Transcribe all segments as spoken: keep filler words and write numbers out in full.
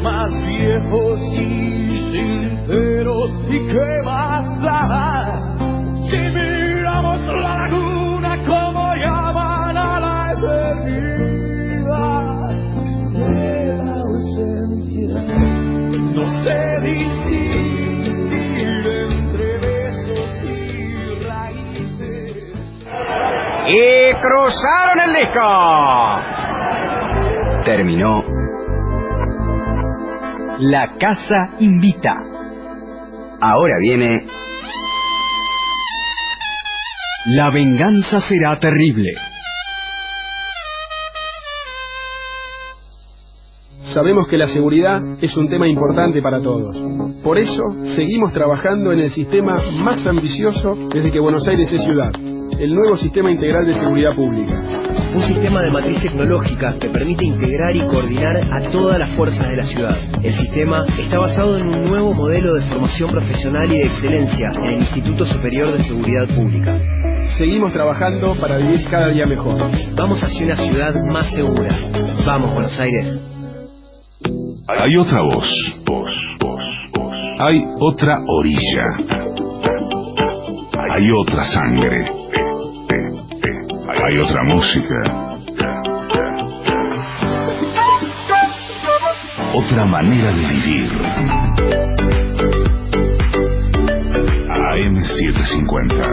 más viejos y sinceros, y qué más da si miramos la laguna como llaman a la eternidad de la ausencia. No sé distinguir entre besos y raíces. Y cruzaron el disco. Terminó. La Casa Invita. Ahora viene La Venganza Será Terrible. Sabemos que la seguridad es un tema importante para todos. Por eso, seguimos trabajando en el sistema más ambicioso desde que Buenos Aires es ciudad: el nuevo Sistema Integral de Seguridad Pública. Un sistema de matriz tecnológica que permite integrar y coordinar a todas las fuerzas de la ciudad. El sistema está basado en un nuevo modelo de formación profesional y de excelencia en el Instituto Superior de Seguridad Pública. Seguimos trabajando para vivir cada día mejor. Vamos hacia una ciudad más segura. Vamos, Buenos Aires. Hay otra voz, voz, voz, voz. Hay otra orilla. Hay otra sangre. Hay otra música. Otra manera de vivir. A M setecientos cincuenta.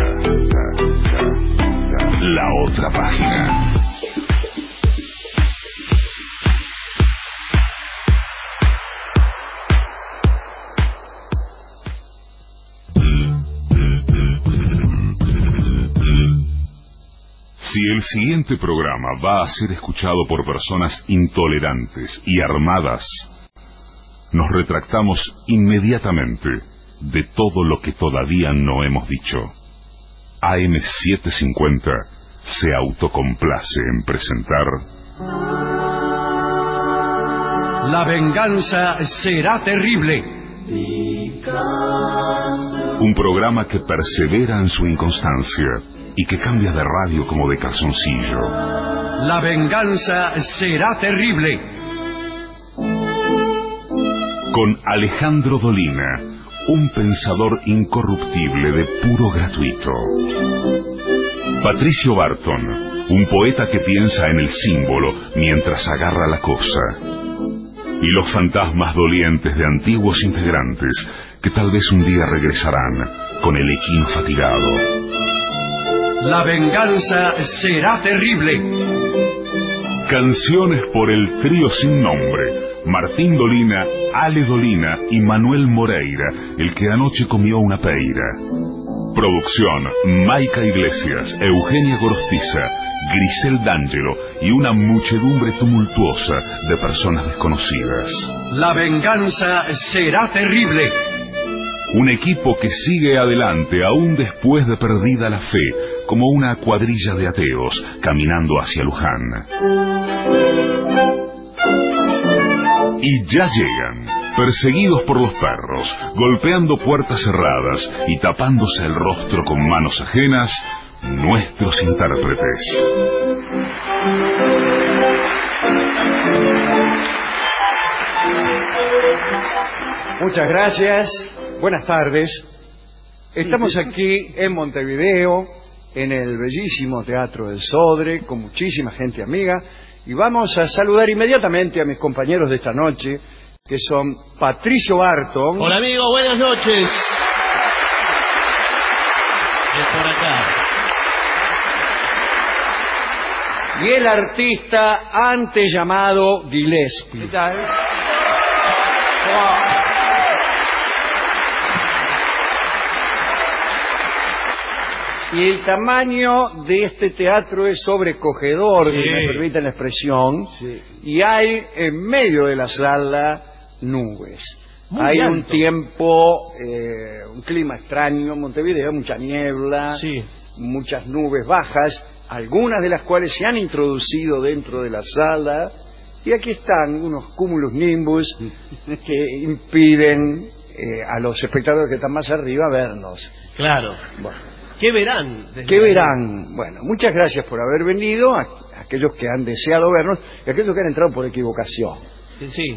La otra página. Si el siguiente programa va a ser escuchado por personas intolerantes y armadas, nos retractamos inmediatamente de todo lo que todavía no hemos dicho. A M setecientos cincuenta se autocomplace en presentar La Venganza Será Terrible. Un programa que persevera en su inconstancia y que cambia de radio como de calzoncillo. La Venganza Será Terrible. Con Alejandro Dolina, un pensador incorruptible de puro gratuito. Patricio Barton, un poeta que piensa en el símbolo mientras agarra la cosa. Y los fantasmas dolientes de antiguos integrantes que tal vez un día regresarán con el equino fatigado. La Venganza Será Terrible. Canciones por el trío sin nombre: Martín Dolina, Ale Dolina y Manuel Moreira, el que anoche comió una peira. Producción: Maica Iglesias, Eugenia Gorostiza, Grisel D'Angelo y una muchedumbre tumultuosa de personas desconocidas. La Venganza Será Terrible. Un equipo que sigue adelante aún después de perdida la fe, como una cuadrilla de ateos caminando hacia Luján. Y ya llegan, perseguidos por los perros, golpeando puertas cerradas y tapándose el rostro con manos ajenas, nuestros intérpretes. Muchas gracias, buenas tardes. Estamos aquí en Montevideo, en el bellísimo Teatro del Sodre, con muchísima gente amiga, y vamos a saludar inmediatamente a mis compañeros de esta noche, que son Patricio Barton. Hola amigo, buenas noches. Es por acá. Y el artista antes llamado Gillespie. ¿Qué tal? Y el tamaño de este teatro es sobrecogedor, sí, si me permiten la expresión, sí. Y hay en medio de la sala nubes. Muy hay alto. Un tiempo, eh, un clima extraño en Montevideo, mucha niebla, sí. Muchas nubes bajas, algunas de las cuales se han introducido dentro de la sala, y aquí están unos cúmulos nimbus que impiden eh, a los espectadores que están más arriba vernos. Claro. Bueno. ¿Qué verán? ¿Qué verán? Bueno, muchas gracias por haber venido, a, a aquellos que han deseado vernos y a aquellos que han entrado por equivocación. Sí.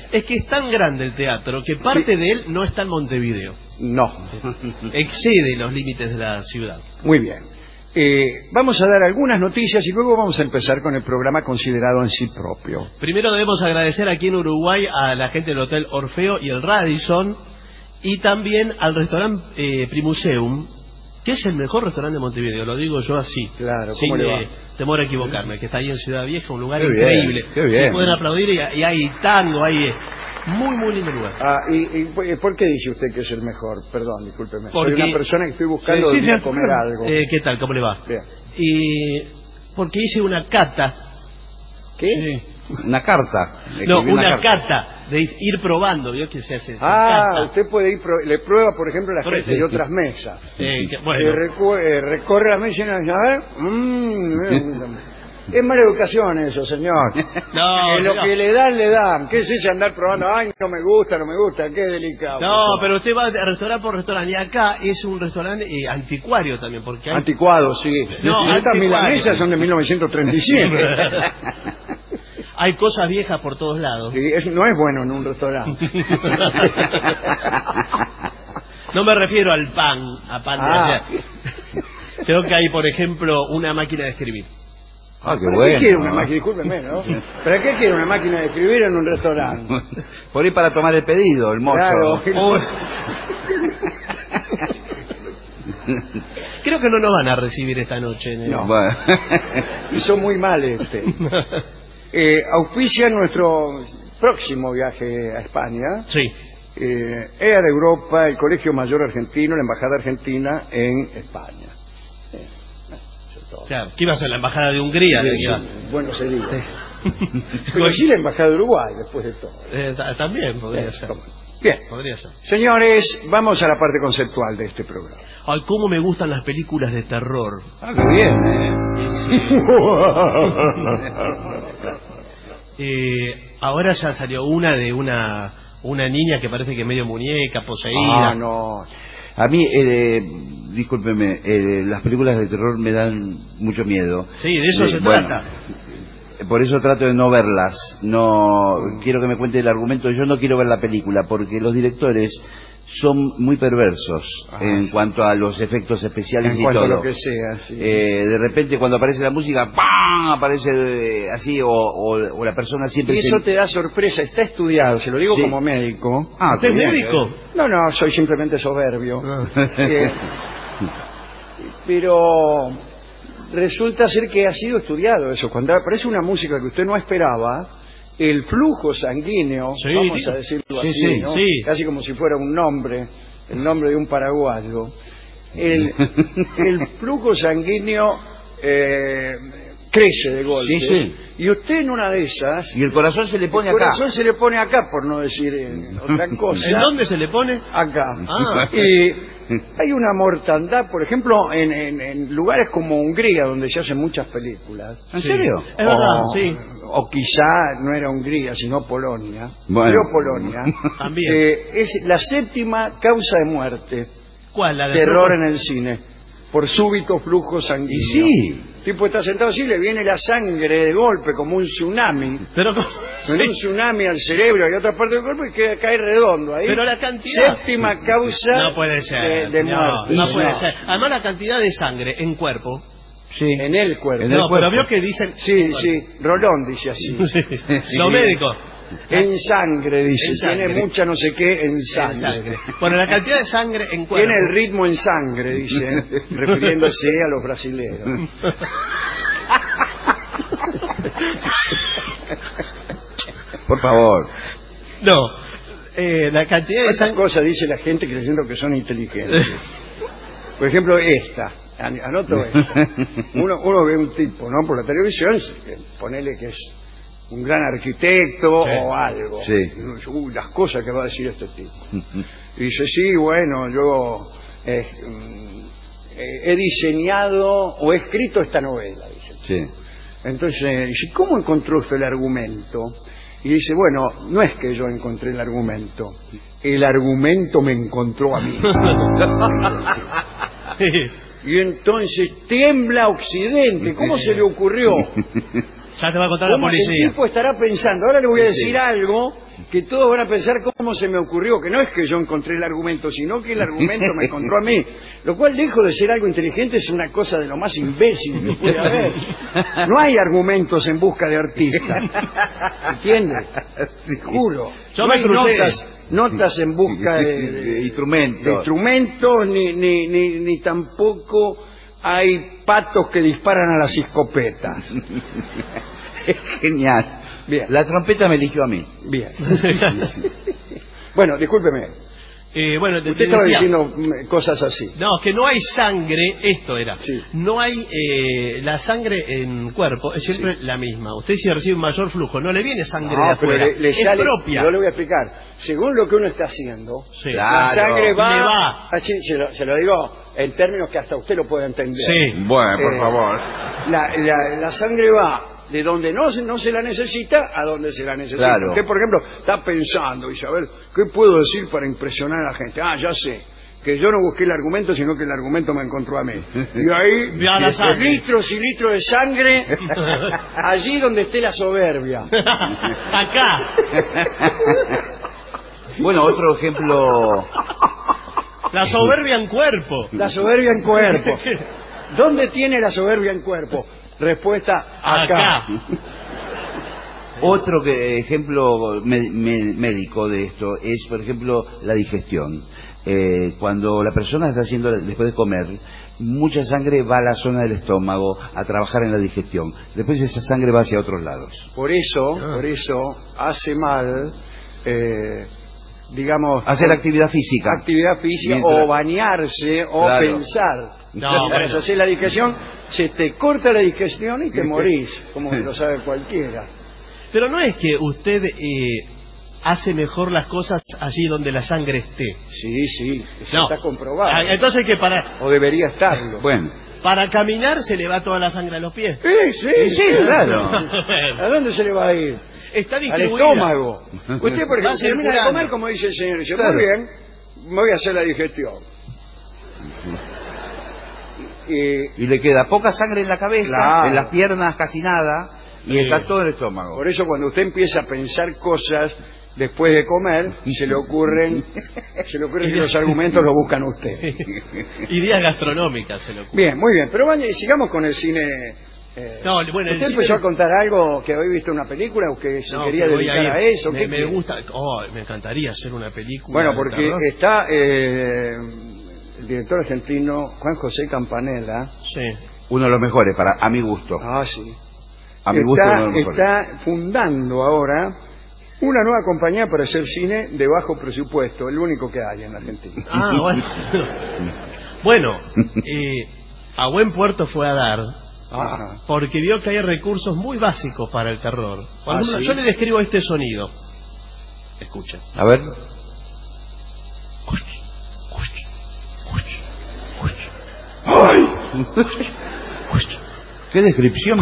Es que es tan grande el teatro que parte Sí. de él no está en Montevideo. No. Excede los límites de la ciudad. Muy bien. Eh, vamos a dar algunas noticias y luego vamos a empezar con el programa considerado en sí propio. Primero debemos agradecer aquí en Uruguay a la gente del Hotel Orfeo y el Radisson, y también al restaurante eh, Primuseum, que es el mejor restaurante de Montevideo, lo digo yo así, Claro, sin ¿cómo le va? eh, temor a equivocarme, que está ahí en Ciudad Vieja, un lugar Qué bien, increíble. qué bien. Se pueden aplaudir y, y hay tango, hay eh, muy muy lindo lugar. Ah, y, y ¿por qué dice usted que es el mejor? Perdón, discúlpeme. Soy Porque- una persona que estoy buscando Sí, sí, ir a sí. comer algo. Eh, ¿Qué tal? ¿Cómo le va? Bien. Y porque hice una cata. ¿Qué? Una carta. No, Escribí una cata de ir probando, ¿vio que se hace? Se Ah, cata. usted puede ir, pro- le prueba, por ejemplo, la Por gente eso. de otras mesas. Eh, que- Eh, bueno, recu- eh, recorre la mesa y dice, a ver, mm, eh, es mala educación eso, señor. No, Que lo señor. que le dan, le dan. ¿Qué es ese andar probando? Ay, no me gusta, no me gusta, qué delicado. no, pero usted va de restaurante por restaurante, y acá es un restaurante eh, anticuario también, porque hay... Anticuado, sí. No, Y estas mil- las anticuario. mesas son de mil novecientos treinta y siete. hay cosas viejas por todos lados. Y eso no es bueno en un restaurante. No me refiero al pan, a pan de Ah. ayer. Sino que hay, por ejemplo, una máquina de escribir. Ah, qué ¿Para bueno. qué quiere una máquina? Discúlpeme, ¿no? ¿Para qué quiere una máquina de escribir en un restaurante? Por ahí para tomar el pedido, el mozo. Claro. Oh. Creo que no nos van a recibir esta noche. ¿no? No. Bueno. Hizo muy mal este. Eh, auspicia nuestro próximo viaje a España. Sí. Eh, Air Europa, el Colegio Mayor Argentino, la Embajada Argentina en España. Eh, eso es todo. Claro. ¿Qué iba a ser la embajada de Hungría? Sí, que sí, iba? bueno sería. Pero sí la Embajada de Uruguay, después de todo. Eh, ta- también podría Eh, ser. cómo no. Bien. Podría ser. Señores, vamos a la parte conceptual de este programa. Ay, cómo me gustan las películas de terror. Ah, qué bien, ¿eh? Eh, ahora ya salió una de una una niña que parece que es medio muñeca, poseída. Ah, no. A mí, eh, discúlpeme, eh, las películas de terror me dan mucho miedo. Sí, de eso Eh, se bueno, trata. Por eso trato de no verlas. No quiero que me cuente el argumento. Yo no quiero ver la película porque los directores son muy perversos Ah. en cuanto a los efectos especiales En y cuanto todo. a lo que sea. Sí. Eh, de repente cuando aparece la música, ¡pam! Aparece eh, así o, o, o la persona siempre Y se... eso te da sorpresa, está estudiado, se lo digo Sí. como médico. Ah, ¿Usted es qué bien, médico? ¿eh? No, no, soy simplemente soberbio. Ah. Eh, pero resulta ser que ha sido estudiado eso. Cuando aparece una música que usted no esperaba, el flujo sanguíneo, Sí, vamos sí. a decirlo Sí, así, sí, ¿no? sí. Casi como si fuera un nombre, el nombre de un paraguayo. El, el flujo sanguíneo eh, crece de golpe. Sí, sí. Y usted en una de esas... Y el corazón se le pone el acá. corazón se le pone acá, por no decir eh, otra cosa. ¿En dónde se le pone? Acá. Ah. Y hay una mortandad, por ejemplo, en, en- en lugares como Hungría, donde se hacen muchas películas. ¿En Sí. serio? Es verdad, o, sí. o quizá no era Hungría, sino Polonia. Bueno. Pero Polonia. También. eh, es la séptima causa de muerte. ¿Cuál? La de Terror en el cine. Por súbito flujo sanguíneo. Y sí. El tipo está sentado así, le viene la sangre de golpe como un tsunami. Pero, ¿cómo? Viene Sí. un tsunami al cerebro y a otra parte del cuerpo y queda, cae redondo ahí. Pero la cantidad. Séptima causa No puede ser. de, de señor, muerte. No puede ser. Además, la cantidad de sangre en cuerpo. Sí. En el cuerpo. En el No, cuerpo. pero vio que dicen. Sí, sí. Rolón dice así. Sí. Los médicos. En sangre, dice. En sangre. Tiene mucha no sé qué en En sangre. sangre. Bueno, la cantidad de sangre en cuerpo. Tiene el ritmo en sangre, dice, refiriéndose a los brasileños. Por favor. No. Eh, la cantidad de Esas sangre. cosas dice la gente creyendo que son inteligentes. Por ejemplo, esta. An- Anoto esta. Uno, uno ve un tipo, ¿no? Por la televisión, que ponele que es un gran arquitecto Sí. o algo. Sí. Y uno dice, "Uy, las cosas que va a decir este tipo. Y dice, sí, bueno, yo eh, mm, eh, he diseñado o he escrito esta novela, dice. Sí. Entonces, dice, ¿cómo encontró usted el argumento? Y dice, bueno, no es que yo encontré el argumento, el argumento me encontró a mí. Y entonces tiembla Occidente, ¿cómo se le ocurrió? Ya te va a contar la ¿Cómo policía. el tipo estará pensando? Ahora le voy a Sí, decir sí. algo que todos van a pensar cómo se me ocurrió, que no es que yo encontré el argumento, sino que el argumento me encontró a mí. Lo cual, lejos de ser algo inteligente, es una cosa de lo más imbécil que puede haber. No hay argumentos en busca de artistas. ¿Entiendes? Te juro. Yo no me hay crucé. notas, notas en busca de, de- De instrumentos. de instrumentos, ni, ni, ni, ni tampoco hay patos que disparan a las escopetas. Es genial. Bien. La trompeta me eligió a mí. Bien. Bueno, discúlpeme. Eh, bueno, te, Usted te estaba decía- diciendo mm, cosas así. No, que no hay sangre, esto era. Sí. No hay, eh, la sangre en cuerpo es siempre la misma. Usted si recibe un mayor flujo, no le viene sangre de No, pero afuera. le, le es sale, propia. yo le voy a explicar. Según lo que uno está haciendo, Sí. Claro. la sangre va... Le va. Así, se, lo, se lo digo en términos que hasta usted lo puede entender. Sí. Bueno, por Eh, favor. La, la- la sangre va de donde no, se- no se la necesita a donde se la necesita. Claro. Usted, por ejemplo, está pensando, y a ver, ¿qué puedo decir para impresionar a la gente? Ah, ya sé, que yo no busqué el argumento, sino que el argumento me encontró a mí. Y ahí, Vea la sangre. litros y litros de sangre, allí donde esté la soberbia. Acá. Bueno, otro ejemplo. La soberbia en cuerpo. La soberbia en cuerpo. ¿Dónde tiene la soberbia en cuerpo? Respuesta, acá. Otro que, ejemplo me- me- médico de esto es, por ejemplo, la digestión. Eh, cuando la persona está haciendo, después de comer, mucha sangre va a la zona del estómago a trabajar en la digestión. Después esa sangre va hacia otros lados. Por eso, Ah. por eso hace mal, eh, digamos, Hacer actividad física. actividad física Mientras- o bañarse o Claro. pensar. No, Mientras bueno. hacer la digestión, se te corta la digestión y te morís, como lo sabe cualquiera. Pero no es que usted eh, hace mejor las cosas allí donde la sangre esté. Sí, sí, eso No. está comprobado. Ah, entonces que para O debería estarlo. Bueno, para caminar se le va toda la sangre a los pies. Sí, sí, sí, claro. ¿A dónde se le va a ir? Está Al distribuida. estómago. Usted, por Va ejemplo, termina de circulando. comer, como dice el señor, y dice, Claro. muy bien, me voy a hacer la digestión. Y y le queda poca sangre en la cabeza, Claro. en las piernas casi nada, y Sí. está todo en el estómago. por eso cuando usted empieza a pensar cosas después de comer, se le ocurren, se le ocurren que los argumentos los buscan usted. Ideas gastronómicas se le ocurre. Bien, muy bien, pero vaya, y sigamos con el cine. eh, No, bueno, el ¿Usted cine empezó de- a contar algo que había visto en una película o que se No, quería que voy dedicar a, ir. eso? Me, ¿Qué me quiere? gusta, oh, me encantaría hacer una película. Bueno, de porque terror. está eh, el director argentino Juan José Campanella. Sí. Uno de los mejores, para a mi gusto. Ah, sí. A mi gusto, uno de Está, los mejores. está fundando ahora una nueva compañía para hacer cine de bajo presupuesto, el único que hay en Argentina. Ah, bueno. Bueno, eh, a buen puerto fue a dar, Ah, porque vio que hay recursos muy básicos para el terror. Por Ah, ejemplo, ¿sí? yo le describo este sonido. Escuchen. A ver. ¿Qué descripción?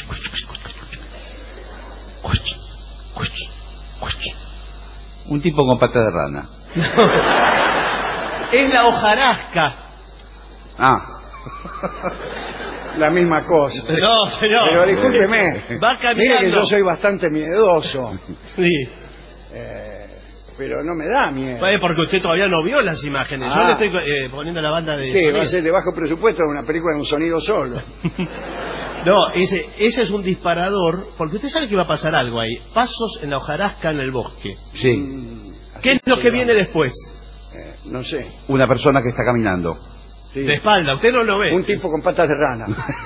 Un tipo con patas de rana. Es la hojarasca. Ah, la misma cosa. No, señor. Pero discúlpeme, Va mire caminando. que yo soy bastante miedoso, Sí. eh, pero no me da miedo. Eh, Porque usted todavía no vio las imágenes. Yo Ah. le estoy eh, poniendo la banda de ¿Qué? ¿Va a sonido. ser de bajo presupuesto una película de un sonido solo? No, ese, ese es un disparador, porque usted sabe que va a pasar algo ahí. Pasos en la hojarasca en el bosque. sí. Mm, ¿Qué es así lo se que va. viene después? Eh, no sé. Una persona que está caminando. Sí. De espalda, usted no lo ve. Un tipo con patas de rana.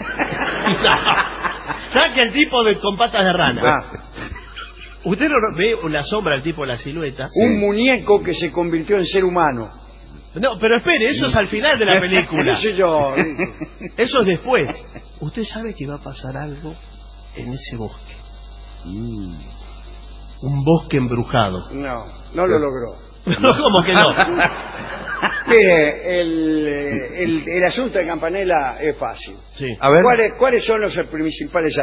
Saque el tipo de, con patas de rana. Ah, Usted no lo- ve la sombra del tipo, la silueta. un muñeco que se convirtió en ser humano. No, pero espere, eso es al final de la película. No sé yo. Eso es después. Usted sabe que va a pasar algo en ese bosque. Mm. Un bosque embrujado. No, no lo logró. No, ¿cómo que no? Mire, el, eh, el, el asunto de Campanella es fácil. Sí. A ver, ¿Cuáles, ¿Cuáles son los principales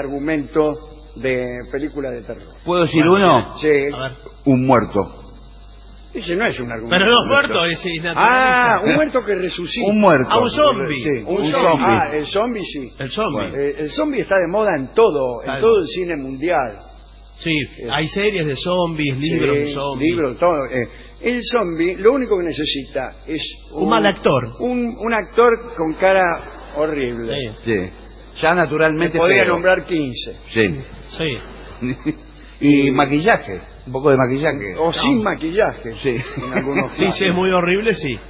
argumentos de películas de terror? ¿puedo decir uno? Sí. A ver. Un muerto. Ese no es un argumento. Pero los muertos es Ah, naturalista. un muerto que resucita. Un muerto. Ah, un zombie. Sí, Un, un zombie. zombie. Ah, el zombie sí. El zombie. Eh, el zombie está de moda en todo, en Claro. todo el cine mundial. Sí, hay series de zombies, libros Sí, de zombies. libros, todo. Eh, el zombie lo único que necesita es Un mal actor. Un, un actor con cara horrible. Sí, Sí. Ya naturalmente Podría feo. nombrar quince. Sí. sí. Y maquillaje. Un poco de maquillaje. O sin maquillaje. Sí. En algunos Sí, casos. sí, es muy horrible, sí.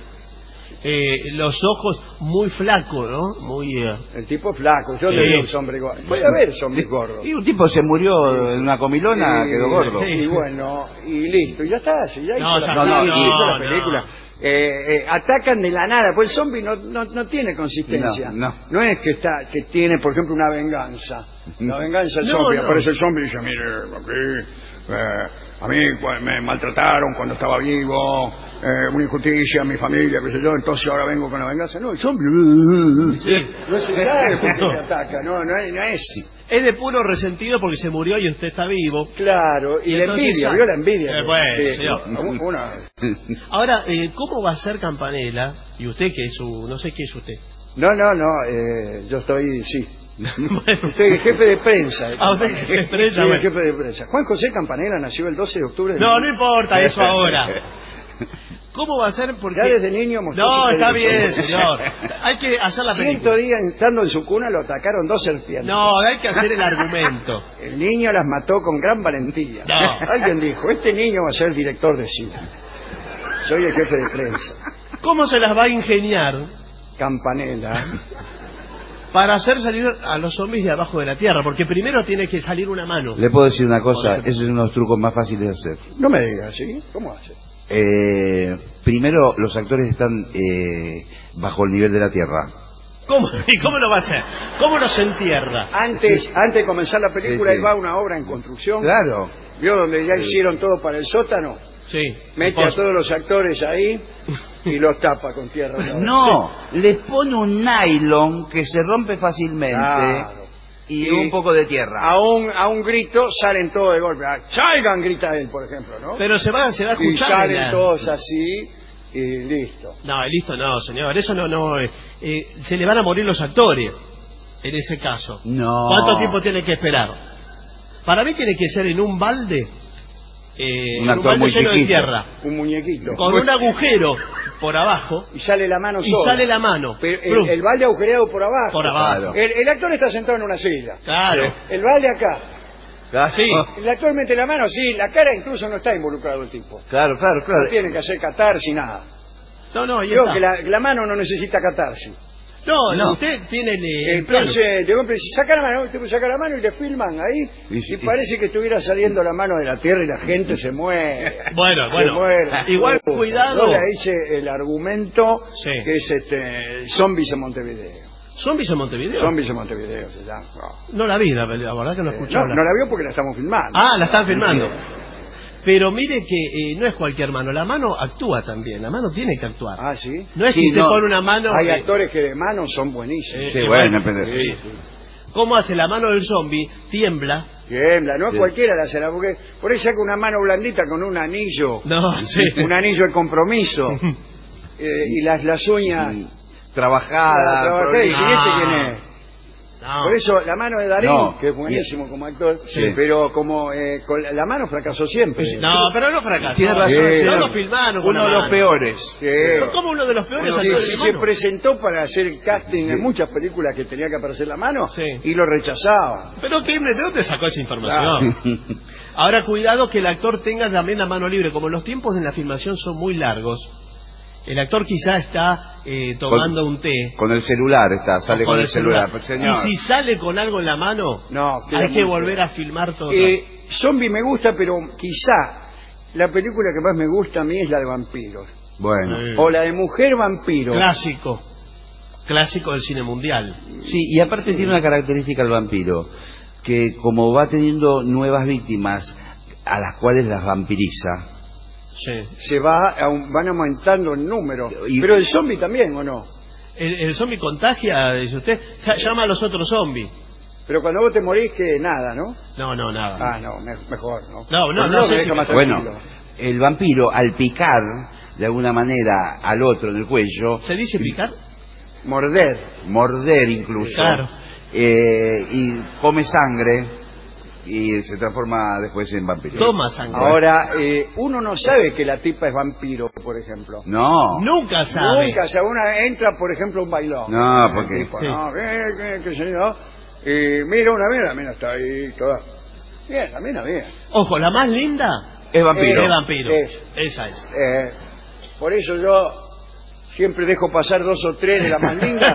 Eh, los ojos muy flacos, ¿no? Muy... eh, El tipo es flaco. Yo Sí. le digo un hombre gordo. Puede haber zombies gordos. Y un tipo se murió en una comilona, Sí, quedó gordo. Y bueno, y listo. Y ya está. Si ya No, hizo ya la, no, película, no, hizo la no. película. Eh, eh, atacan de la nada, pues el zombie no, no, no tiene consistencia. No, no. es que está que tiene, por ejemplo, una venganza. La venganza del No, zombie. no. Aparece el zombie y dice, mire, aquí, eh, a mí cu- me maltrataron cuando estaba vivo, eh, una injusticia en mi familia, qué sé yo, entonces ahora vengo con la venganza. No, el zombie... sí. No se sabe por qué te ataca, no, no es, no es... Es de puro resentido porque se murió y usted está vivo. Claro, y, Y la entonces envidia, ya- vio la envidia. Eh, bueno, Sí, señor. una- una- Ahora, eh, ¿cómo va a ser Campanella? Y usted que es su... no sé qué es usted. No, no, no, eh, yo estoy, sí. Bueno. Usted es jefe de prensa. Ah, usted es jefe de prensa, Sí, bueno. jefe de prensa. Juan José Campanella nació el doce de octubre de... No, no importa eso ahora. ¿Cómo va a ser? Porque... Ya desde niño mostró No, su está talento. bien, señor. Hay que hacer la Ciento película. días estando en su cuna lo atacaron dos serpientes. No, hay que hacer el argumento. El niño las mató con gran valentía. No. Alguien dijo, este niño va a ser director de cine. Soy el jefe de prensa. ¿Cómo se las va a ingeniar Campanella. para hacer salir a los zombies de abajo de la tierra? Porque primero tiene que salir una mano. Le puedo decir una cosa, Por ejemplo. esos son unos trucos más fáciles de hacer. No me digas, ¿sí? ¿Cómo hace? Eh, primero, los actores están eh, bajo el nivel de la tierra. ¿Cómo? ¿Y cómo lo va a hacer? ¿Cómo los entierra? Antes, antes de comenzar la película, Sí, sí. él va a una obra en construcción. Claro. ¿Vio donde ya hicieron todo para el sótano? Sí. Mete a Pos- todos los actores ahí y los tapa con tierra. No, les pone un nylon que se rompe fácilmente Claro. y, Y- un poco de tierra. A un, a un grito salen todos de golpe. Ah, ¡salgan! Grita él, por ejemplo, ¿no? Pero se va, se va a Y escuchar. salen la- todos así y listo. No, listo, no, señor. Eso no, no. eh, eh, se le van a morir los actores. En ese caso. No. ¿Cuánto tiempo tiene que esperar? Para mí tiene que ser en un balde. Eh, Un en un actor balde muy lleno de chiquito. tierra. Un muñequito. Con un agujero por abajo. Y sale la mano Y sola. sale la mano. Pero el, Plum. el balde agujereado por abajo. Por abajo. Claro. El, el actor está sentado en una silla. Claro. El balde acá. Claro, Sí. El actor mete la mano así, la cara incluso no está involucrado el tipo. claro, claro. claro. No tiene que hacer catarsis, nada. No, no, ahí Digo está. que la, la mano no necesita catarsis. No, No. usted tiene el, el plano. Entonces, de golpe, si saca la mano, usted saca la mano y le filman ahí, Y y, sí. parece que estuviera saliendo la mano de la tierra y la gente se muere. Bueno, Se bueno. muere. Igual, Uh, cuidado. Yo le hice el argumento Sí. que es este, Zombies en Montevideo. ¿Zombies en Montevideo? Zombies en Montevideo se llama. Oh. No la vi, la, la verdad que no escuché No, hablar. no la vio porque la estamos filmando. Ah, la están filmando. Pero mire que eh, no es cualquier mano, la mano actúa también, la mano tiene que actuar. Ah, sí. No es Sí, que usted no. pone una mano... Hay eh, actores que de mano son buenísimos. eh, Sí, eh, bueno, pero- sí. ¿Cómo hace la mano del zombie? Tiembla. Tiembla, no Sí. cualquiera la hace, porque por ahí saca una mano blandita con un anillo, No, sí. un anillo de compromiso, eh, y las, las uñas... Trabajada. Trabajada, ¿y prolija. este quién es? No. Por eso la mano de Darín, No. que es buenísimo como actor, Sí. pero como eh, con la, la mano fracasó siempre. No, pero no fracasó. Tiene razón, Sí. No señor. lo filmaron con Uno la de los mano. peores. Sí. Pero ¿cómo uno de los peores Sí, actores sí, de se mano? presentó para hacer casting en muchas películas que tenía que aparecer la mano Sí. y lo rechazaban. Pero ¿qué, ¿de dónde sacó esa información? Ahora cuidado que el actor tenga también la mano libre. Como los tiempos de la filmación son muy largos, el actor quizá está eh, tomando Con- un té. Con el celular está, sale con, el celular. Pero, señor, Y si sale con algo en la mano, No, queda hay que muy volver feo. a filmar todo. Eh, zombie me gusta, pero quizá la película que más me gusta a mí es la de vampiros. bueno. Eh, O la de mujer vampiro. Clásico. Clásico del cine mundial. Sí, y aparte tiene una característica el vampiro, que como va teniendo nuevas víctimas a las cuales las vampiriza, Sí. Se va, aun- van aumentando el número. Y- Pero el zombie también, ¿o no? El, el zombie contagia, dice usted. Ya- llama a los otros zombies. Pero cuando vos te morís, que nada, ¿no? No, no, nada. Ah, no, me- mejor, ¿no? No, no, Pues no sé me si deja más bueno, tranquilo. el vampiro, al picar de alguna manera al otro en el cuello... ¿Se dice picar? Morder. Morder incluso. Claro. Eh, y come sangre y se transforma después en vampiro. Toma sangre. Ahora, eh, uno no sabe que la tipa es vampiro, por ejemplo. No. Nunca sabe. Nunca, o sea, una entra, por ejemplo, a un bailón. No, porque... El tipo, Sí. no, ¿qué, qué, qué sé yo? Y mira una vez, la mina está ahí, toda... Bien, la mina, bien. Ojo, la más linda Es vampiro. es vampiro. Es. Esa es. Eh, por eso yo siempre dejo pasar dos o tres de la más linda.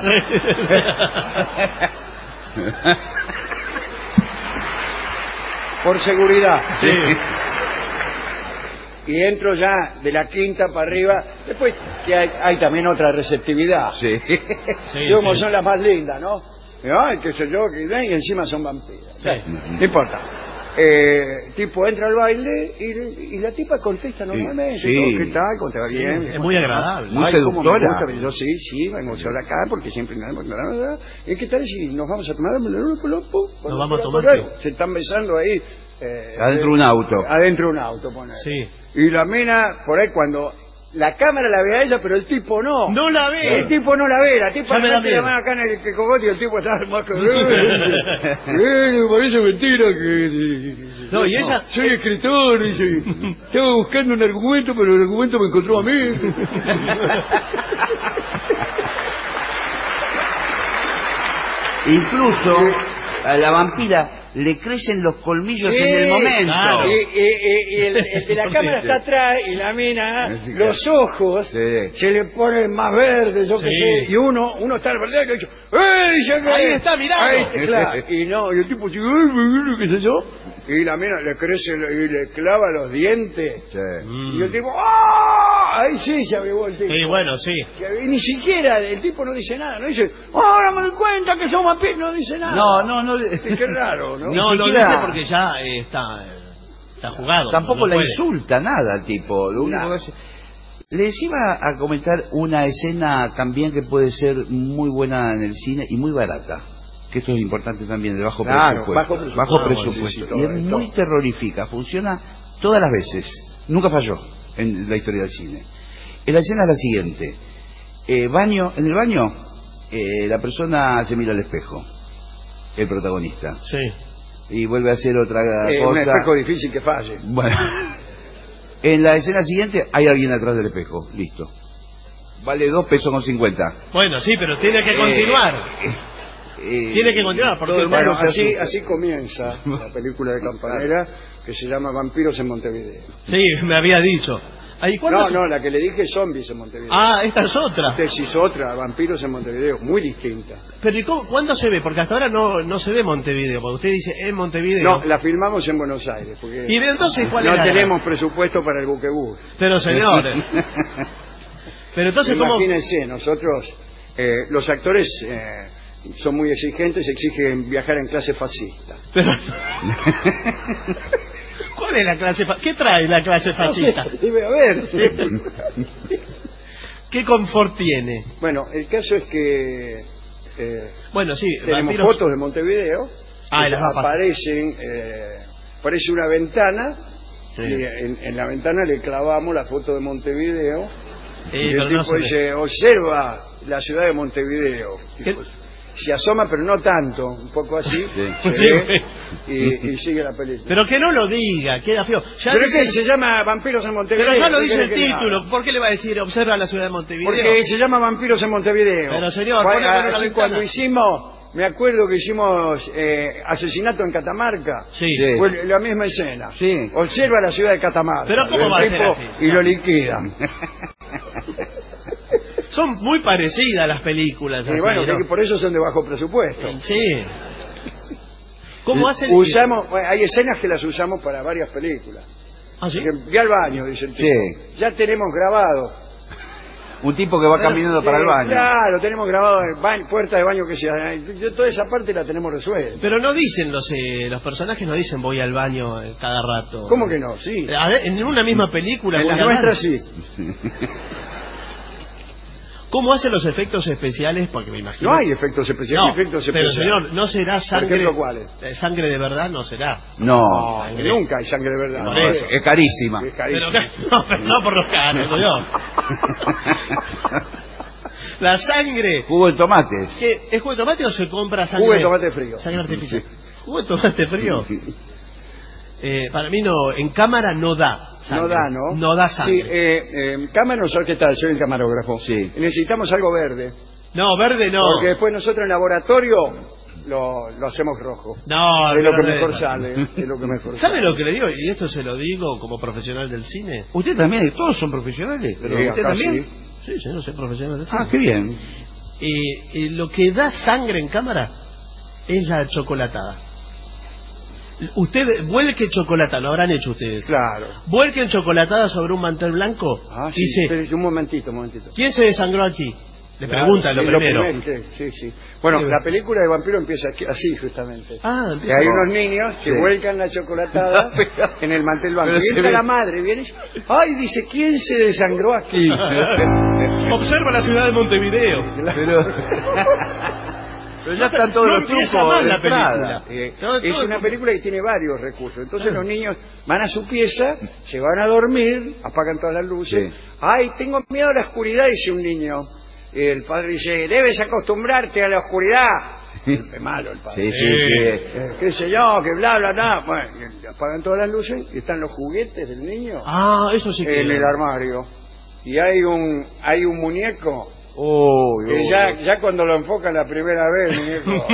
Por seguridad. Sí. Y entro ya de la quinta para arriba. Después que hay, hay también otra receptividad. Sí. Sí, Yo como sí. son las más lindas, ¿no? Y, ay, qué sé yo, que y encima son vampiras. Sí. No importa. Eh, tipo entra al baile y, y la tipa contesta normalmente. Sí. ¿no? ¿Qué tal? ¿Cómo te va bien? Es muy agradable. Muy Ay, cómo me seductora. gusta. Yo sí, sí, vengo ahora acá porque siempre... ¿Y qué tal si nos vamos a tomar? Nos vamos a tomar. Se están besando ahí. Eh, Adentro de un auto. Adentro de un auto, pone. Sí. Y la mina, por ahí cuando... La cámara la ve a ella, pero el tipo no. No la ve. El tipo no la ve, la tipa Ya me da mete la miedo. mano acá en el cogote y el tipo está más que... Eh, me parece mentira que... No, y ella... Soy escritor, dice. Estaba buscando un argumento, pero el argumento me encontró a mí. Incluso a la vampira le crecen los colmillos Sí, en el momento. claro. Y, y- y- y el, el de la cámara está atrás y la mina, Sí, los ojos Sí. se le ponen más verdes, yo qué Sí. sé, y uno uno está al verdad que dice, ¡eh! Dice que- Ahí está, mirando. Ahí está, claro. Y no, y el tipo dice, ¡ay, qué sé yo! Y la mina le crece y le clava los dientes. Sí. Mm. Y el tipo, ¡ah! Ahí sí se avivó el tipo. Sí, bueno, sí. Y ni siquiera, el tipo no dice nada, no dice, ahora me doy cuenta que son vampiros, no dice nada. No, no, no. Sí, qué raro, ¿no? Ni No, lo siquiera- dice porque ya eh, está, eh, está jugado. Tampoco no la puede. insulta nada al tipo. Lo único Nada. que hace... Les iba a comentar una escena también que puede ser muy buena en el cine y muy barata. Que esto es importante también, de bajo Claro, presupuesto. bajo presupuesto. Bajo Ah, presupuesto. sí, sí, todo y es esto. muy terrorífica. Funciona todas las veces. Nunca falló en la historia del cine. En la escena es la siguiente. Eh, baño, en el baño, eh, la persona se mira al espejo. El protagonista. Sí. Y vuelve a hacer otra Eh, un cosa. espejo difícil que falle. Bueno, en la escena siguiente hay alguien atrás del espejo, listo. Vale dos pesos con cincuenta. Bueno, sí, pero tiene que continuar. Eh, Tiene que continuar, porque todo el Bueno, mundo se así, asusta. así comienza la película de Campanella, que se llama Vampiros en Montevideo. Sí, me había dicho. Ahí, ¿cuándo No, se- no, la que le dije Zombies en Montevideo. Ah, esta es otra. Esta es otra, Vampiros en Montevideo, muy distinta. Pero ¿y cómo- cuándo se ve? Porque hasta ahora no, no se ve Montevideo. Porque usted dice, es Montevideo. No, la filmamos en Buenos Aires, porque ¿Y de entonces cuál no es la- tenemos presupuesto para el buquebús. Pero señores. Pero entonces, ¿cómo? Imagínense, nosotros, eh, los actores eh, son muy exigentes, exigen viajar en clase fascista. Pero- ¿Cuál es la clase fa- ¿Qué trae la clase fascista? No sé, debe haber. ¿Qué confort tiene? Bueno, el caso es que eh, Bueno, sí, tenemos vampiros- fotos de Montevideo, Ah, que y las va a pasar. aparecen, eh, aparece una ventana, Sí. y en, en la ventana le clavamos la foto de Montevideo, Eh, y pero el no tipo se ve. dice, observa la ciudad de Montevideo. ¿Qué? Tipo, se asoma, pero no tanto, un poco así, Sí. se Sí, ve, y, y sigue la película. Pero que no lo diga, queda feo. Ya Pero dice- es que se llama Vampiros en Montevideo. pero ya lo ¿qué dice el quiere que le título. haga? ¿Por qué le va a decir observa la ciudad de Montevideo? Porque se llama Vampiros en Montevideo. Pero, señor, Fue- pone por una así ventana. cuando hicimos, me acuerdo que hicimos eh, Asesinato en Catamarca. Sí. Sí. Fue la misma escena. Sí. Observa la ciudad de Catamarca. Pero ¿cómo El va a ser tipo- así? Y lo liquida. Son muy parecidas las películas. Y así, bueno, ¿no? que por eso son de bajo presupuesto. Sí. ¿Cómo hacen? Usamos, bueno, hay escenas que las usamos para varias películas. ¿Ah, sí? Porque Ve al baño, dice el tipo. Sí. Ya tenemos grabado. Un tipo que va caminando para el Sí, baño. Claro, tenemos grabado el baño, puerta de baño que sea. Yo toda esa parte la tenemos resuelta. Pero no dicen los eh, los personajes, no dicen voy al baño eh, cada rato. ¿Cómo que no? Sí. A ver, en una misma película. En voy la al nuestra baño. sí. ¿Cómo hacen los efectos especiales? Porque me imagino... No hay efectos especiales. No, ¿Qué efectos pero especiales? señor, ¿no será sangre? ¿Por ejemplo, cuáles? Eh, ¿Sangre de verdad? No será. No, Sangre. Nunca hay sangre de verdad. no, es, es carísima. Es Pero, carísimo. no, pero no por los caros, señor. La sangre... Jugo de tomate. ¿Qué, ¿Es jugo de tomate o se compra sangre? Jugo de tomate frío. Sangre artificial. ¿Jugo de tomate frío? Eh, para mí no, en cámara no da sangre. No da, ¿no? No da sangre. Sí, eh, eh, cámara, no sé qué tal, soy el camarógrafo. Sí. Necesitamos algo verde. No, verde no. Porque después nosotros en laboratorio lo, lo hacemos rojo. No, es lo no, que no, mejor no. sale. Es lo que mejor ¿Sabe sale. lo que le digo? Y esto se lo digo como profesional del cine. Usted también, todos son profesionales, pero Sí, usted acá también. sí. Sí, sí, no soy profesional del cine. Ah, qué bien. Y, y lo que da sangre en cámara es la chocolatada. Usted vuelque chocolatada, lo habrán hecho ustedes. Claro. Vuelquen chocolatada sobre un mantel blanco. Ah, sí. Dice, Espere, un momentito, un momentito. ¿quién se desangró aquí? Le Claro, preguntan sí, lo primero. primero, sí, sí. Bueno, Sí. la película de vampiro empieza aquí- así, justamente. Ah, Que empieza hay con- unos niños que Sí. vuelcan la chocolatada en el mantel blanco. Pero Y se entra ve- la madre, viene y dice, ay, dice, ¿quién se desangró aquí? Observa la ciudad de Montevideo. Pero, pero ya están todos no los empieza trucos mal de la entrada. película. Eh, Todo- es todo- una película que tiene varios recursos. Entonces Ah. los niños van a su pieza, se van a dormir, apagan todas las luces. Sí. Ay, tengo miedo a la oscuridad, dice un niño. Y el padre dice, debes acostumbrarte a la oscuridad. Es malo el padre. Sí, sí, sí. Eh, qué sé yo, que bla, bla, bla. Bueno, y apagan todas las luces y están los juguetes del niño Ah, eso sí que... en el armario. Y hay un hay un muñeco Uy, que uy. ya, ya cuando lo enfocan la primera vez, el muñeco...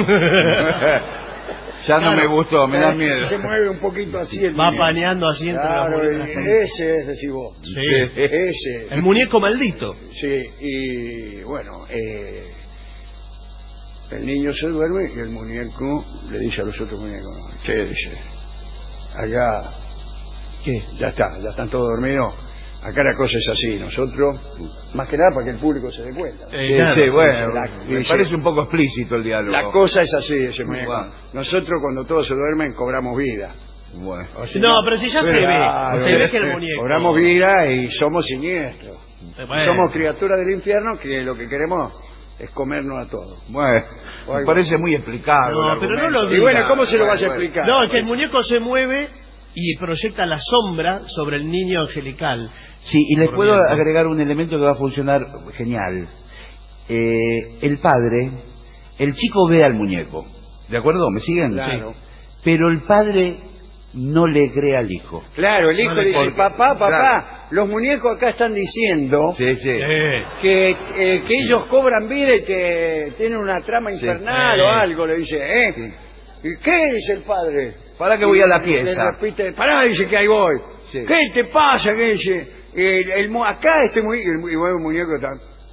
Ya no me gustó, me da Se miedo. mueve un poquito así el Va muñeco. paneando así entre Claro, las y muñecas. ese es, decís vos. Sí. Ese. El muñeco maldito. Sí, y bueno, eh, el niño se duerme y el muñeco le dice a los otros muñecos, che, dice, acá ¿Qué? ya está, ya están todos dormidos, acá la cosa es así, nosotros, más que nada para que el público se dé cuenta. Eh, Sí, claro, sí, sí, bueno, la- me dice- parece un poco explícito el diálogo. La cosa es así, ese muñeco. Bueno. Nosotros cuando todos se duermen cobramos vida. Bueno. O si No, pero si ya se ve. Claro, Se ve que el muñeco... cobramos vida y somos siniestros. Eh, bueno. Somos criaturas del infierno que lo que queremos es comernos a todos. Bueno, me Oiga. parece muy explicado. No, el pero no argumento. lo Y bueno, diga. ¿cómo se lo vas a Bueno, explicar? No, es que el muñeco se mueve y proyecta la sombra sobre el niño angelical. Sí, y les puedo Durmiendo. agregar un elemento que va a funcionar genial. Eh, el padre, el chico ve al muñeco, ¿de acuerdo? ¿Me siguen? Claro. Sí. Pero el padre no le cree al hijo. Claro, el hijo No le le dice, porque- papá, papá, claro. los muñecos acá están diciendo Sí, sí. Eh, que, eh, que ellos cobran vida y que tienen una trama infernal Sí. o algo, le dice, ¿eh? ¿Y qué dice el padre? Para que voy a la Y pieza. Le repite, pará, dice que ahí voy. Sí. ¿Qué te pasa? ¿Qué dice? El, el mu- acá este muy, el, mu- y mueve un muñeco está.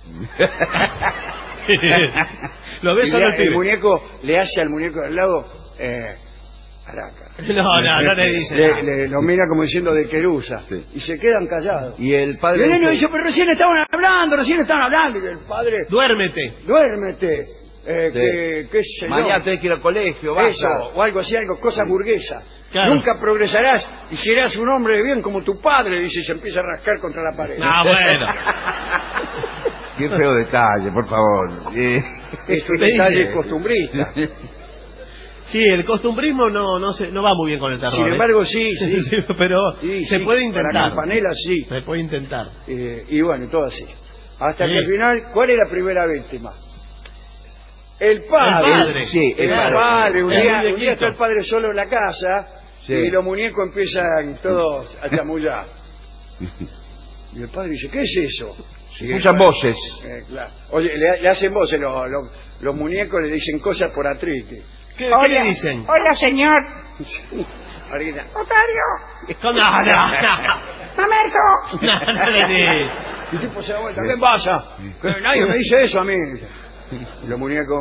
Lo ves Y solo le- el el pibe. muñeco le hace al muñeco de al lado, eh, araca. No, no, no le dice Le, nada. le- lo mira como diciendo de querusa. Sí. Y se quedan callados. Y el Y padre el niño dice, dice, pero recién estaban hablando, recién estaban hablando. Y el padre, Duérmete. duérmete. Eh, Sí. que, qué sé yo. mañana tenés que ir al colegio, Eso, basta. o algo así, algo, cosa burguesa. Claro. Nunca progresarás y serás un hombre de bien como tu padre, dice, y se empieza a rascar contra la pared. Ah, bueno. Qué feo detalle, por favor. Eh, Es un ¿Qué detalle dice? costumbrista. Sí, el costumbrismo no no se, no va muy bien con el terror. Sin ¿eh? embargo, sí, sí. Sí, pero Sí, se sí, puede Para intentar. Campanella, sí. Se puede intentar. Eh, y bueno, y todo así. Hasta Sí. que al final, ¿cuál es la primera víctima? El padre. El padre. Sí, El el padre. padre. Un El día, un muñequito. día está el padre solo en la casa Sí. y los muñecos empiezan todos a chamullar. Y el padre dice, ¿qué es eso? Se escuchan voces. Eh, claro. Oye, le, le hacen voces, los, los, los muñecos le dicen cosas por atrite. ¿Qué, ¿qué le dicen? Hola, señor. Ahorita, Otario. No, no, no. Mamerto. No, no le digas. Y el tipo se da vuelta, ¿qué pasa? Que nadie me dice eso a mí. Y los muñecos.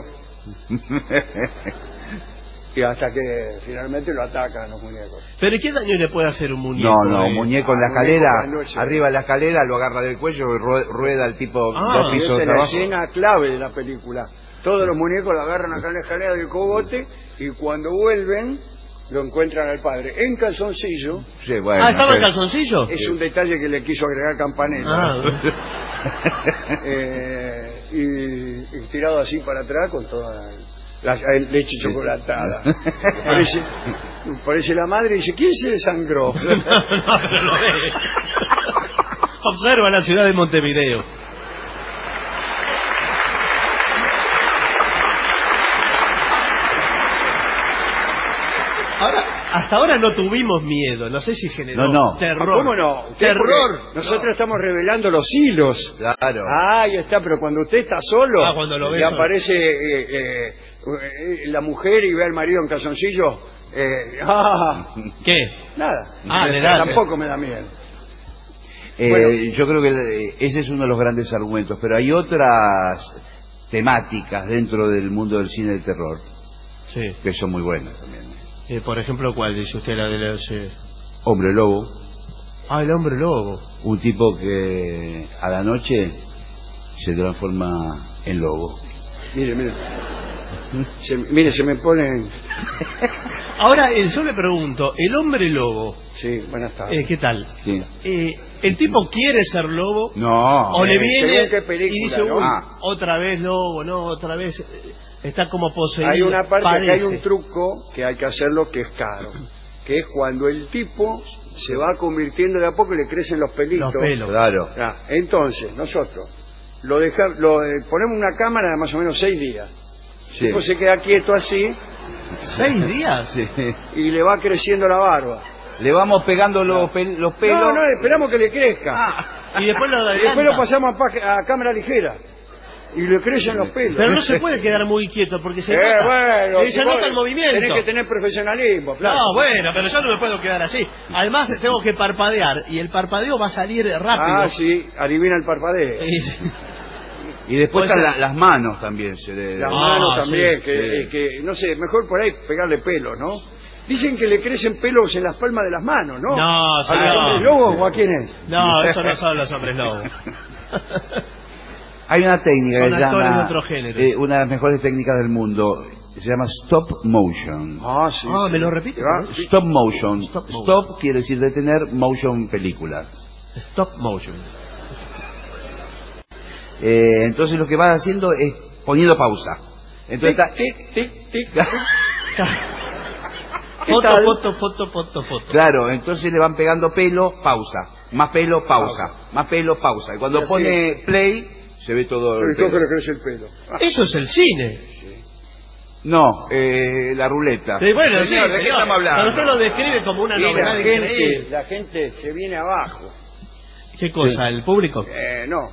Y hasta que finalmente lo atacan los muñecos. Pero ¿qué daño le puede hacer un muñeco? No, no, eh? muñeco en la Ah, muñeco escalera, en la noche. arriba de la escalera, lo agarra del cuello y rue- rueda el tipo Ah, dos Y pisos esa de es la abajo. escena clave de la película. Todos los muñecos lo agarran acá en la escalera del cogote y cuando vuelven lo encuentran al padre en calzoncillo. Sí, bueno, Ah, ¿estaba en pero- calzoncillo? Es un detalle que le quiso agregar Campanella. Ah, eh, y, y tirado así para atrás con toda la, la leche chocolatada. Parece, parece la madre y dice, ¿quién se desangró? No, no, pero lo ve. Observa la ciudad de Montevideo. Ahora, hasta ahora no tuvimos miedo, no sé si generó No, no. terror. ¿Cómo no? Usted, Terror. porque nosotros no. estamos revelando los hilos. Claro. Ah, ahí está, pero cuando usted está solo, Ah, cuando lo ve y solo. aparece eh, eh, eh, la mujer y ve al marido en calzoncillo, eh, ah, ¿Qué? nada. Ah, le da- Tampoco me da miedo. Eh, Bueno. Yo creo que eh, ese es uno de los grandes argumentos, pero hay otras temáticas dentro del mundo del cine de terror Sí. que son muy buenas también. Eh, por ejemplo, ¿cuál dice usted? La de los... eh, Hombre Lobo, Ah, el hombre lobo. un tipo que a la noche se transforma en lobo. Mire, mire. Se, mire, se me ponen... Ahora, eh, yo le pregunto, el hombre lobo, Sí, buenas tardes. eh, ¿qué tal? Sí. Eh, ¿El tipo quiere ser lobo? No. ¿O le eh, viene según qué película, y dice, ¿no? "Uy, Ah. otra vez lobo, no, otra vez... eh, Está como poseído. Hay una parte que hay padece"? un truco que hay que hacerlo que es caro, que es cuando el tipo se va convirtiendo de a poco y le crecen los pelitos. Los pelos. Claro. Ah, entonces, nosotros lo, deja, lo eh, ponemos una cámara de más o menos seis días. Sí. El tipo se queda quieto así ¿Seis días? Sí. y le va creciendo la barba. Le vamos pegando los, pel- los pelos. No, no, esperamos que le crezca. Ah, y después lo y adelanta. después lo pasamos a, pa- a cámara ligera y le crecen los pelos. Pero no se puede quedar muy quieto porque se Eh, nota, bueno, eh, si se vos nota el movimiento. Tenés que tener profesionalismo, claro. No, bueno, pero yo no me puedo quedar así. Además tengo que parpadear y el parpadeo va a salir rápido. Ah, sí, adivina el parpadeo. Y- Y después Puede están ser. la- las manos también. Se le... Las Ah, manos también, sí, que, sí. eh, que, no sé, mejor por ahí pegarle pelo, ¿no? Dicen que le crecen pelos en las palmas de las manos, ¿no? No, ¿A los señor. hombres lobos o a quién es? No, eso no son los hombres lobos. Hay una técnica Son que se actores llama, de otro género. eh, una de las mejores técnicas del mundo, se llama stop motion. Ah, sí. Ah, sí. ¿me lo repite? Ah, por sí. Stop motion. Stop Stop, motion. quiere decir detener, motion películas. Stop motion. Eh, entonces lo que va haciendo es poniendo pausa. Entonces está, Tic, tic, tic, tic. Foto, tal? foto, foto, foto, foto. claro, entonces le van pegando pelo, pausa. Más pelo, pausa. Más pelo, pausa. Y cuando Y así pone play, se ve todo Pero el todo que pelo. le crece el pelo. Ah, Eso es el cine. No, eh, la ruleta. Sí, bueno, Señor, sí, ¿de qué señor. estamos hablando? Pero usted lo describe como una y la novedad gente, increíble. la gente se viene abajo. ¿Qué cosa? ¿El público? Eh, no.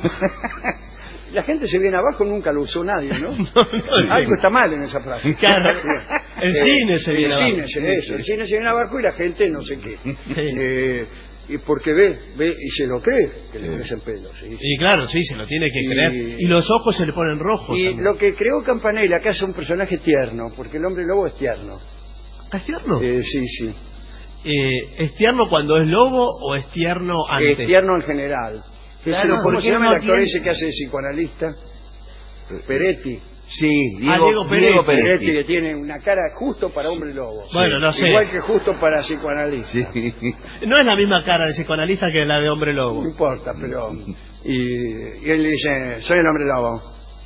La gente se viene abajo, nunca lo usó nadie, ¿no? No, no, Algo está mal en esa frase. Claro. El Eh, cine se viene el abajo. cine se- eso, el cine se viene abajo y la gente no sé qué. Sí. Eh, y porque ve, ve y se lo cree que le crecen pelos. ¿sí? Y claro, sí, se lo tiene que Y- creer. Y los ojos se le ponen rojos. Y también. lo que creó Campanella acá es un personaje tierno, porque el hombre lobo es tierno. ¿Es tierno? Eh, sí, sí. Eh, ¿Es tierno cuando es lobo o es tierno antes? Es tierno en general. Claro, ¿Cómo porque se llama no el actor tiene- ese que hace de psicoanalista? Peretti. Sí, Ah, Diego, Diego Peretti. Diego Peretti, Peretti. que tiene una cara justo para hombre lobo. Bueno, no sé. Igual que justo para psicoanalista. Sí. No es la misma cara de psicoanalista que la de hombre lobo. No importa, pero... Y, y él dice, soy el hombre lobo.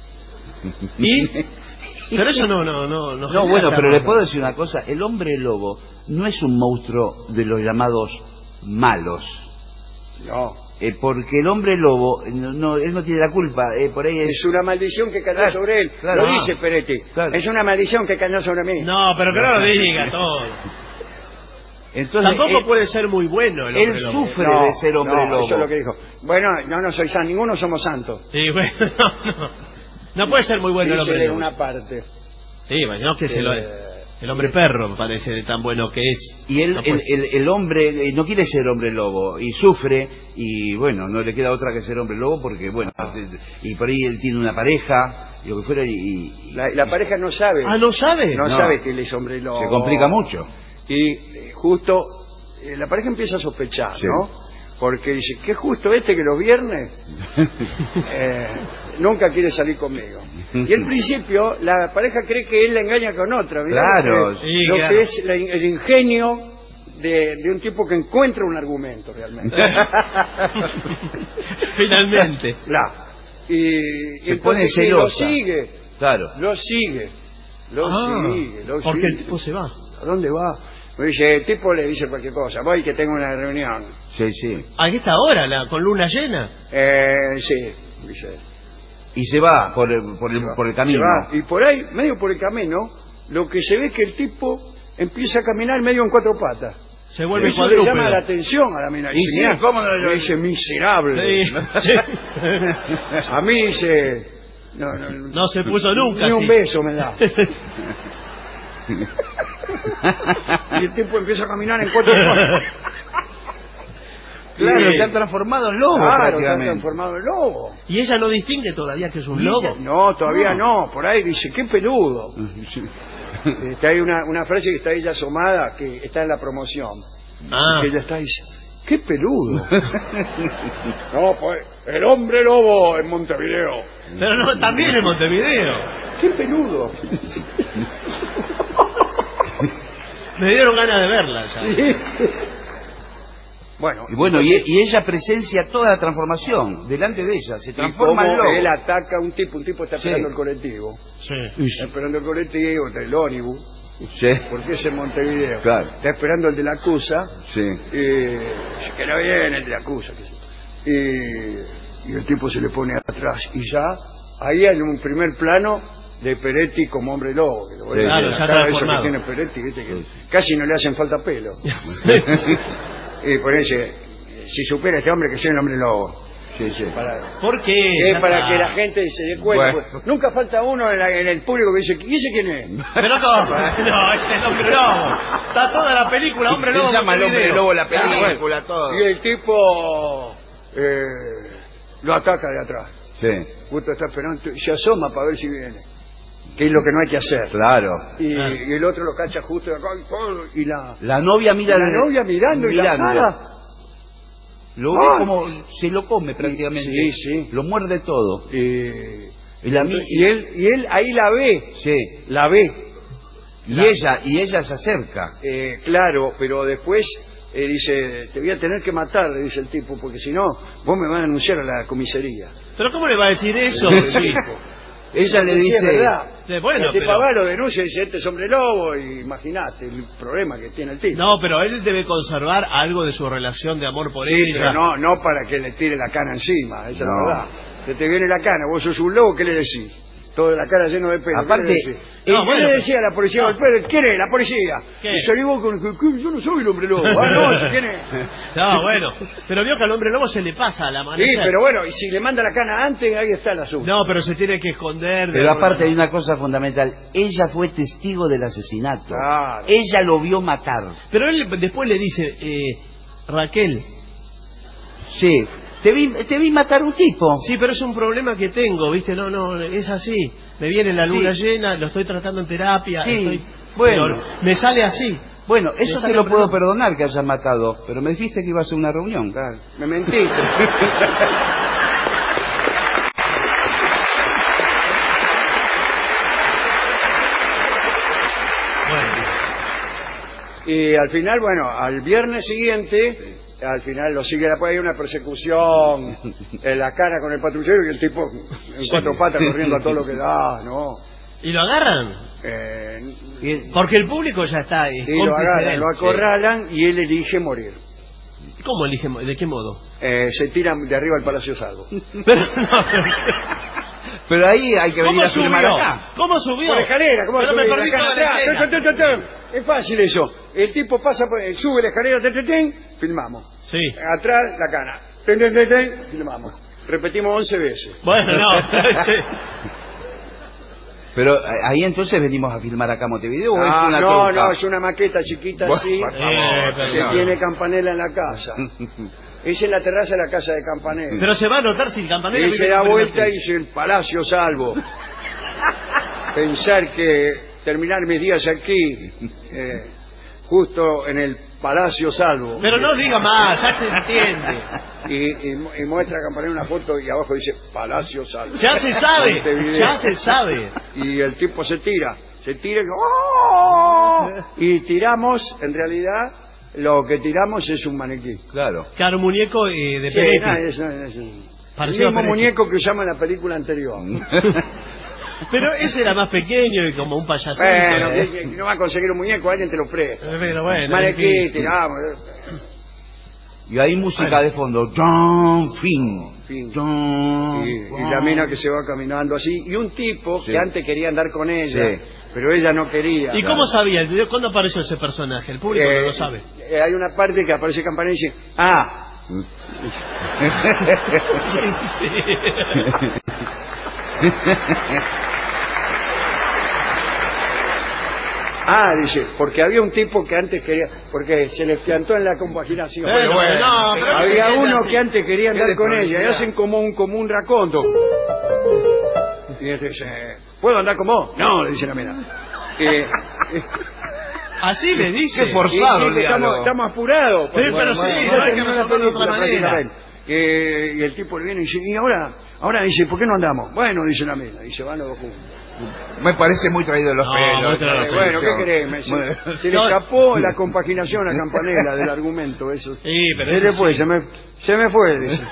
¿Y? Pero eso no, no, no. No, No, genera bueno, pero terror. le puedo decir una cosa. El hombre lobo no es un monstruo de los llamados malos. No. Eh, porque el hombre lobo, no, no, él no tiene la culpa. Eh, por ahí es... Es una maldición que cayó Claro, sobre él. claro. Lo Ah. dice Peretti. Claro. Es una maldición que cayó sobre mí. No, pero que no lo diga todo. Entonces, Tampoco él, puede ser muy bueno el él hombre lobo. sufre No, de ser hombre no, lobo. Eso es lo que dijo. Bueno, no, no soy santo. Ninguno somos santos. Sí, bueno, no, no. No puede ser muy bueno el Dice hombre de lobo. una parte. Sí, bueno, no que se lo... Eh, El hombre perro me parece de tan bueno que es. Y él, No el, puede- el, el hombre eh, no quiere ser hombre lobo y sufre y bueno, no le queda otra que ser hombre lobo porque bueno, y por ahí él tiene una pareja y lo que fuera y, y- La, la pareja no sabe. Ah, ¿no sabe? No, No. sabe que él es hombre lobo. se complica mucho. Y eh, justo eh, la pareja empieza a sospechar, Sí. ¿no? Porque dice, qué justo este que los viernes eh, nunca quiere salir conmigo. Y al principio la pareja cree que él la engaña con otra, ¿verdad? Claro. Lo que, Sí, lo claro. que es la- el ingenio de, de un tipo que encuentra un argumento realmente. Finalmente. Claro. Y, y Se entonces pone sí, lo celosa. sigue, Claro. lo sigue, lo Ah, sigue, lo porque sigue. el tipo se va. ¿A dónde va? Me dice, el tipo le dice cualquier cosa, voy que tengo una reunión. Sí, sí. ¿A esta hora, la, con luna llena? Eh, sí, dice. Y se va por el, por el, Se va, por el se camino. va. Y por ahí, medio por el camino, lo que se ve es que el tipo empieza a caminar medio en cuatro patas. Se vuelve Eso le cuadrúpedo. llama la atención a la mina. Y Dice, sí, "Mirá", ¿cómo no lo- le dice miserable. Sí. A mí dice, no, no, No se puso nunca ni un así. beso me da. Y el tipo empieza a caminar en cuatro patas. Claro, Sí. se ha transformado en lobo Claro, se ha prácticamente. transformado en lobo. Y ella no distingue todavía que es un Y lobo. ella- No, todavía no. Por ahí dice, qué peludo. Este, hay una, una frase que está ella asomada, que está en la promoción. Ah, Que ella está y dice, qué peludo. No, pues, el hombre lobo en Montevideo. pero no, también en Montevideo. Qué peludo. Me dieron ganas de verla ya. Bueno, Y bueno, y, y ella presencia toda la transformación delante de ella, se y transforma en como lobo. él ataca a un tipo, un tipo está Sí. esperando el colectivo. Sí. Está esperando el colectivo, el ónibus, Sí, porque es en Montevideo. Claro. Está esperando el de la acusa. sí. Y que no viene el de la acusa. que sí. Y, y el tipo se le pone atrás. Y ya, ahí hay un primer plano de Peretti como hombre lobo. Que lo Sí, claro, la ya cara esa que transformado. tiene Peretti, ¿viste? Que Sí. casi no le hacen falta pelo. Y por eso, si supera este hombre que sea un hombre lobo. Sí, sí. Para, ¿Por qué? es Ya para está. que la gente se dé cuenta. Bueno. Pues, nunca falta uno en, la- en el público que dice, ¿y ese quién es? Pero cómo, no, es el hombre lobo. Está toda la película, hombre lobo. Se llama el hombre Montevideo. lobo la Ah, película, bueno. todo. Y el tipo eh, lo ataca de atrás. Sí, Justo está esperando y se asoma para ver si viene. Que es lo que no hay que hacer. claro. Y, Claro. y el otro lo cacha justo de acá y, todo, y la, La novia mira la de- novia mirando, y la mirando. cara. Lo ve Ay. como se lo come prácticamente. Sí, sí. Lo muerde todo. eh, Y, la mi- y él y él ahí la ve, Sí. la ve. Y ella, y ella se acerca. Eh, claro, pero después eh, dice, te voy a tener que matar, le dice el tipo, porque si no, vos me vas a anunciar a la comisaría. Pero ¿cómo le va a decir eso? El Sí. tipo. Ella le Sí, es dice, verdad. Sí, bueno, el tipo pero- va, lo denuncia y dice, este es hombre lobo, y imagínate el problema que tiene el tipo. No, pero él debe conservar algo de su relación de amor por Sí, ella. pero no, no para que le tire la cana encima, esa es No. la verdad. Se te viene la cana, vos sos un lobo, ¿qué le decís? Toda la cara lleno de pelo. ¿qué Aparte- le decís? No, ¿Y qué bueno, le pero- decía a la policía no. golpear? ¿Quién es? La policía. ¿Qué? Y salí vos con que- que yo no soy el hombre lobo. Ah, no, ¿sí ¿quién es? No, bueno. Pero vio que al hombre lobo se le pasa a la mano. Sí, pero bueno, y si le manda la cana antes, ahí está el asunto. No, pero se tiene que esconder. de pero alguna aparte hay manera. una cosa fundamental. Ella fue testigo del asesinato. Claro. Ella lo vio matar. Pero él después le dice, eh, Raquel, Sí. Te vi, te vi matar un tipo. sí, pero es un problema que tengo, ¿viste? No, no, es así. Me viene la luna Sí. llena, lo estoy tratando en terapia. Sí, estoy- bueno. pero me sale así. Bueno, Me eso te sale lo el puedo problema. perdonar que hayas matado, pero me dijiste que iba a ser una reunión. Claro, me mentiste. Bueno, Y al final, bueno, al viernes siguiente, al final lo sigue después, hay una persecución en la cara con el patrullero y el tipo en cuatro patas corriendo a todo lo que da, ¿no? ¿y lo agarran? Eh, Y- Porque el público ya está ahí. y lo agarran, lo acorralan y él elige morir. ¿Cómo elige? mo- ¿De qué modo? Eh, se tira de arriba al Palacio Salvo. Pero, no, pero- Pero ahí hay que venir ¿Cómo a filmar subió? acá. ¿Cómo subió? Por escalera, ¿cómo Pero sube me la perdí cana? toda la Ta, escena. ta, ta, ta, ta. Es fácil eso. El tipo pasa, por- sube la escalera, ta, ta, ta, filmamos. Sí. Atrás la cana, ten, ten, ten, ten, filmamos. Repetimos once veces. Bueno, no. Sí. Pero eh, ahí entonces venimos a filmar acá a Montevideo o es Ah, una no, torta? no, es una maqueta chiquita Bueno, así, por favor, Eh, que pero- tiene campanela en la casa. Es en la terraza de la casa de Campanella. Pero se va a notar si el campanero... Y se da vuelta y dice el Palacio Salvo. Pensar que terminar mis días aquí, eh, justo en el Palacio Salvo. Pero no diga más, ya se entiende. Y, y mu- y muestra a Campanella una foto y abajo dice Palacio Salvo. Ya se sabe, Montevideo. ya se sabe. Y el tipo se tira, se tira y, ¡oh! Y tiramos, en realidad, lo que tiramos es un maniquí. Claro. Claro, muñeco eh, de Sí, Peretti. no, es, es el Parecido a mismo Peretti. muñeco que usamos en la película anterior. Pero ese era más pequeño y como un payasito. Bueno, ¿eh? que, que no va a conseguir un muñeco, alguien te lo presta. Pero bueno, Maniquí, difícil. tiramos. Y hay música de fondo. John Fin. Fin. John, Y, y la mina que se va caminando así. Y un tipo Sí. que antes quería andar con ella, Sí. pero ella no quería. ¿Y cómo sabía? el video? ¿Cuándo apareció ese personaje? El público Eh, no lo sabe. eh, hay una parte que aparece Campanella y dice, ah, Sí, sí. ah, dice, porque había un tipo que antes quería, porque se le plantó en la compaginación. Bueno, bueno, no, pero había se uno así. que antes quería andar Qué con ella y desprolijidad. hacen como un, como un raconto. Y este dice, ¿puedo andar con vos? No, le dice la mina. Eh, eh, Así le dice. Qué forzado y el sí, estamos, diálogo. estamos apurados. Sí, pero sí, ya no hay que terminó la resolverlo de otra película, manera. prácticamente. Eh, y el tipo le viene y dice, y ahora, ahora dice, ¿por qué no andamos? Bueno, dice la mina, y se van los dos juntos. Me parece muy traído de los No, pelos. muy traído de Eh, los bueno, selección. ¿qué querés? Me- se, Bueno. se le No. escapó la compaginación a Campanella del argumento, eso. Sí, pero Se eso le fue, sí. se me, se me fue, dice.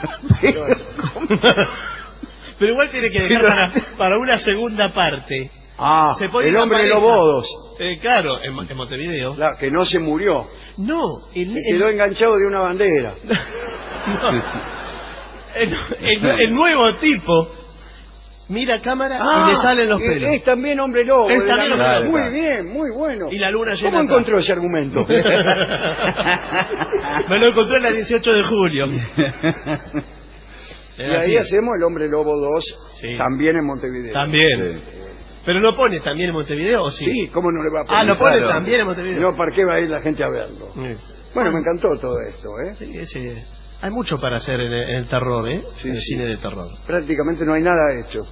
Pero igual tiene que dejar para, para una segunda parte. Ah, Se pone el la hombre de pareja. los bodos, Eh, claro, en, en Montevideo. la, que no se murió, No, el, se el- quedó enganchado de una bandera. el, el- el nuevo tipo mira a cámara y le salen los eh, pelos. Es también hombre lobo. Es de la también luna. hombre lobo. Muy bien, muy bueno. Y la luna llena ¿Cómo atrás. encontró ese argumento? Me lo encontré en la dieciocho de julio. Y ahí hacemos el hombre lobo dos, Sí. también en Montevideo. También. Sí. Pero no pone también en Montevideo, ¿o sí? Sí, ¿cómo no le va a poner? Ah, lo pone Claro. también en Montevideo. No, ¿para qué va a ir la gente a verlo? Sí. Bueno, me encantó todo esto, ¿eh? Sí, ese- hay mucho para hacer en el, en el terror, ¿eh? Sí, en el sí. cine de terror. Prácticamente no hay nada hecho.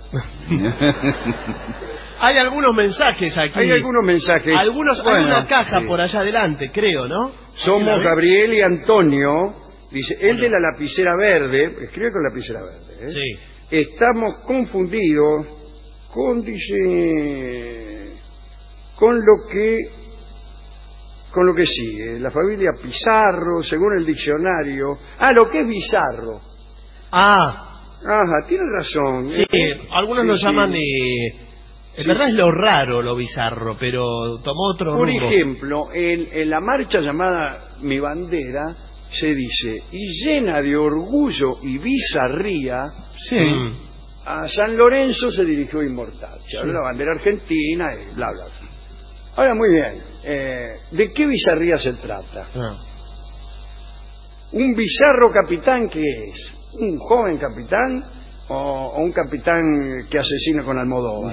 Hay algunos mensajes aquí. Hay algunos mensajes. Algunos, hay Bueno, una caja sí. por allá adelante, creo, ¿no? ¿Aquí la Somos ven? Gabriel y Antonio. Dice, el de la lapicera verde, escribe con lapicera verde, ¿eh? Sí. Estamos confundidos con, dice, con lo que, con lo que sigue. La familia Pizarro, según el diccionario. Ah, lo que es bizarro. Ah, Ajá, tiene razón. sí, ¿eh? algunos Sí, lo sí. llaman de... En Sí, verdad sí. es lo raro, lo bizarro, pero tomó otro Por rumbo. ejemplo, en, en la marcha llamada Mi Bandera se dice, y llena de orgullo y bizarría, Mm. a San Lorenzo se dirigió Inmortal. Se habló de la bandera argentina y bla, bla, bla. Ahora, muy bien, eh, ¿de qué bizarría se trata? Ah. ¿Un bizarro capitán qué es? ¿Un joven capitán o, o un capitán que asesina con Almodóvar?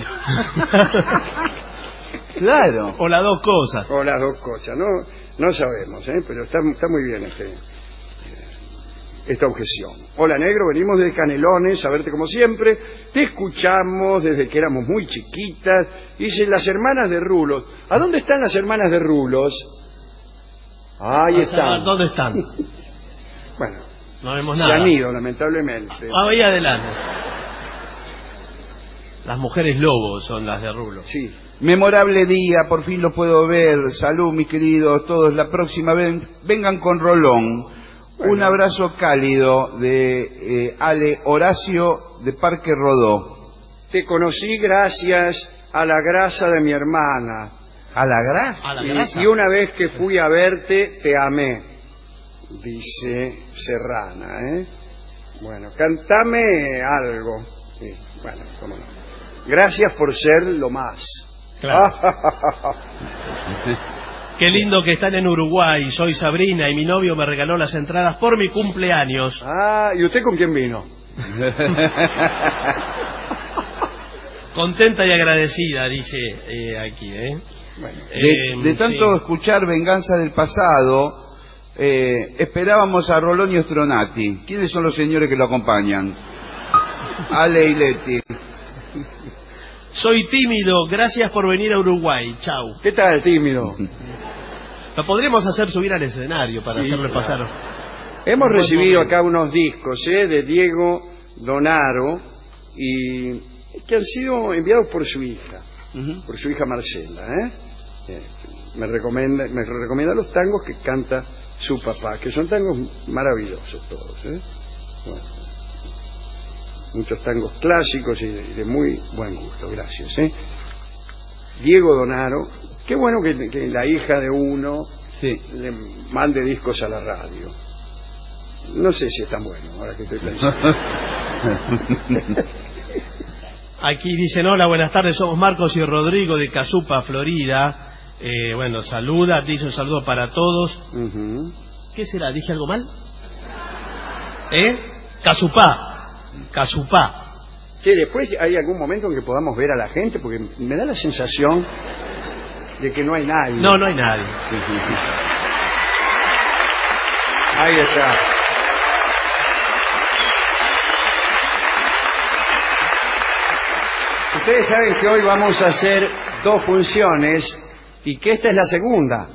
Claro. O las dos cosas. O las dos cosas, no, no sabemos, ¿eh? Pero está, está muy bien este, esta objeción. Hola negro, venimos de Canelones a verte como siempre, te escuchamos desde que éramos muy chiquitas, dice las hermanas de Rulos. ¿A dónde están las hermanas de Rulos? Ahí O sea, están. ¿dónde están? Bueno, No vemos se nada. han ido lamentablemente. Ah, ahí adelante. Las mujeres lobos son las de Rulo. Sí. Memorable día, por fin lo puedo ver. Salud, mis queridos, todos. La próxima vez vengan con Rolón. Bueno. Un abrazo cálido de eh, Ale Horacio de Parque Rodó. Te conocí gracias a la grasa de mi hermana. ¿A la grasa? A la Y, grasa. y una vez que fui a verte, te amé, dice Serrana, ¿eh? Bueno, cantame algo. Sí, bueno, cómo no. Gracias por ser lo más. Claro. Qué lindo que están en Uruguay. Soy Sabrina y mi novio me regaló las entradas por mi cumpleaños. Ah, ¿y usted con quién vino? Contenta y agradecida, dice eh, aquí, ¿eh? Bueno, De, Eh, de tanto sí. escuchar Venganza del Pasado, eh, esperábamos a Rolón y Ostronati. ¿Quiénes son los señores que lo acompañan? Ale y Leti. Soy tímido, gracias por venir a Uruguay. Chau. ¿qué tal, tímido? Lo podríamos hacer subir al escenario para Sí, hacerle claro. pasar. Hemos Un buen recibido momento. acá unos discos, ¿eh? De Diego Donaro, y que han sido enviados por su hija, Ujú. por su hija Marcela, ¿eh? Eh, Me recomienda, me recomienda los tangos que canta su papá, que son tangos maravillosos todos, ¿eh? Bueno, muchos tangos clásicos y de, de muy buen gusto, gracias, ¿eh? Diego Donaro, qué bueno que, que la hija de uno sí. le mande discos a la radio. No sé si es tan bueno, ahora que estoy pensando. Aquí dicen, hola, buenas tardes, somos Marcos y Rodrigo de Cazupa, Florida. Eh, bueno, saluda, dice un saludo para todos. Uh-huh. ¿Qué será? ¿Dije algo mal? ¿Eh? Cazupá. Cazupá. Sí, después hay algún momento en que podamos ver a la gente, porque me da la sensación de que no hay nadie. No, no hay nadie. Sí, sí, sí. Ahí está. Ustedes saben que hoy vamos a hacer dos funciones y que esta es la segunda.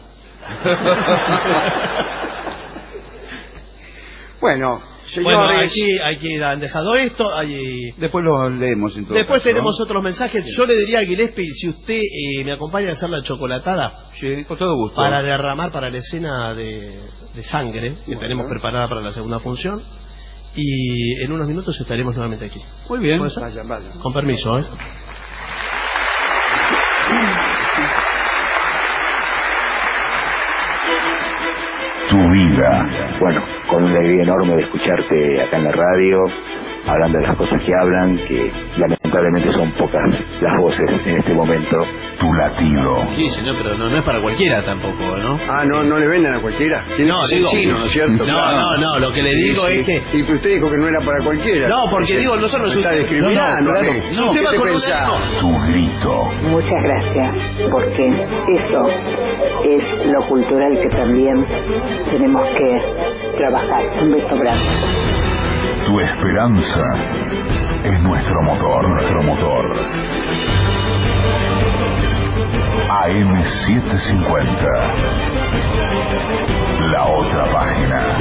Bueno, señores... Bueno, aquí, aquí han dejado esto. Hay... Después lo leemos en todo Después caso, tenemos ¿no? otros mensajes. Sí. Yo le diría a Gillespie, si usted eh, me acompaña a hacer la chocolatada. Sí, con todo gusto. Para derramar para la escena de, de sangre que bueno. tenemos preparada para la segunda función. Y en unos minutos estaremos nuevamente aquí. Muy bien. Vaya, vaya. Con permiso, ¿eh? Tu vida. Bueno, con una alegría enorme de escucharte acá en la radio, hablando de las cosas que hablan, que lamentablemente son pocas las voces en este momento. Tu latido. Sí, señor, pero no, no es para cualquiera tampoco, ¿no? Ah, no, no le venden a cualquiera. Tiene no, que ser digo, chino, ¿no es cierto? No, no, no, lo que le digo sí, es sí. que... Y usted dijo que no era para cualquiera. No, porque digo, nosotros... Está discriminando. No, no, claro. ¿Qué? No, usted va con un... Tu grito. Muchas gracias, porque eso es lo cultural que también tenemos que trabajar. Un beso grande. Tu esperanza es nuestro motor, nuestro motor. A M setecientos cincuenta. La otra página.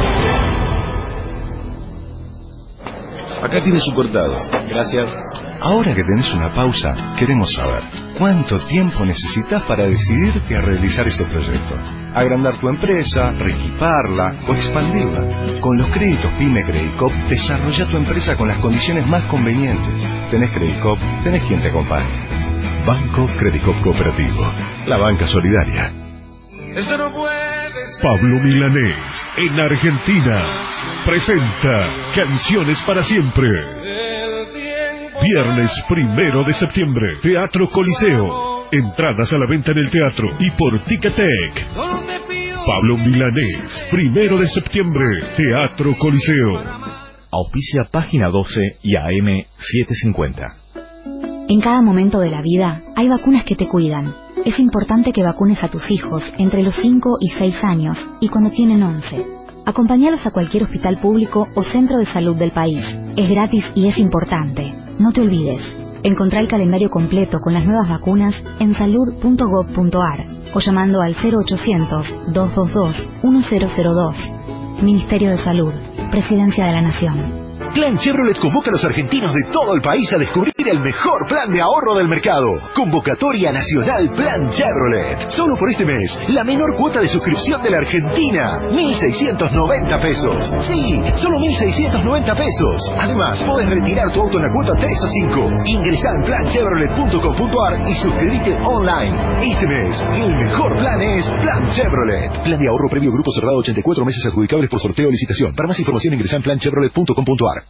Acá tiene su cortado. Gracias. Ahora que tenés una pausa, queremos saber ¿cuánto tiempo necesitas para decidirte a realizar ese proyecto? Agrandar tu empresa, reequiparla o expandirla. Con los créditos PYME Credicop, desarrolla tu empresa con las condiciones más convenientes. Tenés Credicop, tenés quien te acompañe. Banco Credicop Cooperativo, la banca solidaria. Esto no puede ser. Pablo Milanés, en Argentina, presenta Canciones para Siempre. Viernes primero de septiembre, Teatro Coliseo. Entradas a la venta en el teatro y por Ticketek. Pablo Milanés, primero de septiembre, Teatro Coliseo. Auspicia Página doce y A M setecientos cincuenta. En cada momento de la vida hay vacunas que te cuidan. Es importante que vacunes a tus hijos entre los cinco y seis años y cuando tienen once. Acompáñalos a cualquier hospital público o centro de salud del país. Es gratis y es importante. No te olvides. Encontrá el calendario completo con las nuevas vacunas en salud punto gob punto ar o llamando al cero ochocientos, dos dos dos, uno cero cero dos. Ministerio de Salud. Presidencia de la Nación. Plan Chevrolet convoca a los argentinos de todo el país a descubrir el mejor plan de ahorro del mercado. Convocatoria Nacional Plan Chevrolet. Solo por este mes, la menor cuota de suscripción de la Argentina. mil seiscientos noventa pesos. Sí, solo mil seiscientos noventa pesos. Además, podés retirar tu auto en la cuota tres o cinco. Ingresá en plan chevrolet punto com punto ar y suscríbete online. Este mes, el mejor plan es Plan Chevrolet. Plan de ahorro previo grupo cerrado ochenta y cuatro meses adjudicables por sorteo o licitación. Para más información ingresá en plan chevrolet punto com punto ar.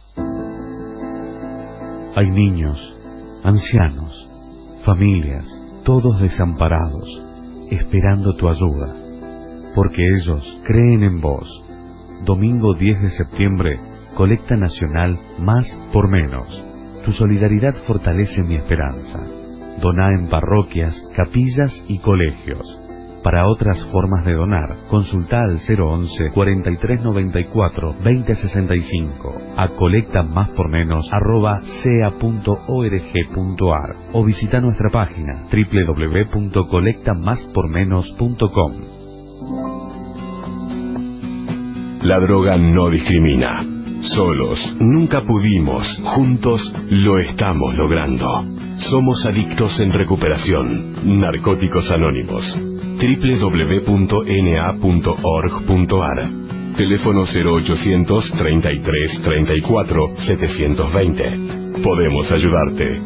Hay niños, ancianos, familias, todos desamparados, esperando tu ayuda, porque ellos creen en vos. Domingo diez de septiembre, colecta nacional Más por Menos. Tu solidaridad fortalece mi esperanza. Doná en parroquias, capillas y colegios. Para otras formas de donar, consulta al cero once, cuarenta y tres noventa y cuatro, veinte sesenta y cinco, a colecta más por menos arroba sea punto org punto ar o visita nuestra página doble u doble u doble u punto colecta más por menos punto com. La droga no discrimina. Solos nunca pudimos, juntos lo estamos logrando. Somos adictos en recuperación. Narcóticos Anónimos. doble u doble u doble u punto ene a punto org punto a r. Teléfono cero ochocientos, treinta y tres, treinta y cuatro, setecientos veinte. Podemos ayudarte.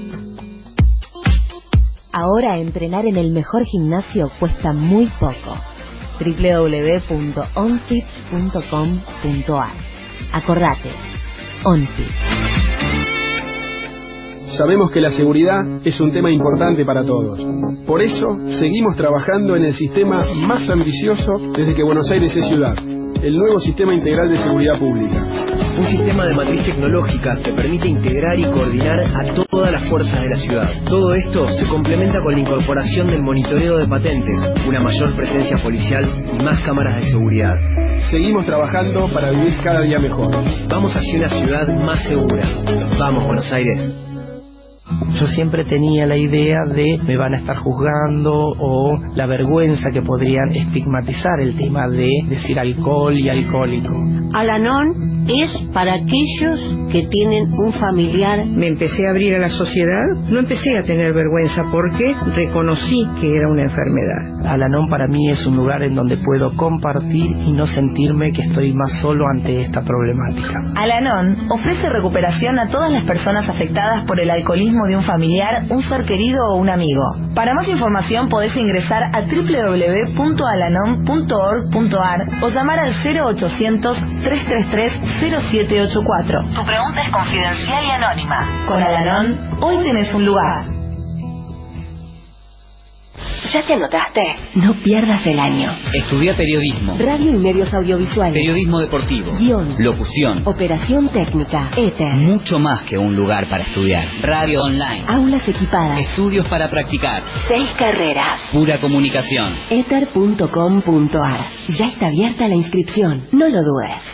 Ahora entrenar en el mejor gimnasio cuesta muy poco. doble u doble u doble u punto onfit punto com punto a r. Acordate, OnFit. Sabemos que la seguridad es un tema importante para todos. Por eso, seguimos trabajando en el sistema más ambicioso desde que Buenos Aires es ciudad, el nuevo Sistema Integral de Seguridad Pública. Un sistema de matriz tecnológica que permite integrar y coordinar a todas las fuerzas de la ciudad. Todo esto se complementa con la incorporación del monitoreo de patentes, una mayor presencia policial y más cámaras de seguridad. Seguimos trabajando para vivir cada día mejor. Vamos hacia una ciudad más segura. Vamos, Buenos Aires. Yo siempre tenía la idea de me van a estar juzgando o la vergüenza que podrían estigmatizar el tema de decir alcohol y alcohólico. Al-Anon es para aquellos que tienen un familiar. Me empecé a abrir a la sociedad, no empecé a tener vergüenza porque reconocí que era una enfermedad. Al-Anon para mí es un lugar en donde puedo compartir y no sentirme que estoy más solo ante esta problemática. Al-Anon ofrece recuperación a todas las personas afectadas por el alcoholismo de un familiar, un ser querido o un amigo. Para más información podés ingresar a doble u doble u doble u punto alanon punto org punto a r o llamar al cero ochocientos, tres tres tres, cero siete ocho cuatro. Tu pregunta es confidencial y anónima. Con Al-Anon, hoy tenés un lugar. ¿Ya te anotaste? No pierdas el año. Estudia periodismo, Radio y medios audiovisuales, periodismo deportivo, guión, locución, operación técnica, éter. Mucho más que un lugar para estudiar. Radio online, aulas equipadas, estudios para practicar, seis carreras, pura comunicación. éter punto com punto a r. Ya está abierta la inscripción. No lo dudes.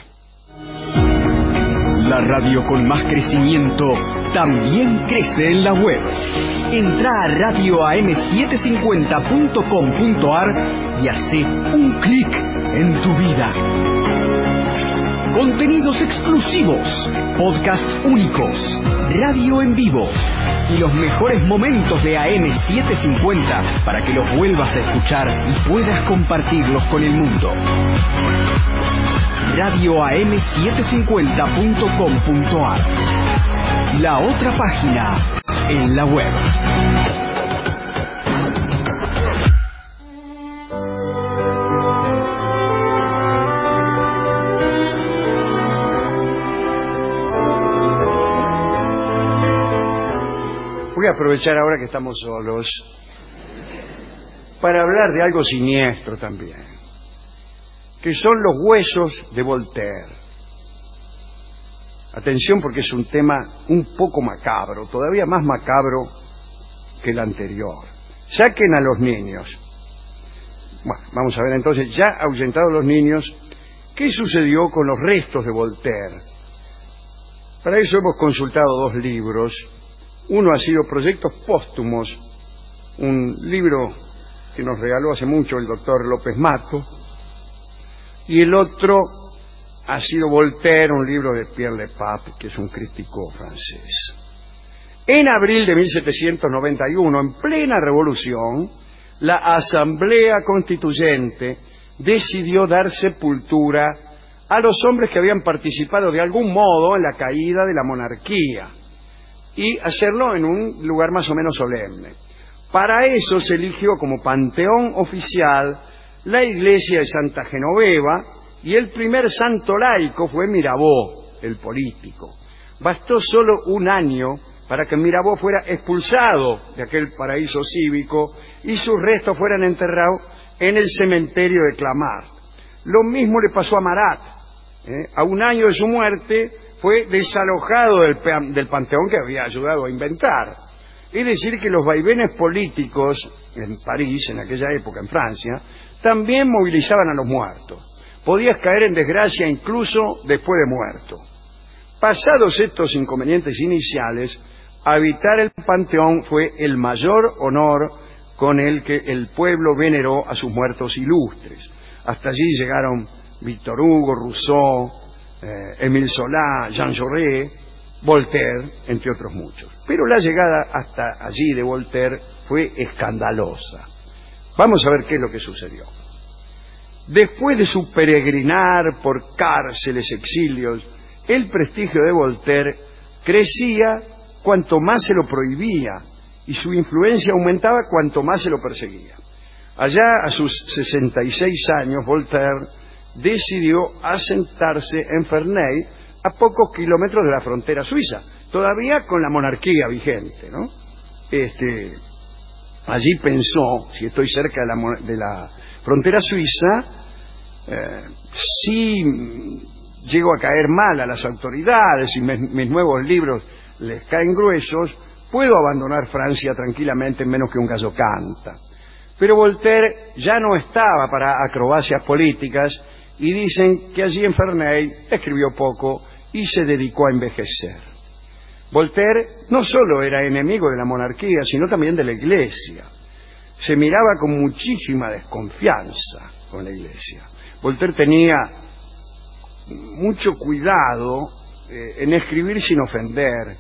La radio con más crecimiento también crece en la web. Entra a radio a m setecientos cincuenta punto com punto a r y hace un clic en tu vida. Contenidos exclusivos, podcasts únicos, radio en vivo y los mejores momentos de A M setecientos cincuenta para que los vuelvas a escuchar y puedas compartirlos con el mundo. radio a m setecientos cincuenta punto com punto a r. La otra página en la web. Voy a aprovechar ahora que estamos solos para hablar de algo siniestro también, que son los huesos de Voltaire. Atención, porque es un tema un poco macabro, todavía más macabro que el anterior. Saquen a los niños. Bueno, vamos a ver entonces, ya ahuyentados los niños, ¿qué sucedió con los restos de Voltaire? Para eso hemos consultado dos libros. Uno ha sido Proyectos Póstumos, un libro que nos regaló hace mucho el doctor López Mato, y el otro ha sido Voltaire, un libro de Pierre Lepap, que es un crítico francés. En abril de mil setecientos noventa y uno, en plena revolución, la Asamblea Constituyente decidió dar sepultura a los hombres que habían participado de algún modo en la caída de la monarquía y hacerlo en un lugar más o menos solemne. Para eso se eligió como panteón oficial la iglesia de Santa Genoveva, y el primer santo laico fue Mirabeau, el político. Bastó solo un año para que Mirabeau fuera expulsado de aquel paraíso cívico y sus restos fueran enterrados en el cementerio de Clamart. Lo mismo le pasó a Marat. ¿eh? A un año de su muerte fue desalojado del, del panteón que había ayudado a inventar. Es decir, que los vaivenes políticos en París, en aquella época, en Francia, también movilizaban a los muertos. Podías caer en desgracia incluso después de muerto. Pasados estos inconvenientes iniciales, habitar el panteón fue el mayor honor con el que el pueblo veneró a sus muertos ilustres. Hasta allí llegaron Víctor Hugo, Rousseau, eh, Émile Zola, Jean Jaurès, Voltaire, entre otros muchos. Pero la llegada hasta allí de Voltaire fue escandalosa. Vamos a ver qué es lo que sucedió. Después de su peregrinar por cárceles, exilios, el prestigio de Voltaire crecía cuanto más se lo prohibía y su influencia aumentaba cuanto más se lo perseguía. Allá a sus sesenta y seis años, Voltaire decidió asentarse en Ferney, a pocos kilómetros de la frontera suiza, todavía con la monarquía vigente, ¿no? Este, allí pensó, si estoy cerca de la, de la frontera suiza, eh, si llego a caer mal a las autoridades y me, mis nuevos libros les caen gruesos, puedo abandonar Francia tranquilamente en menos que un gallo canta. Pero Voltaire ya no estaba para acrobacias políticas y dicen que allí en Ferney escribió poco y se dedicó a envejecer. Voltaire no solo era enemigo de la monarquía, sino también de la Iglesia. Se miraba con muchísima desconfianza con la Iglesia. Voltaire tenía mucho cuidado eh, en escribir sin ofender.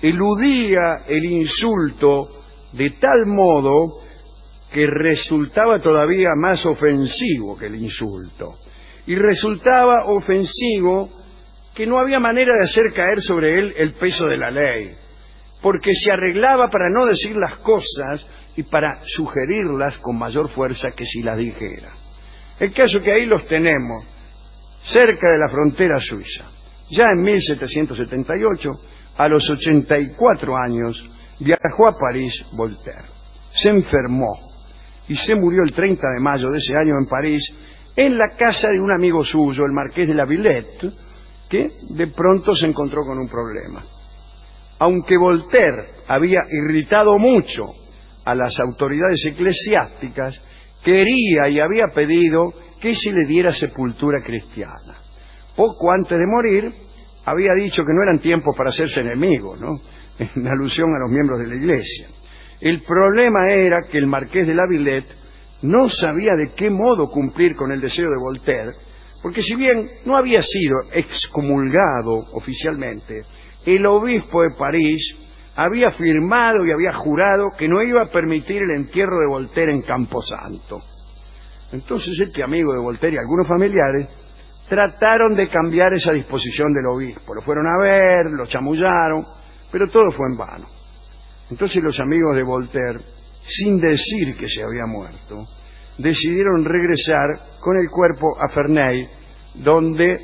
Eludía el insulto de tal modo que resultaba todavía más ofensivo que el insulto. Y resultaba ofensivo que no había manera de hacer caer sobre él el peso de la ley, porque se arreglaba para no decir las cosas y para sugerirlas con mayor fuerza que si las dijera. El caso que ahí los tenemos, cerca de la frontera suiza. Ya en mil setecientos setenta y ocho, a los ochenta y cuatro años, viajó a París Voltaire. Se enfermó y se murió el treinta de mayo de ese año en París, en la casa de un amigo suyo, el marqués de la Villette, que de pronto se encontró con un problema. Aunque Voltaire había irritado mucho a las autoridades eclesiásticas, quería y había pedido que se le diera sepultura cristiana. Poco antes de morir, había dicho que no eran tiempos para hacerse enemigos, ¿no?, en alusión a los miembros de la Iglesia. El problema era que el marqués de la Villette no sabía de qué modo cumplir con el deseo de Voltaire, porque si bien no había sido excomulgado oficialmente, el obispo de París había firmado y había jurado que no iba a permitir el entierro de Voltaire en Camposanto. Entonces este amigo de Voltaire y algunos familiares trataron de cambiar esa disposición del obispo. Lo fueron a ver, lo chamullaron, pero todo fue en vano. Entonces los amigos de Voltaire, sin decir que se había muerto, decidieron regresar con el cuerpo a Ferney, donde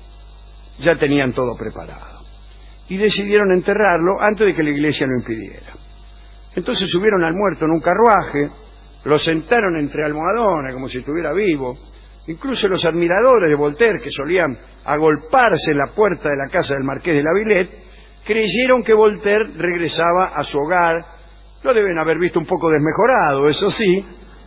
ya tenían todo preparado. Y decidieron enterrarlo antes de que la Iglesia lo impidiera. Entonces subieron al muerto en un carruaje, lo sentaron entre almohadones como si estuviera vivo. Incluso los admiradores de Voltaire, que solían agolparse en la puerta de la casa del marqués de la Villette, creyeron que Voltaire regresaba a su hogar. Lo deben haber visto un poco desmejorado, eso sí,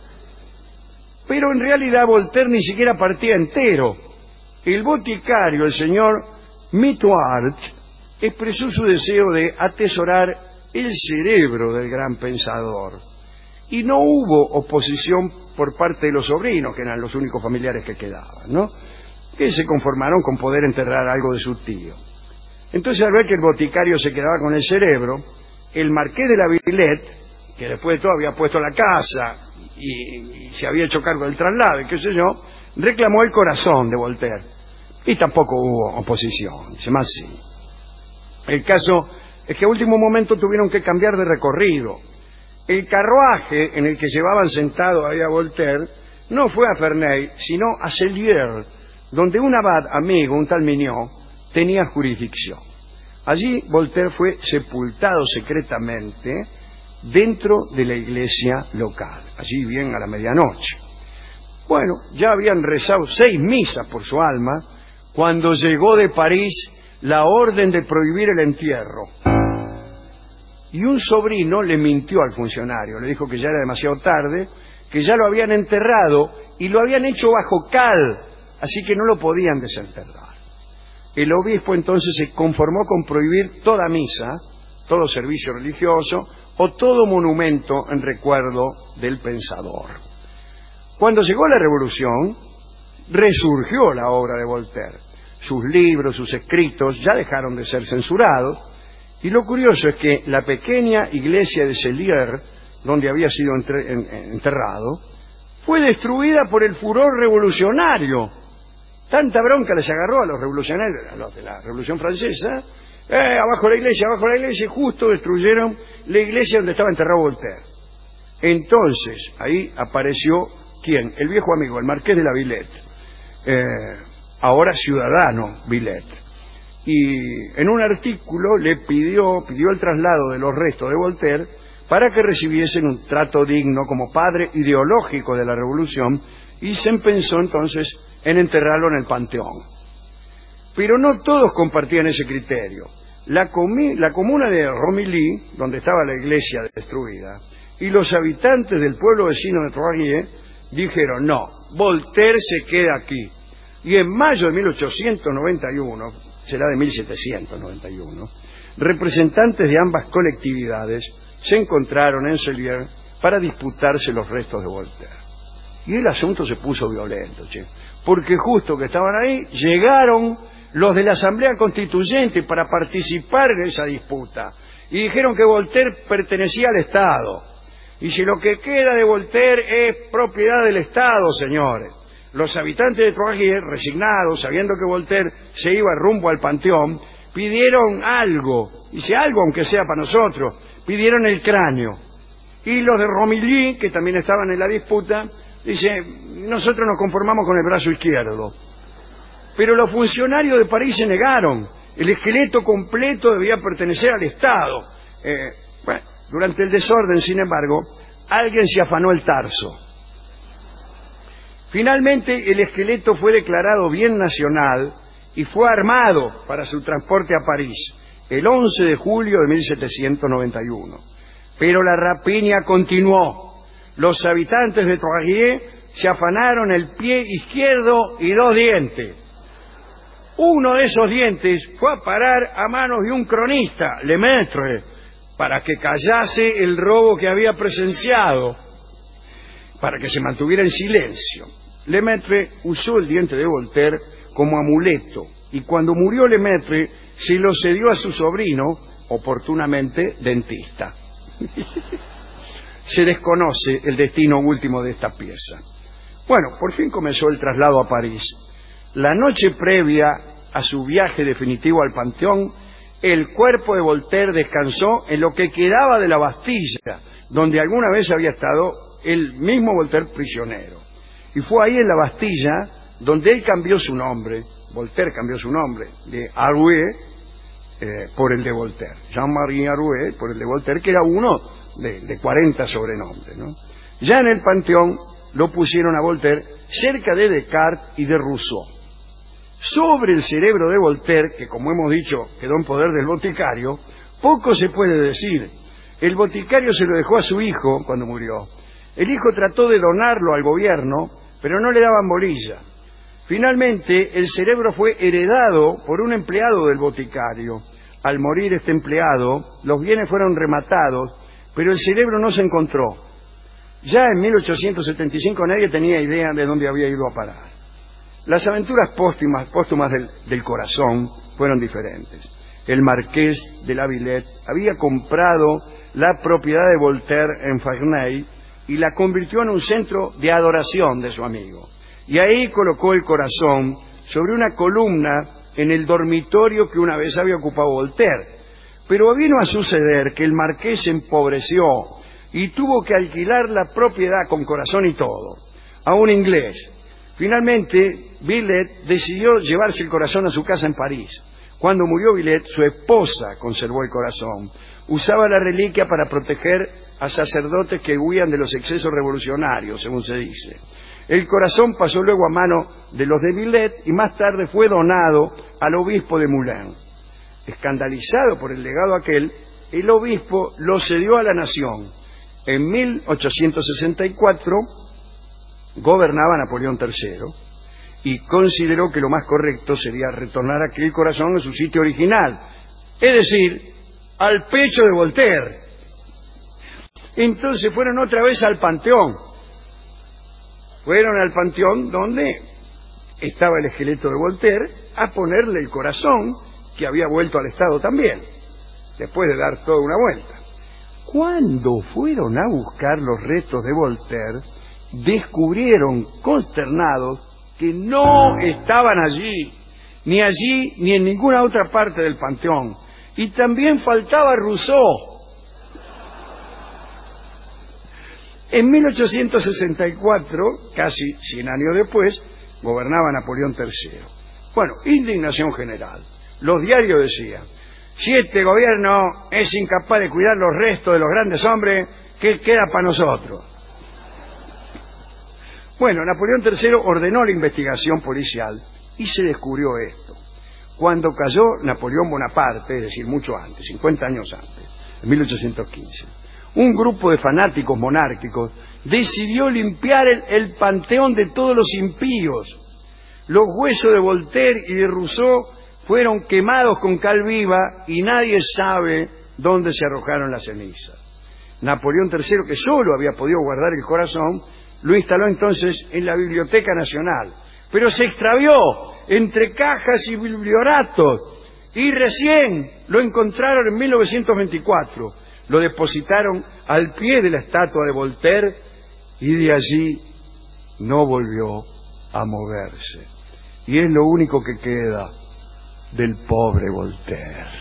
pero en realidad Voltaire ni siquiera partía entero. El boticario, el señor Mitoart, expresó su deseo de atesorar el cerebro del gran pensador. Y no hubo oposición por parte de los sobrinos, que eran los únicos familiares que quedaban, ¿no?, que se conformaron con poder enterrar algo de su tío. Entonces, al ver que el boticario se quedaba con el cerebro, el marqués de la Villette, que después de todo había puesto la casa y, y se había hecho cargo del traslado y qué sé yo, reclamó el corazón de Voltaire. Y tampoco hubo oposición, dice más sí. El caso es que a último momento tuvieron que cambiar de recorrido. El carruaje en el que llevaban sentado ahí a Voltaire no fue a Ferney, sino a Cellier, donde un abad amigo, un tal Mignot, tenía jurisdicción. Allí Voltaire fue sepultado secretamente dentro de la iglesia local, allí bien a la medianoche. Bueno, ya habían rezado seis misas por su alma cuando llegó de París la orden de prohibir el entierro. Y un sobrino le mintió al funcionario, le dijo que ya era demasiado tarde, que ya lo habían enterrado y lo habían hecho bajo cal, así que no lo podían desenterrar. El obispo entonces se conformó con prohibir toda misa, todo servicio religioso o todo monumento en recuerdo del pensador. Cuando llegó la Revolución, resurgió la obra de Voltaire. Sus libros, sus escritos ya dejaron de ser censurados, y lo curioso es que la pequeña iglesia de Cellier, donde había sido enterrado, fue destruida por el furor revolucionario. Tanta bronca les agarró a los revolucionarios, a los de la Revolución Francesa, eh, abajo la iglesia, abajo la iglesia, y justo destruyeron la iglesia donde estaba enterrado Voltaire. Entonces, ahí apareció, ¿quién? El viejo amigo, el marqués de la Villette, eh, ahora ciudadano Villette. Y en un artículo le pidió, pidió el traslado de los restos de Voltaire para que recibiesen un trato digno como padre ideológico de la revolución, y se pensó entonces en enterrarlo en el Panteón. Pero no todos compartían ese criterio. La, comi la comuna de Romilly, donde estaba la iglesia destruida, y los habitantes del pueblo vecino de Troyes dijeron, no, Voltaire se queda aquí. Y en mayo de mil ochocientos noventa y uno, será de mil setecientos noventa y uno, representantes de ambas colectividades se encontraron en Cellier para disputarse los restos de Voltaire. Y el asunto se puso violento, che, porque justo que estaban ahí, llegaron los de la Asamblea Constituyente para participar en esa disputa, y dijeron que Voltaire pertenecía al Estado. Y si lo que queda de Voltaire es propiedad del Estado, señores. Los habitantes de Troyes, resignados, sabiendo que Voltaire se iba rumbo al Panteón, pidieron algo, dice algo aunque sea para nosotros, pidieron el cráneo. Y los de Romilly, que también estaban en la disputa, dice, nosotros nos conformamos con el brazo izquierdo. Pero los funcionarios de París se negaron. El esqueleto completo debía pertenecer al Estado. Eh, bueno, durante el desorden, sin embargo, alguien se afanó el tarso. Finalmente, el esqueleto fue declarado bien nacional y fue armado para su transporte a París el once de julio de mil setecientos noventa y uno. Pero la rapiña continuó. Los habitantes de Troyes se afanaron el pie izquierdo y dos dientes. Uno de esos dientes fue a parar a manos de un cronista, Lemaitre, para que callase el robo que había presenciado, para que se mantuviera en silencio. Lemaitre usó el diente de Voltaire como amuleto, y cuando murió Lemaitre se lo cedió a su sobrino, oportunamente dentista. Se desconoce el destino último de esta pieza. Bueno, por fin comenzó el traslado a París. La noche previa a su viaje definitivo al Panteón, el cuerpo de Voltaire descansó en lo que quedaba de la Bastilla, donde alguna vez había estado el mismo Voltaire prisionero. Y fue ahí en la Bastilla donde él cambió su nombre, Voltaire cambió su nombre, de Arouet eh, por el de Voltaire, Jean-Marie Arouet por el de Voltaire, que era uno de, de cuarenta sobrenombres, ¿no? Ya en el Panteón lo pusieron a Voltaire cerca de Descartes y de Rousseau. Sobre el cerebro de Voltaire, que como hemos dicho quedó en poder del boticario, poco se puede decir. El boticario se lo dejó a su hijo cuando murió. El hijo trató de donarlo al gobierno, pero no le daban bolilla. Finalmente, el cerebro fue heredado por un empleado del boticario. Al morir este empleado, los bienes fueron rematados, pero el cerebro no se encontró. Ya en mil ochocientos setenta y cinco nadie tenía idea de dónde había ido a parar. Las aventuras póstumas, póstumas del, del corazón fueron diferentes. El marqués de la Villette había comprado la propiedad de Voltaire en Ferney y la convirtió en un centro de adoración de su amigo. Y ahí colocó el corazón sobre una columna en el dormitorio que una vez había ocupado Voltaire. Pero vino a suceder que el marqués se empobreció y tuvo que alquilar la propiedad con corazón y todo a un inglés. Finalmente, Villette decidió llevarse el corazón a su casa en París. Cuando murió Villette, su esposa conservó el corazón. Usaba la reliquia para proteger a sacerdotes que huían de los excesos revolucionarios, según se dice. El corazón pasó luego a mano de los de Villette y más tarde fue donado al obispo de Moulins. Escandalizado por el legado aquel, el obispo lo cedió a la nación. En mil ochocientos sesenta y cuatro gobernaba Napoleón tercero y consideró que lo más correcto sería retornar aquel corazón a su sitio original, es decir, al pecho de Voltaire. Entonces fueron otra vez al Panteón. Fueron al Panteón donde estaba el esqueleto de Voltaire a ponerle el corazón que había vuelto al Estado también, después de dar toda una vuelta. Cuando fueron a buscar los restos de Voltaire, descubrieron consternados que no estaban allí, ni allí ni en ninguna otra parte del panteón. Y también faltaba Rousseau. En mil ochocientos sesenta y cuatro, casi cien años después, gobernaba Napoleón tercero. Bueno, indignación general. Los diarios decían: si este gobierno es incapaz de cuidar los restos de los grandes hombres, ¿qué queda para nosotros? Bueno, Napoleón tercero ordenó la investigación policial y se descubrió esto. Cuando cayó Napoleón Bonaparte, es decir, mucho antes, cincuenta años antes, en mil ochocientos quince, un grupo de fanáticos monárquicos decidió limpiar el, el panteón de todos los impíos. Los huesos de Voltaire y de Rousseau fueron quemados con cal viva y nadie sabe dónde se arrojaron las cenizas. Napoleón tercero, que solo había podido guardar el corazón, lo instaló entonces en la Biblioteca Nacional, pero se extravió entre cajas y biblioratos y recién lo encontraron en mil novecientos veinticuatro. Lo depositaron al pie de la estatua de Voltaire y de allí no volvió a moverse. Y es lo único que queda del pobre Voltaire.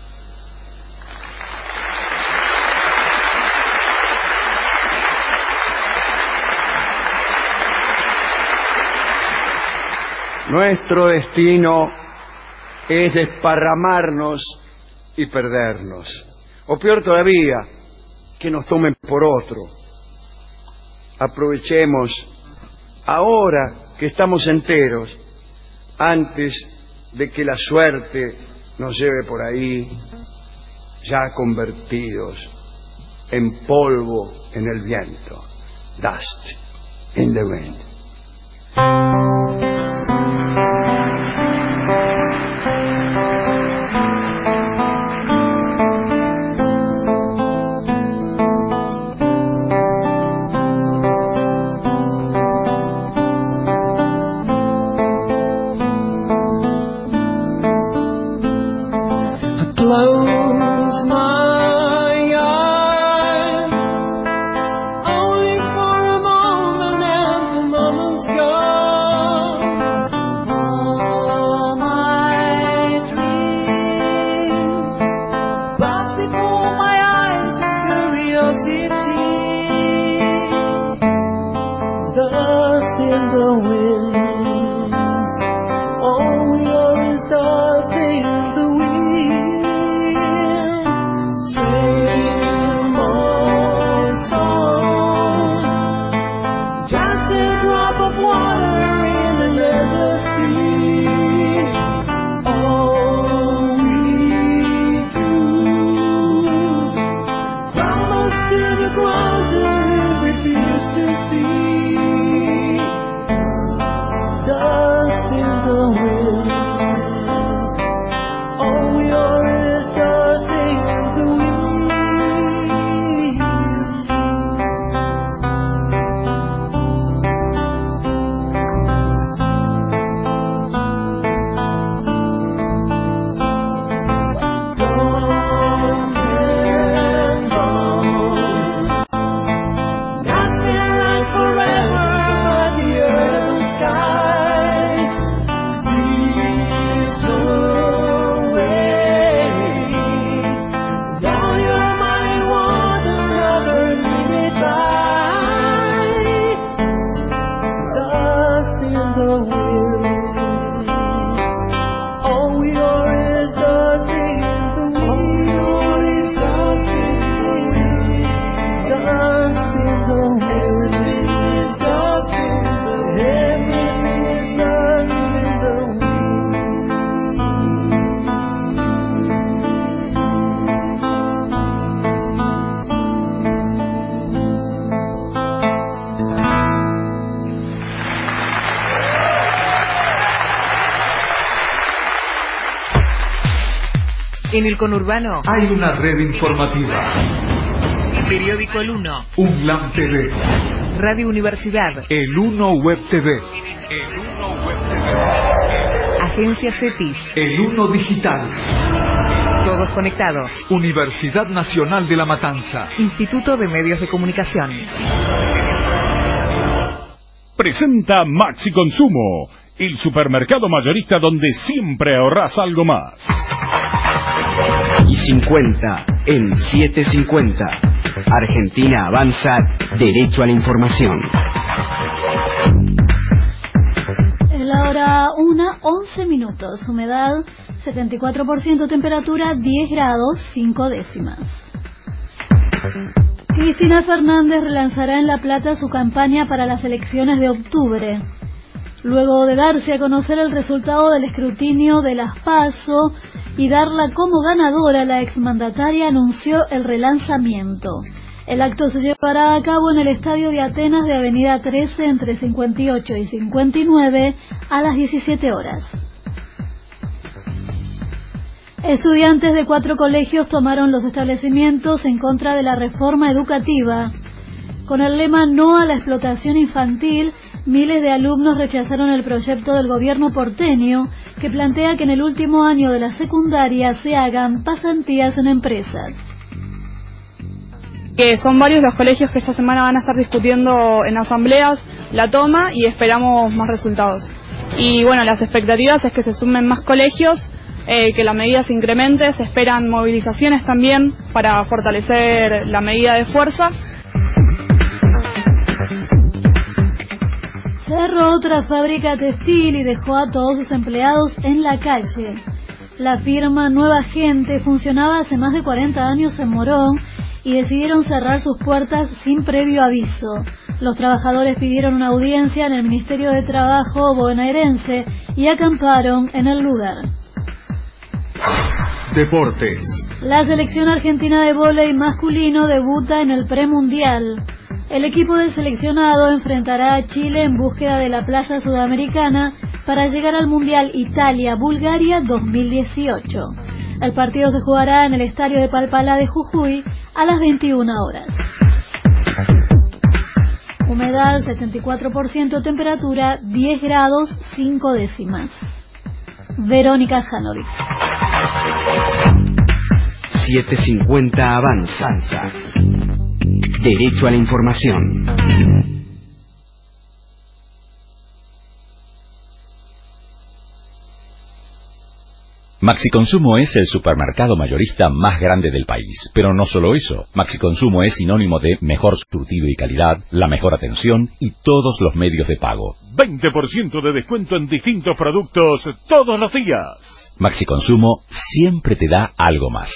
Nuestro destino es desparramarnos y perdernos. O peor todavía, que nos tomen por otro. Aprovechemos ahora que estamos enteros, antes de que la suerte nos lleve por ahí, ya convertidos en polvo en el viento. Dust in the wind. En el conurbano hay una red informativa. Periódico El Uno. UNLAM T V. Radio Universidad. El Uno Web T V. El Uno Web T V. Agencia CETIS. El Uno Digital. Todos conectados. Universidad Nacional de La Matanza. Instituto de Medios de Comunicación. presenta Maxi Consumo, el supermercado mayorista donde siempre ahorrás algo más. Y cincuenta en setecientos cincuenta. Argentina avanza derecho a la información. Es la hora una, once minutos. Humedad setenta y cuatro por ciento, temperatura diez grados, cinco décimas. Cristina Fernández relanzará en La Plata su campaña para las elecciones de octubre. Luego de darse a conocer el resultado del escrutinio de las PASO y darla como ganadora, la exmandataria anunció el relanzamiento. El acto se llevará a cabo en el Estadio de Atenas de Avenida trece entre cincuenta y ocho y cincuenta y nueve a las diecisiete horas. Estudiantes de cuatro colegios tomaron los establecimientos en contra de la reforma educativa. Con el lema "No a la explotación infantil", miles de alumnos rechazaron el proyecto del gobierno porteño que plantea que en el último año de la secundaria se hagan pasantías en empresas. Que son varios los colegios que esta semana van a estar discutiendo en asambleas la toma y esperamos más resultados. Y bueno, las expectativas es que se sumen más colegios, eh, que la medida se incremente, se esperan movilizaciones también para fortalecer la medida de fuerza. Cerró otra fábrica textil y dejó a todos sus empleados en la calle. La firma Nueva Gente funcionaba hace más de cuarenta años en Morón y decidieron cerrar sus puertas sin previo aviso. Los trabajadores pidieron una audiencia en el Ministerio de Trabajo bonaerense y acamparon en el lugar. Deportes. La selección argentina de vóley masculino debuta en el premundial. El equipo del seleccionado enfrentará a Chile en búsqueda de la plaza sudamericana para llegar al Mundial Italia-Bulgaria dos mil dieciocho. El partido se jugará en el estadio de Palpalá de Jujuy a las veintiuna horas. Humedad setenta y cuatro por ciento, temperatura diez grados, cinco décimas. Verónica Janovic. setecientos cincuenta avanza. Derecho a la información. Maxi Consumo es el supermercado mayorista más grande del país. Pero no solo eso, Maxi Consumo es sinónimo de mejor surtido y calidad, la mejor atención y todos los medios de pago. veinte por ciento de descuento en distintos productos todos los días. Maxi Consumo siempre te da algo más.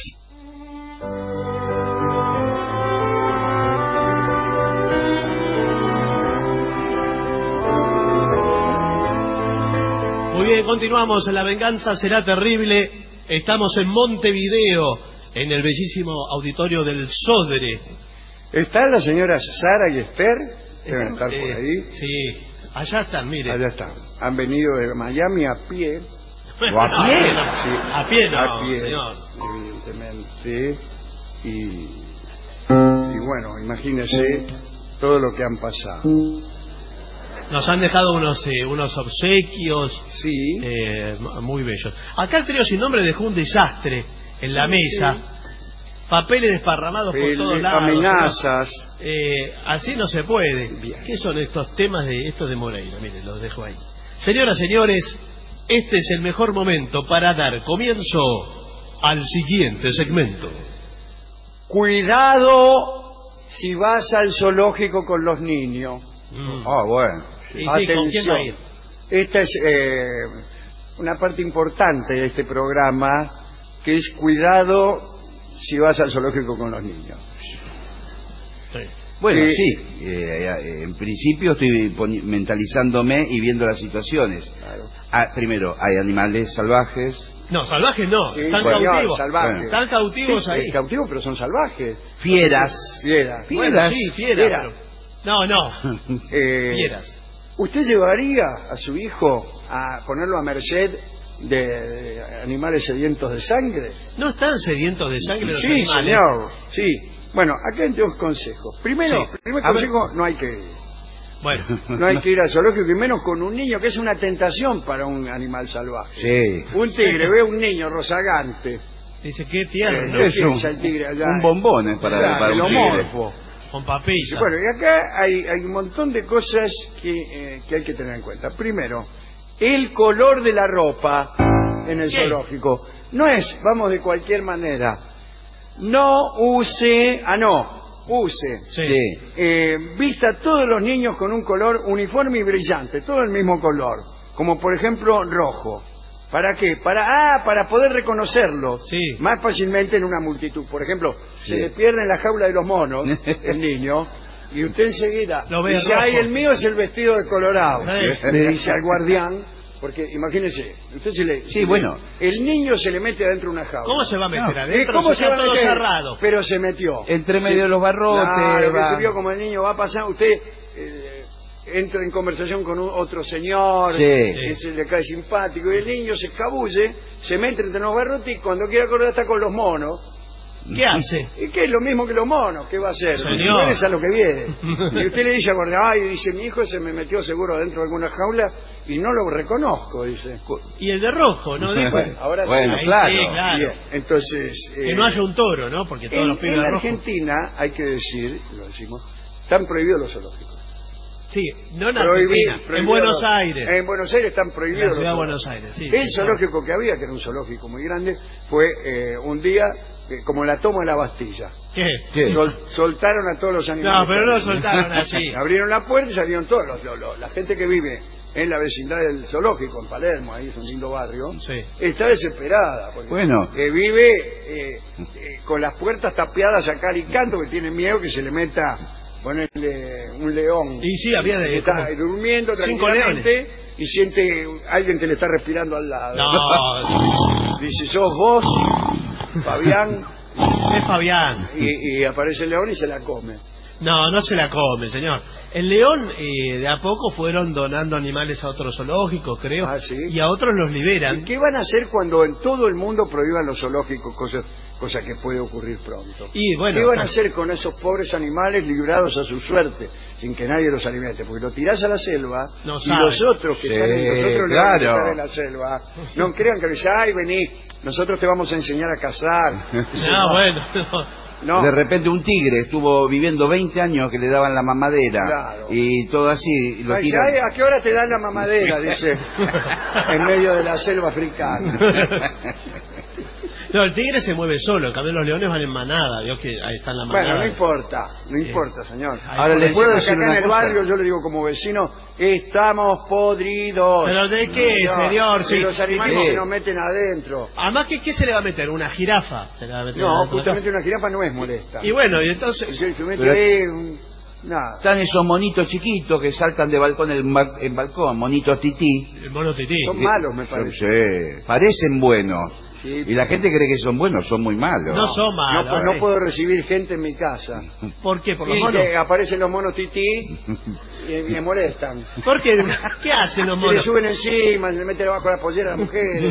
Muy bien, continuamos. La venganza será terrible. Estamos en Montevideo, en el bellísimo auditorio del Sodre. ¿Está la señora Sara y Esther? Deben estar eh, por ahí. Sí, allá están, mire. Allá están. Han venido de Miami a pie. ¿O a pie? Sí. A pie no, a pie, señor. Evidentemente. Y, y bueno, imagínese todo lo que han pasado. Nos han dejado unos eh, unos obsequios, sí, eh, muy bellos. Acá el trío sin nombre dejó un desastre en la mesa, sí. Papeles desparramados por El, todos lados, amenazas. Eh, así no se puede. Bien. ¿Qué son estos temas de estos de Moreira? Miren, los dejo ahí. Señoras, señores, este es el mejor momento para dar comienzo al siguiente segmento. Cuidado si vas al zoológico con los niños. Mm. Ah, bueno. Y sí, ¿con quién va a ir? Esta es eh, una parte importante de este programa, que es cuidado si vas al zoológico con los niños. Sí. Bueno, eh, sí, eh, en principio estoy mentalizándome y viendo las situaciones. Claro. Ah, primero, hay animales salvajes. No, salvajes no, sí, están señor, cautivos. Salvajes. Están cautivos sí, ahí. Cautivos, pero son salvajes. Fieras. Fieras. Bueno, Fieras. sí, fieras. Fiera. Pero... No, no. eh, Fieras. ¿Usted llevaría a su hijo a ponerlo a merced de, de animales sedientos de sangre? ¿No están sedientos de sangre los sí, animales? señor, sí. Bueno, acá hay dos consejos. Primero, Sí. primer A consejo, ver. no hay que ir. Bueno. No hay que ir al zoológico, y menos con un niño, que es una tentación para un animal salvaje. Sí. Un tigre ve a un niño rozagante. Dice, qué tierno. Eh, Es ¿qué un, piensa el tigre allá? un bombón eh, para, Claro, para el un tigre. homorfo. Con papilla. Bueno, y acá hay, hay un montón de cosas que, eh, que hay que tener en cuenta. Primero, el color de la ropa en el ¿Qué? zoológico. No es, vamos, de cualquier manera. No use, ah no, use. Sí. Eh, vista a todos los niños con un color uniforme y brillante, todo el mismo color. Como por ejemplo rojo. ¿Para qué? Para ah, para poder reconocerlo Sí. más fácilmente en una multitud. Por ejemplo, Sí. se le pierde en la jaula de los monos el niño y usted enseguida Lo ve dice, rojo. ay, el mío es el vestido de colorado. Sí. Le dice al guardián, porque imagínese, usted se le... Sí, se le- bueno. el niño se le mete adentro de una jaula. ¿Cómo se va a meter No. adentro? ¿Y ¿Cómo Si se va está a todo meter? cerrado. Pero se metió. Entre medio de los barrotes. Claro, que va- se vio como el niño va a pasar, usted eh, entra en conversación con un, otro señor, Sí. que se le cae simpático, y el niño se escabulle, se mete entre los barrotes y cuando quiere acordar está con los monos. ¿Qué hace? ¿Y qué es lo mismo que los monos? ¿Qué va a hacer? Señor. Es a lo que viene. Y usted le dice al guardia, ay, dice, mi hijo se me metió seguro dentro de alguna jaula y no lo reconozco, dice. Y el de rojo, ¿no? Dijo. Bueno, ahora Bueno, sí. Ahí claro. sí, claro. Bien, entonces... Que eh, no haya un toro, ¿no? Porque todos en, los pibes en de rojo. Argentina, hay que decir, lo decimos, están prohibidos los zoológicos. Sí, no en Prohibir- Argentina, en prohibido Buenos los- Aires. En Buenos Aires están En prohibidos la ciudad de los Buenos zoológicos. Aires, sí. El sí, zoológico que había, que era un zoológico muy grande, fue eh, un día eh, como la toma de la Bastilla. ¿Qué? ¿Qué? Sol- soltaron a todos los animales. No, pero no soltaron así. Abrieron la puerta y salieron todos. Los, los- los- la gente que vive en la vecindad del zoológico, en Palermo, ahí es un lindo barrio, Sí. está desesperada. Porque, Bueno. eh, vive eh, eh, con las puertas tapiadas a cal y canto, que tiene miedo que se le meta, ponerle un león. Y sí, había de- Que está como durmiendo cinco tranquilamente y siente alguien que le está respirando al lado. No, Dice, sos vos, Fabián, es Fabián. y, y aparece el león y se la come. No, no se la come, señor. El león, eh, de a poco fueron donando animales a otros zoológicos, creo. Ah, ¿sí? Y a otros los ¿Y liberan. qué van a hacer cuando en todo el mundo prohíban los zoológicos, cosa, cosa que puede ocurrir pronto? Y bueno, ¿Qué van a pues- hacer con esos pobres animales librados a su suerte, sin que nadie los alimente? Porque lo tirás a la selva No y saben. los otros que Sí, están en los otros claro. leones que están en la selva, no crean que dicen, ay, vení, nosotros te vamos a enseñar a cazar. Dicen, No, bueno, no. no. De repente un tigre estuvo viviendo veinte años que le daban la mamadera. Claro. Y todo así. y Lo Ay, dice, tiran. "Ay, ¿a qué hora te dan la mamadera?" Dice, en medio de la selva africana. No, el tigre se mueve solo, en cambio los leones van en manada, Dios que ahí está en la manada. Bueno, no importa, no importa, señor. Ahora, ¿le puedo decir acá una en el cosa? barrio, yo le digo como vecino, estamos podridos. ¿Pero de qué, No, señor? de Sí. los animales Sí. que nos meten adentro. Además, ¿qué, ¿qué se le va a meter? ¿Una jirafa? Se le va a meter No, adentro. justamente una jirafa no es molesta. Y bueno, y entonces... Si se mete Pero- ahí, un- nada. Están esos monitos chiquitos que saltan de balcón en, ba- en balcón, monitos tití. El mono tití. Son malos, me parece. Sí, parecen buenos. Sí. Y la gente cree que son buenos, son muy malos. No son No, malos. pues no sí. puedo recibir gente en mi casa. ¿Por qué? ¿Por los Y monos? que aparecen los monos tití y me molestan. ¿Por qué? ¿Qué hacen los Y le monos? suben encima, le meten abajo la pollera a las mujeres.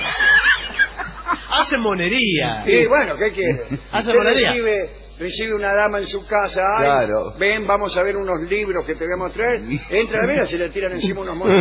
Hacen monería. Y bueno, ¿qué quiere? Hace Usted monería. recibe, recibe una dama en su casa, ay, Claro. ven, vamos a ver unos libros que te voy a mostrar. Entra a la mesa y se le tiran encima unos monos.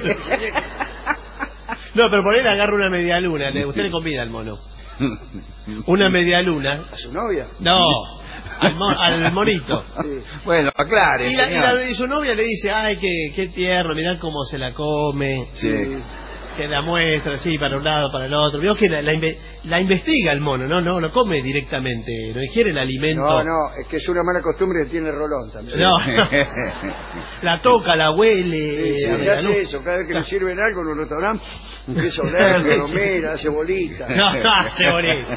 No, pero por él agarra una media luna. le- Usted le convida al mono. Una media luna. ¿A su novia? No, al, mo- al monito. Sí. Bueno, aclare, Y, la, y, señor. la- y su novia le dice, ay, qué, qué tierno, mirá cómo se la come. Sí. Que la muestra así para un lado, para el otro. Vio que la, la, inve- la investiga el mono, no no lo come directamente, no ingiere el alimento. No, no, es que es una mala costumbre que tiene Rolón también. No. La toca, la huele. Sí, sí, a se ver, hace ¿no? eso, cada vez que le sirven algo en un restaurante, empieza a oler, Sí, lo sí. mira, hace bolita. No, no, hace bolita.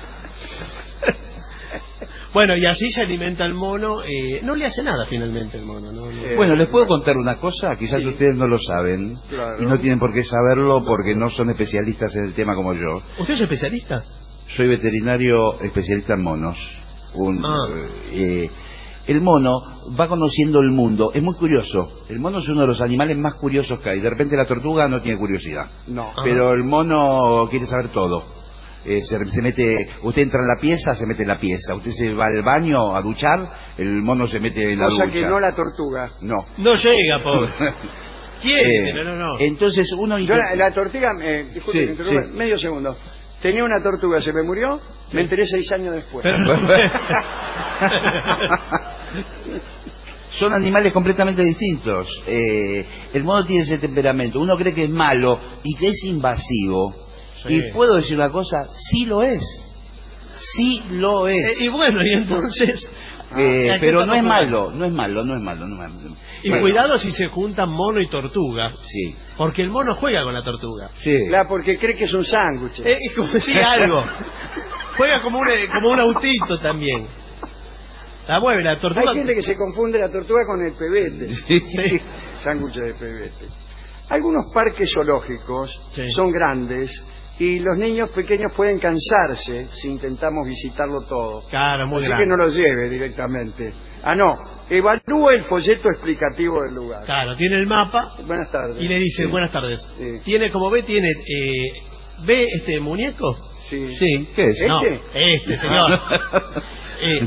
Bueno, y así se alimenta el mono. Eh, no le hace nada finalmente el mono. ¿no? No. Bueno, ¿les puedo contar una cosa? Quizás Sí. ustedes no lo saben. Claro. Y no tienen por qué saberlo porque no son especialistas en el tema como yo. ¿Usted es especialista? Soy veterinario especialista en monos. Un, Ah. eh, el mono va conociendo el mundo. Es muy curioso. El mono es uno de los animales más curiosos que hay. De repente la tortuga no tiene curiosidad. No. Pero el mono quiere saber todo. Eh, se, se mete, usted entra en la pieza, se mete en la pieza. Usted se va al baño a duchar, el mono se mete en la Cosa ducha. que no la tortuga. No. No llega, pobre. Quiere, Eh, pero no, no. Entonces uno Yo la, la tortuga, eh, disculpe Sí, que interrumpa, sí. medio segundo. Tenía una tortuga, se me murió, me enteré seis años después. Pero- Son animales completamente distintos. Eh, el mono tiene ese temperamento. Uno cree que es malo y que es invasivo. Sí. Y puedo decir una cosa, sí lo es. Sí lo es. Eh, y bueno, y entonces... Eh, pero no es malo, no es malo, no es malo, no es malo. Y bueno. Cuidado si se juntan mono y tortuga. Sí. Porque el mono juega con la tortuga. Sí. Claro, porque cree que es un sándwich. Eh, es como si algo. Juega como un, como un autito también. La mueve la tortuga. Hay gente que se confunde la tortuga con el pebete. Sí. Sí. Sándwich de pebete. Algunos parques zoológicos sí. son grandes y los niños pequeños pueden cansarse si intentamos visitarlo todo. Claro, muy Así grande. que no lo lleve directamente. Ah, no. Evalúe el folleto explicativo del lugar. Claro, tiene el mapa. Buenas tardes. Y le dice, sí. buenas tardes. Sí. Tiene, como ve, tiene... Eh, ¿Ve este muñeco? Sí. Sí, ¿qué es? ¿Este? No, este, señor. eh,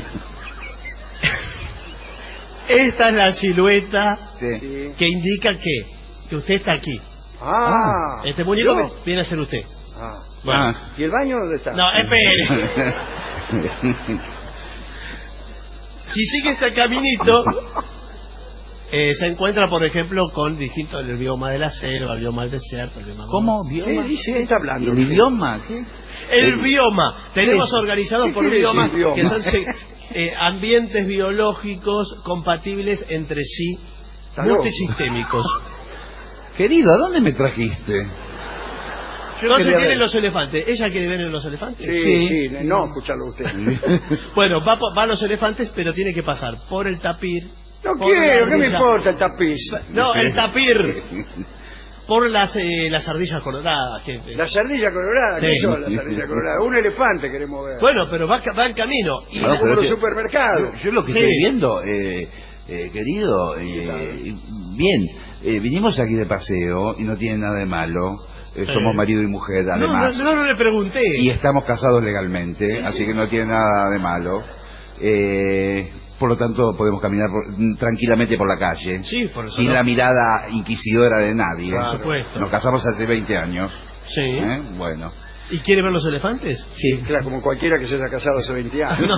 esta es la silueta sí. que indica que, que usted está aquí. Ah. Este muñeco ¿Yo? viene a ser usted. Ah. Bueno. Ah. ¿Y el baño dónde está? No, espere. Si sigue este caminito, eh, se encuentra, por ejemplo, con distintos el bioma de la selva, el bioma del desierto, el bioma... ¿Cómo? ¿Bioma? ¿Qué dice? ¿Qué está hablando? ¿El idioma? ¿Qué? El, el bioma. Tenemos ¿Qué? organizados ¿Qué por quiere biomas decir bioma? que son eh, ambientes biológicos compatibles entre sí, multisistémicos. Querido, ¿a dónde me trajiste? Yo Entonces quería tienen ver. los elefantes. ¿Ella quiere ver los elefantes? Sí, sí, sí, no, escucharlo usted. Bueno, va, va a los elefantes, pero tiene que pasar por el tapir. No quiero, ¿qué me importa el tapiz? No, el tapir. Por las eh, las ardillas coloradas. Que... La ardilla colorada, ¿qué Sí. son las ardillas coloradas? Un elefante queremos ver. Bueno, pero va, va en camino. Y No, como los que- supermercados. Yo lo que Sí. estoy viendo, eh, eh, querido, eh, bien, eh, vinimos aquí de paseo y no tiene nada de malo. Eh, somos Eh. marido y mujer, No, además. no, no, no le pregunté. Y estamos casados legalmente, Sí, así sí. que no tiene nada de malo. Eh, por lo tanto, podemos caminar por- tranquilamente por la calle, Sí, por eso sin no. la mirada inquisidora de nadie. Por supuesto. Nos casamos hace veinte años. Sí. ¿eh? Bueno. ¿Y quiere ver los elefantes? Sí. Claro, como cualquiera que se haya casado hace veinte años. No.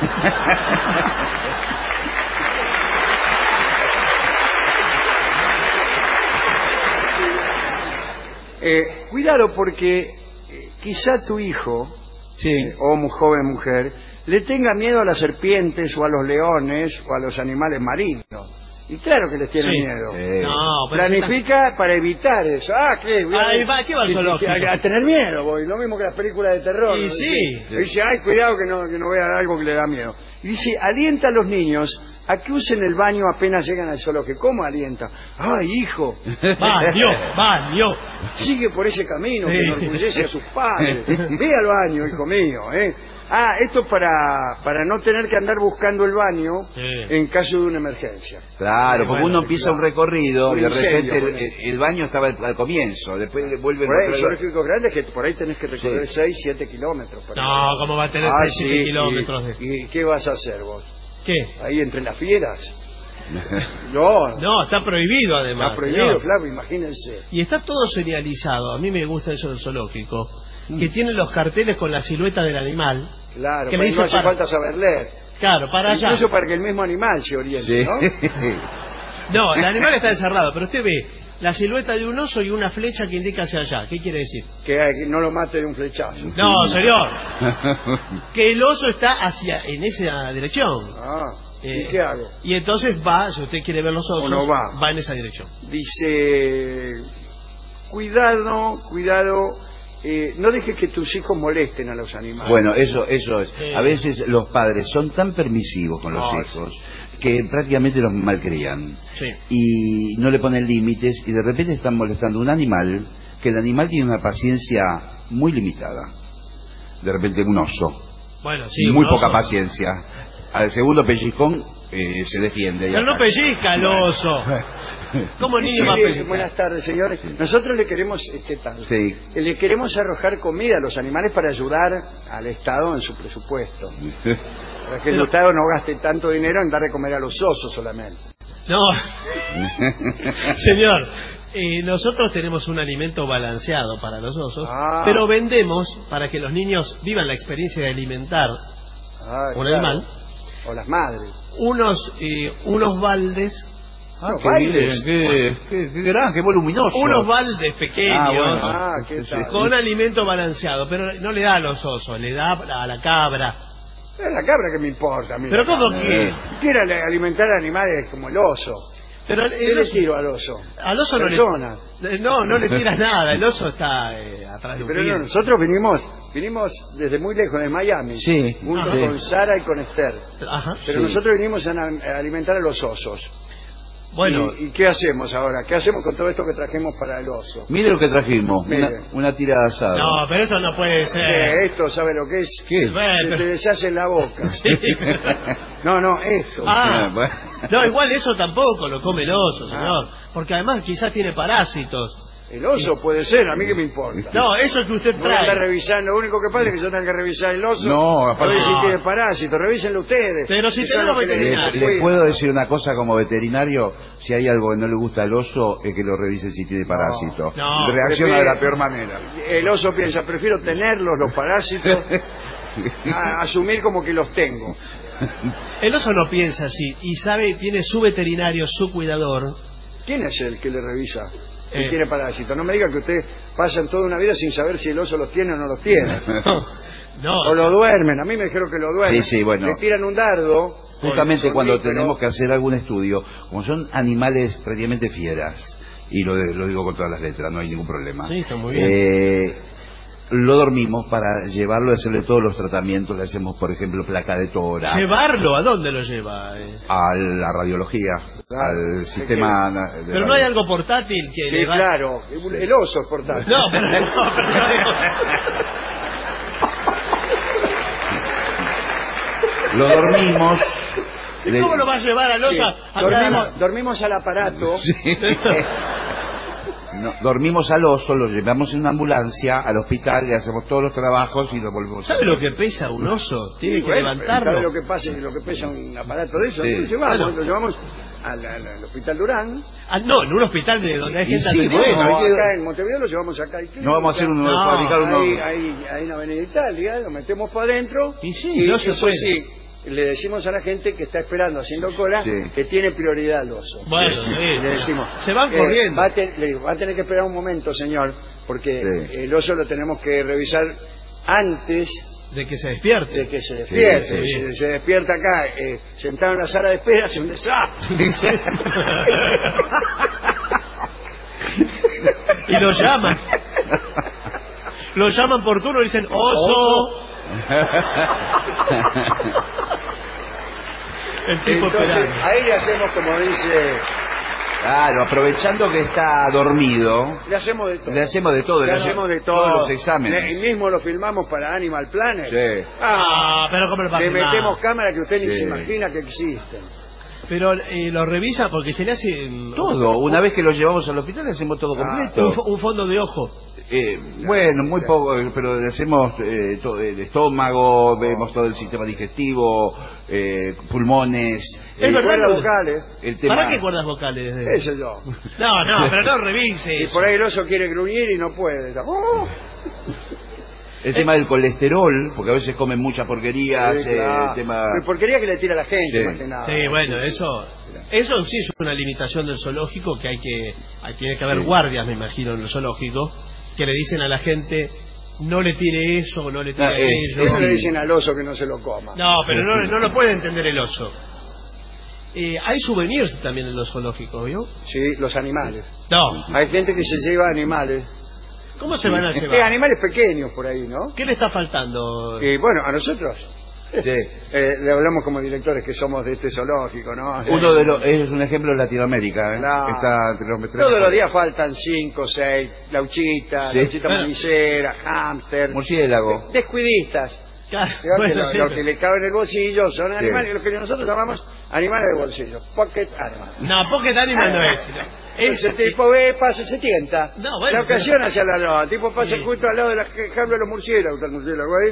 Eh, cuidado porque eh, quizá tu hijo, Sí. eh, o mu- joven mujer, le tenga miedo a las serpientes o a los leones o a los animales marinos. Y claro que les tiene Sí. miedo. Sí. No, pero Planifica para evitar eso. Ah, ¿qué? Voy a- Ahí va, ¿qué va al que- zoológico? que- A, a tener miedo, voy. Lo mismo que las películas de terror. Y ¿no? sí. Dice, dice, ay, cuidado que no, que no vean algo que le da miedo. Y dice, alienta a los niños a que usen el baño apenas llegan al zoológico. ¿Cómo alienta? Ay, hijo. Baño, baño. Sigue por ese camino Sí. que enorgullece a sus padres. Ve al baño, hijo mío, ¿eh? Ah, esto para, para no tener que andar buscando el baño Sí. en caso de una emergencia. Claro, porque Bueno, uno empieza un recorrido Un y de incendio, repente el, ponele. el baño estaba al, al comienzo, después le vuelve Por ahí, a zoológicos grandes que por ahí tenés que recorrer Sí. seis, siete kilómetros. para No, llegar. ¿cómo va a tener Ah, seis, siete sí, kilómetros de- y, ¿Y qué vas a hacer vos? ¿Qué? Ahí entre las fieras. No, No, está prohibido además. está prohibido, señor. claro, imagínense. Y está todo señalizado. A mí me gusta eso del zoológico. Que tienen los carteles con la silueta del animal. Claro, Que para- le dice no hace para- falta saber leer. Claro, para allá. Incluso para que el mismo animal se oriente, Sí. ¿no? No, el animal está encerrado, pero usted ve la silueta de un oso y una flecha que indica hacia allá. ¿Qué quiere decir? Que, que no lo mate de un flechazo. No, señor. Que el oso está hacia en esa dirección. Ah, Eh, ¿y qué hago? Y entonces va, si usted quiere ver los osos, O no va. en esa dirección. Dice, cuidado, cuidado, eh, no dejes que tus hijos molesten a los animales. Bueno, eso, eso es. Sí. A veces los padres son tan permisivos con los No, hijos que prácticamente los malcrían Sí. y no le ponen límites y de repente están molestando a un animal que el animal tiene una paciencia muy limitada. De repente un oso, Bueno, sí. muy un poca oso. paciencia. Al segundo pellizcón eh, se defiende. y Pero no ataca. pellizca el oso. ¿Cómo el niño Sí, va a pellizcar? buenas tardes, señores. Nosotros le queremos, eh, ¿qué tal? Sí. Eh, Le queremos arrojar comida a los animales para ayudar al Estado en su presupuesto. Para que el Pero- Estado no gaste tanto dinero en dar de comer a los osos solamente. No. Señor, eh, nosotros tenemos un alimento balanceado para los osos, Ah. pero vendemos para que los niños vivan la experiencia de alimentar Ah, un claro. animal. o las madres. Unos, eh, unos baldes. Ah, Los qué bailes. bien, qué, qué, qué gran, qué voluminoso. Unos baldes pequeños. Ah, bueno. Ah, ¿qué tal? Con alimento balanceado, pero no le da a los osos, le da a la cabra. Es la cabra que me importa a mí. Pero la ¿cómo cabra. que? Quiero alimentar animales como el oso. Pero el, ¿Qué el le oso, tiro al oso? al oso no Personas. le, no, no le tiras nada, el oso está eh, atrás de un Pero no, vidrio. nosotros vinimos vinimos desde muy lejos, de Miami, Sí. junto Sí. con Sara y con Esther. Ajá. Pero Sí. nosotros vinimos a, a alimentar a los osos. Bueno, ¿Y, ¿Y qué hacemos ahora? ¿Qué hacemos con todo esto que trajimos para el oso? Mire lo que trajimos, Mire. una, una tira de asado. no, pero esto no puede ser. ¿Qué? ¿Esto sabe lo que es? ¿Qué? Bueno, Se pero- te deshace en la boca. Sí. No, no, esto. Ah, bueno. no, igual eso tampoco lo come el oso, señor. Porque además quizás tiene parásitos. El oso puede ser, a mí que me importa. No, eso que usted Voy a andar trae. revisando, lo único que pasa es que yo tengo que revisar el oso. No, aparte- a ver si No. tiene parásitos, revísenlo ustedes. Pero si Que son tenemos los que le- Le, veterinario. le cuidan. puedo decir una cosa como veterinario, si hay algo que no le gusta al oso, es que lo revise si tiene parásito. no, Reacciona prefiero- de la peor manera. El oso piensa, prefiero tenerlos, los parásitos, a asumir como que los tengo. El oso no piensa así y sabe, tiene su veterinario, su cuidador. ¿Quién es el que le revisa si Eh. tiene parásitos? No me diga que usted pasan toda una vida sin saber si el oso los tiene o no los tiene. No, O lo duermen, a mí me dijeron que lo duermen. Sí, sí, bueno. Le tiran un dardo. Justamente con cuando sonífero. tenemos que hacer algún estudio, como son animales prácticamente fieras, y lo, lo digo con todas las letras, no hay ningún problema. Sí, está muy bien. Eh, lo dormimos para llevarlo a hacerle todos los tratamientos, le hacemos, por ejemplo, placa de tórax, ¿Llevarlo? ¿A dónde lo lleva? eh? a la radiología, al sistema... de Pero no hay algo portátil que Sí, le va... claro, el oso es portátil. No, pero no, pero no digo- Lo dormimos... ¿Y le- cómo lo va a llevar al Sí, oso? a- dormimos, dormimos al aparato. Sí. No, dormimos al oso, lo llevamos en una ambulancia al hospital, le hacemos todos los trabajos y lo volvemos a... ¿Sabe lo que pesa un oso? Tiene Sí, que bueno, levantarlo. ¿sabe lo que pasa, lo que pesa un aparato de eso? Sí. Lo llevamos, Claro. lo llevamos al, al- al hospital Durán. Ah, no, en un hospital de donde hay Y gente sí, atendida. bueno, o hay que- acá en Montevideo lo llevamos acá al No vamos a hacer un No, fabricar uno... Ahí, ahí, ahí en Avenida Italia, lo metemos para adentro. Y sí, y no se eso puede. sí, le decimos a la gente que está esperando haciendo cola Sí. que tiene prioridad el oso. Bueno, sí. Le decimos, Se van eh, corriendo. Va a, te- le digo, va a tener que esperar un momento, señor, porque Sí. el oso lo tenemos que revisar antes De que se despierte. de que se despierte. Sí, sí. Si se despierta acá, eh, sentado en la sala de espera, es un desastre. Y lo llaman. Lo llaman por turno y dicen, oso. El tipo Entonces, esperando. ahí le hacemos como dice, Claro, aprovechando que está dormido, le hacemos de todo. le hacemos de todo. Le hacemos de todo. Todos los exámenes. Le- y mismo lo filmamos para Animal Planet. Sí. Ah, pero ¿cómo le va a Le filmar? metemos cámaras que usted ni Sí. se imagina que existen. Pero eh, lo revisa porque se le hace... mm, Todo. Una vez que lo llevamos al hospital, le hacemos todo Ah. completo. Un, fo- un fondo de ojo. Eh, bueno, muy poco, eh, pero le hacemos eh, todo el estómago, vemos todo el sistema digestivo, eh, pulmones, Es eh, verdad, cuerdas lo- vocales. el tema... ¿Para qué cuerdas vocales? Eso yo. No, no, pero no revise Y eso. por ahí el oso quiere gruñir y no puede. ¡Oh! El tema del colesterol, porque a veces comen muchas porquerías, Sí, eh, claro. el tema... La porquería que le tira a la gente, Sí. más que nada. Sí, bueno, eso eso sí es una limitación del zoológico, que hay que hay, tiene que haber Sí. guardias, me imagino, en el zoológico, que le dicen a la gente, no le tire eso, no le tire Ah, es- eso. Eso es- le dicen al oso que no se lo coma. No, pero no, no lo puede entender el oso. Eh, hay souvenirs también en los zoológicos, ¿vio? Sí, los animales. No. Hay gente que se lleva animales. ¿Cómo se van a Eh, llevar? animales pequeños por ahí, ¿no? ¿Qué le está faltando? Y bueno, a nosotros. Sí. Eh, le hablamos como directores que somos de este zoológico, ¿no? Uno de los, es un ejemplo de Latinoamérica, ¿eh? Claro. Está entre los tres Todos los mejores. días faltan cinco, seis, lauchita, Sí. lauchita Bueno. manicera, hámster. Murciélago. Descuidistas. Claro, Digamos que bueno, lo, sí, lo pero- que le cabe en el bolsillo son Sí. animales, lo que nosotros llamamos animales de bolsillo, pocket animals. No, Pocket Animal no es. no. Es- Ese tipo ve, pasa y se tienta. No, bueno, la ocasión hacia la no, el tipo pasa Sí. justo al lado de la jaula de los murciélagos, está el murciélago ahí.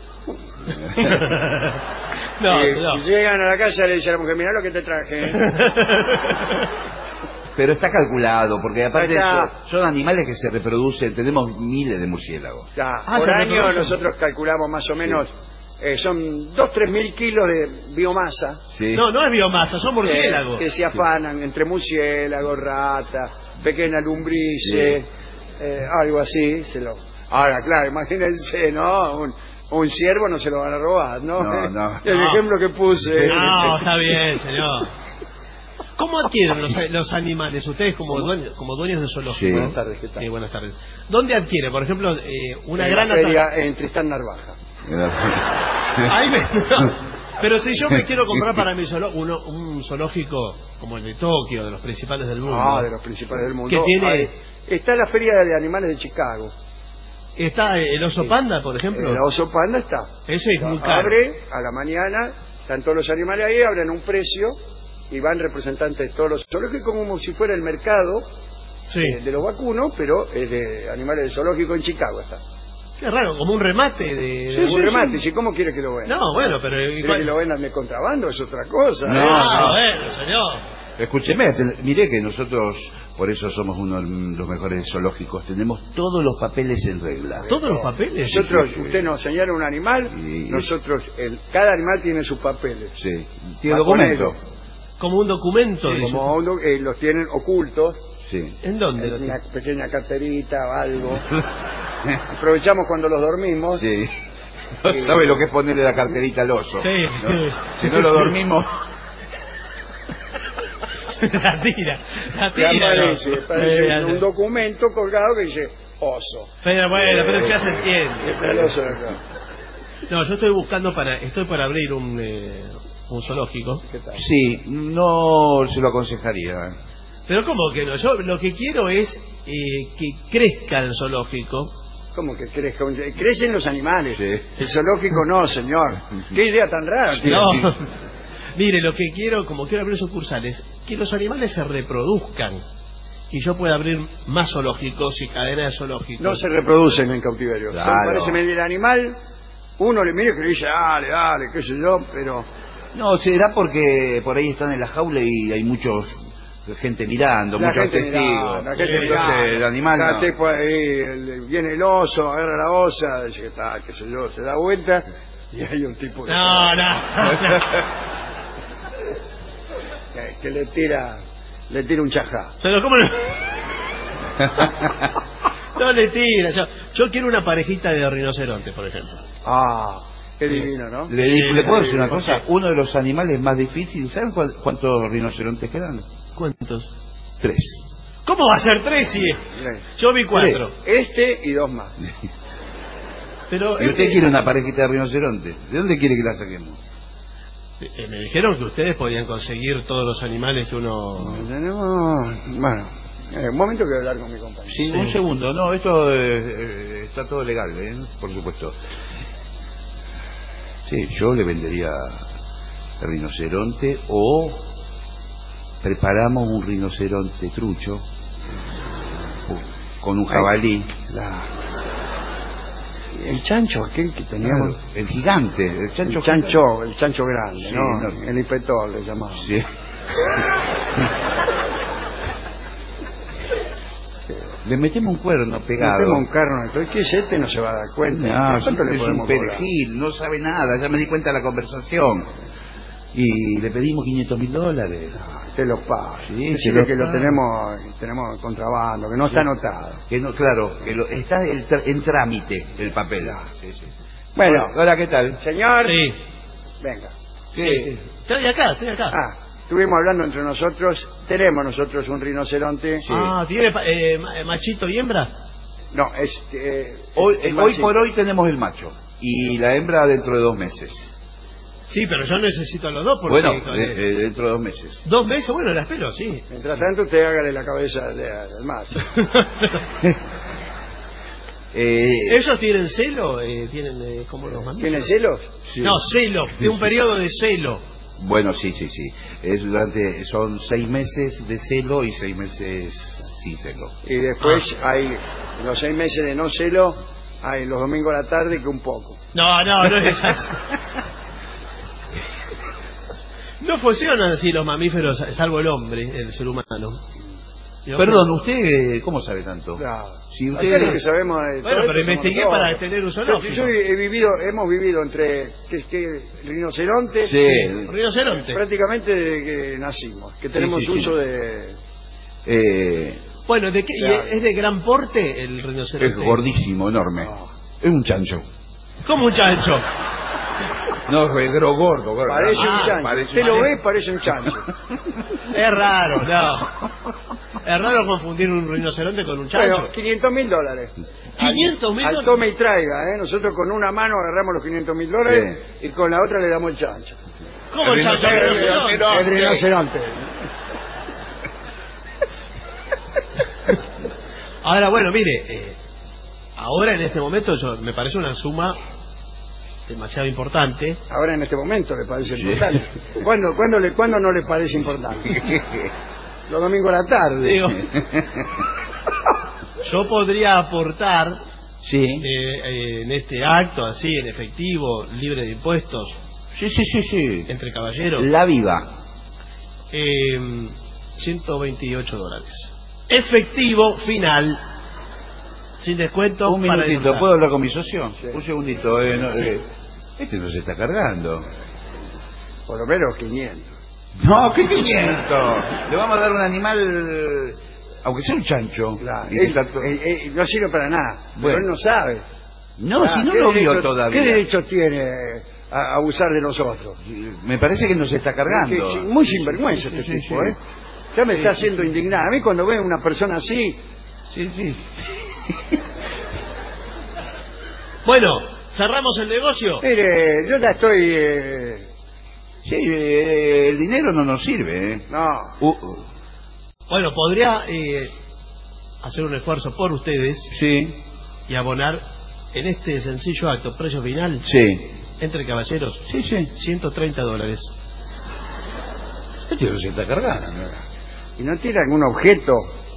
no, y, no. y llegan a la casa y le dice a la mujer, mirá lo que te traje. ¿eh?". Pero está calculado, porque aparte Está. son, son animales que se reproducen, tenemos miles de murciélagos. Ya, Ah, por se año reproducen. nosotros calculamos más o menos Eh, son dos, tres mil kilos de biomasa. Sí. No, no es biomasa, son murciélagos. Eh, que se afanan entre murciélagos, rata, pequeña lumbrices, Sí. eh, algo así. Se lo... Ahora, claro, imagínense, ¿no? Un, un ciervo no se lo van a robar, ¿no? No, no. El No. ejemplo que puse. No, está bien, señor. ¿Cómo adquieren los, los animales? Ustedes como dueños, como dueños de zoológico. Sí. Buenas tardes, ¿qué tal? Sí, buenas tardes. ¿Dónde adquiere? Por ejemplo, eh, una en gran la feria atra- en Tristán Narvaja. Ahí me- Pero si yo me quiero comprar para mi zoolo- uno, un zoológico como el de Tokio, de los principales del mundo. Ah, de los principales del mundo. Que tiene, Ahí está la feria de animales de Chicago. está el oso panda, por ejemplo. El oso panda está. Ese es muy caro. Abre a la mañana, están todos los animales ahí, abren un precio y van representantes de todos los zoológicos como si fuera el mercado Sí. eh, de los vacunos, pero es de animales de zoológico en Chicago está. Qué raro, como un remate de... Sí, de- un remate, ¿y cómo quiere que lo vendan? No, bueno, pero... ¿Quiere igual- que lo vendan de contrabando? Es otra cosa. No, ¿eh? Ah, no. bueno, señor. Escúcheme, te- mire que nosotros, por eso somos uno de los mejores zoológicos, tenemos todos los papeles en regla. ¿Todos los papeles? Nosotros, Sí, sí. usted nos señala un animal, Y- nosotros, el, cada animal tiene sus papeles. Sí, tiene Va con documento. ellos. Como un documento. Sí, dice. como uno, eh, los tienen ocultos, Sí. ¿En dónde? lo en una tiene? pequeña carterita o algo. Aprovechamos cuando los dormimos. Sí. No sabe lo que es ponerle la carterita al oso. Sí. ¿no? Si no lo Sí. dormimos. La tira, la Que tira. aparece, ¿no? aparece Eh, un documento colgado que dice oso. Pero bueno, pero Eh, ya se entiende. el oso de acá. No, yo estoy buscando para... Estoy para abrir un, eh, un zoológico. ¿Qué tal? Sí, no se lo aconsejaría. Pero ¿cómo que no? Yo lo que quiero es eh, que crezca el zoológico. ¿Cómo que crezca? Crecen los animales. Sí. El zoológico no, señor. ¿Qué idea tan rara? tiene? No. Mire, lo que quiero, como quiero abrir sucursales, que los animales se reproduzcan. Y yo pueda abrir más zoológicos y cadenas de zoológicos. No se reproducen en cautiverio. Claro. Se parece medio el animal. Uno le mira y le dice, dale, dale, qué sé yo, pero... No, será porque por ahí están en la jaula y hay muchos gente mirando, La muchos gente testigos. mirando, la gente Entonces, mirando. el animal Cada no. tipo ahí, el- viene el oso, agarra la osa, dice que está, qué sé yo, se da vuelta y hay un tipo que, No, no. que, que le tira le tira un chajá. Pero ¿cómo no? No le tira. Yo, yo quiero una parejita de rinoceronte, por ejemplo. Ah, qué divino, ¿no? Le, di- ¿le puedo decir una ¿Por cosa? qué? Uno de los animales más difíciles, ¿saben cuál- cuántos rinocerontes quedan? ¿Cuántos? Tres. ¿Cómo va a ser tres si yo vi cuatro? Este y dos más. Pero ¿Y usted este- quiere una parejita de rinoceronte? ¿De dónde quiere que la saquemos? Eh, me dijeron que ustedes podían conseguir todos los animales que uno... Tenemos, bueno, eh, un momento que voy a hablar con mi compañero. Sí, Sí. un segundo. No, esto eh, eh, está todo legal, ¿eh? Por supuesto. Sí, yo le vendería el rinoceronte o preparamos un rinoceronte trucho uh, con un jabalí. La- El chancho, aquel que teníamos. Claro, el gigante, el chancho el chancho, el chancho grande, Sí, ¿no? no. El inspector le llamamos. Sí. Le metemos un cuerno pegado. Metemos un carro, entonces, ¿qué es este? No se va a dar cuenta. No, ¿Cuánto le es un podemos cobrar? perejil, no sabe nada, ya me di cuenta de la conversación. Y le pedimos quinientos mil dólares. Te lo pago. Sí, Decirle se lo que lo pago. tenemos, tenemos contrabando, que no está anotado. Que no, claro, que lo- está el tra- en trámite el papel. Sí, sí. Bueno, Hola, ¿qué tal? señor, Sí, venga. sí. Estoy acá, estoy acá. Ah, estuvimos hablando entre nosotros, tenemos nosotros un rinoceronte. Ah, ¿tiene pa- eh, ma- machito y hembra? No, este... eh, Hoy, el hoy machito. por hoy tenemos el macho y la hembra dentro de dos meses. Sí, pero yo necesito a los dos porque... Bueno, eh, eh, eh, dentro de dos meses. ¿Dos meses? Bueno, la espero, sí. Mientras tanto, usted hágale la cabeza al, al macho. Eh, ¿Ellos tienen celo? Eh, ¿Tienen eh, como los mamíferos? ¿Tiene celos? sí. No, celo. Tiene un periodo de celo. Bueno, sí, sí, sí. Es durante, son seis meses de celo y seis meses sin celo. Y después hay los seis meses de no celo, hay los domingos a la tarde que un poco. No, no, no es así. No funcionan así los mamíferos, salvo el hombre, el ser humano. Perdón, ¿usted cómo sabe tanto? Claro. Si Usted es lo que sabemos de Bueno, todo pero esto, investigué somos para todos. tener un Yo, zoológico. yo he vivido, hemos vivido entre que, que, rinocerontes, Sí. Rinoceronte. prácticamente desde que nacimos, que tenemos sí, sí. uso de... Eh, Bueno, ¿de qué? ¿Y Claro. ¿es de gran porte el rinoceronte? es gordísimo, enorme. Es un chancho. Como un chancho. No, es gro- gordo, gordo. Parece Ah, un chancho. parece Usted un- lo ve, parece un chancho. Es raro, no. Es raro confundir un rinoceronte con un chancho. Bueno, quinientos mil dólares. quinientos mil Al dólares. tome y traiga, ¿eh? Nosotros con una mano agarramos los quinientos mil dólares y con la otra le damos el chancho. ¿Cómo el chancho? El rinoceronte? El rinoceronte. Ahora, bueno, mire, eh, ahora en este momento yo, me parece una suma demasiado importante. Ahora en este momento le parece importante. ¿Cuándo, cuándo, le, ¿Cuándo no le parece importante? Los domingos a la tarde. Digo, yo podría aportar Sí. eh, eh, en este acto, así, en efectivo, libre de impuestos, Sí, sí, sí, sí. entre caballeros, La viva. eh, ciento veintiocho dólares. Efectivo, final, sin descuento. Un para minutito, disfrutar. ¿puedo hablar con mi socio? Sí. Un segundito. Eh, no, Sí. eh, este no se está cargando. Por lo menos quinientos. No, ¿qué quinientos? Le vamos a dar un animal, aunque sea un chancho. Claro. Y que Él- está to- él- él no sirve para nada. Pero Bueno. él no sabe. No, Ah, si no ¿qué lo vio derecho- todavía. ¿Qué derecho tiene a abusar de nosotros? Me parece que nos está cargando. Que sí, muy sinvergüenza Sí, este sí, tipo, sí. ¿eh? Ya me Sí, está sí. haciendo indignar. A mí cuando veo una persona así... Sí, sí. Bueno, cerramos el negocio. Mire, yo ya estoy... eh, Sí, eh, el dinero no nos sirve. ¿eh? No. Uh, uh, Bueno, podría eh, hacer un esfuerzo por ustedes sí, y abonar en este sencillo acto, precio final, sí. entre caballeros, Sí, sí. ciento treinta dólares. Este no se está cargando. ¿Y no tiene algún objeto?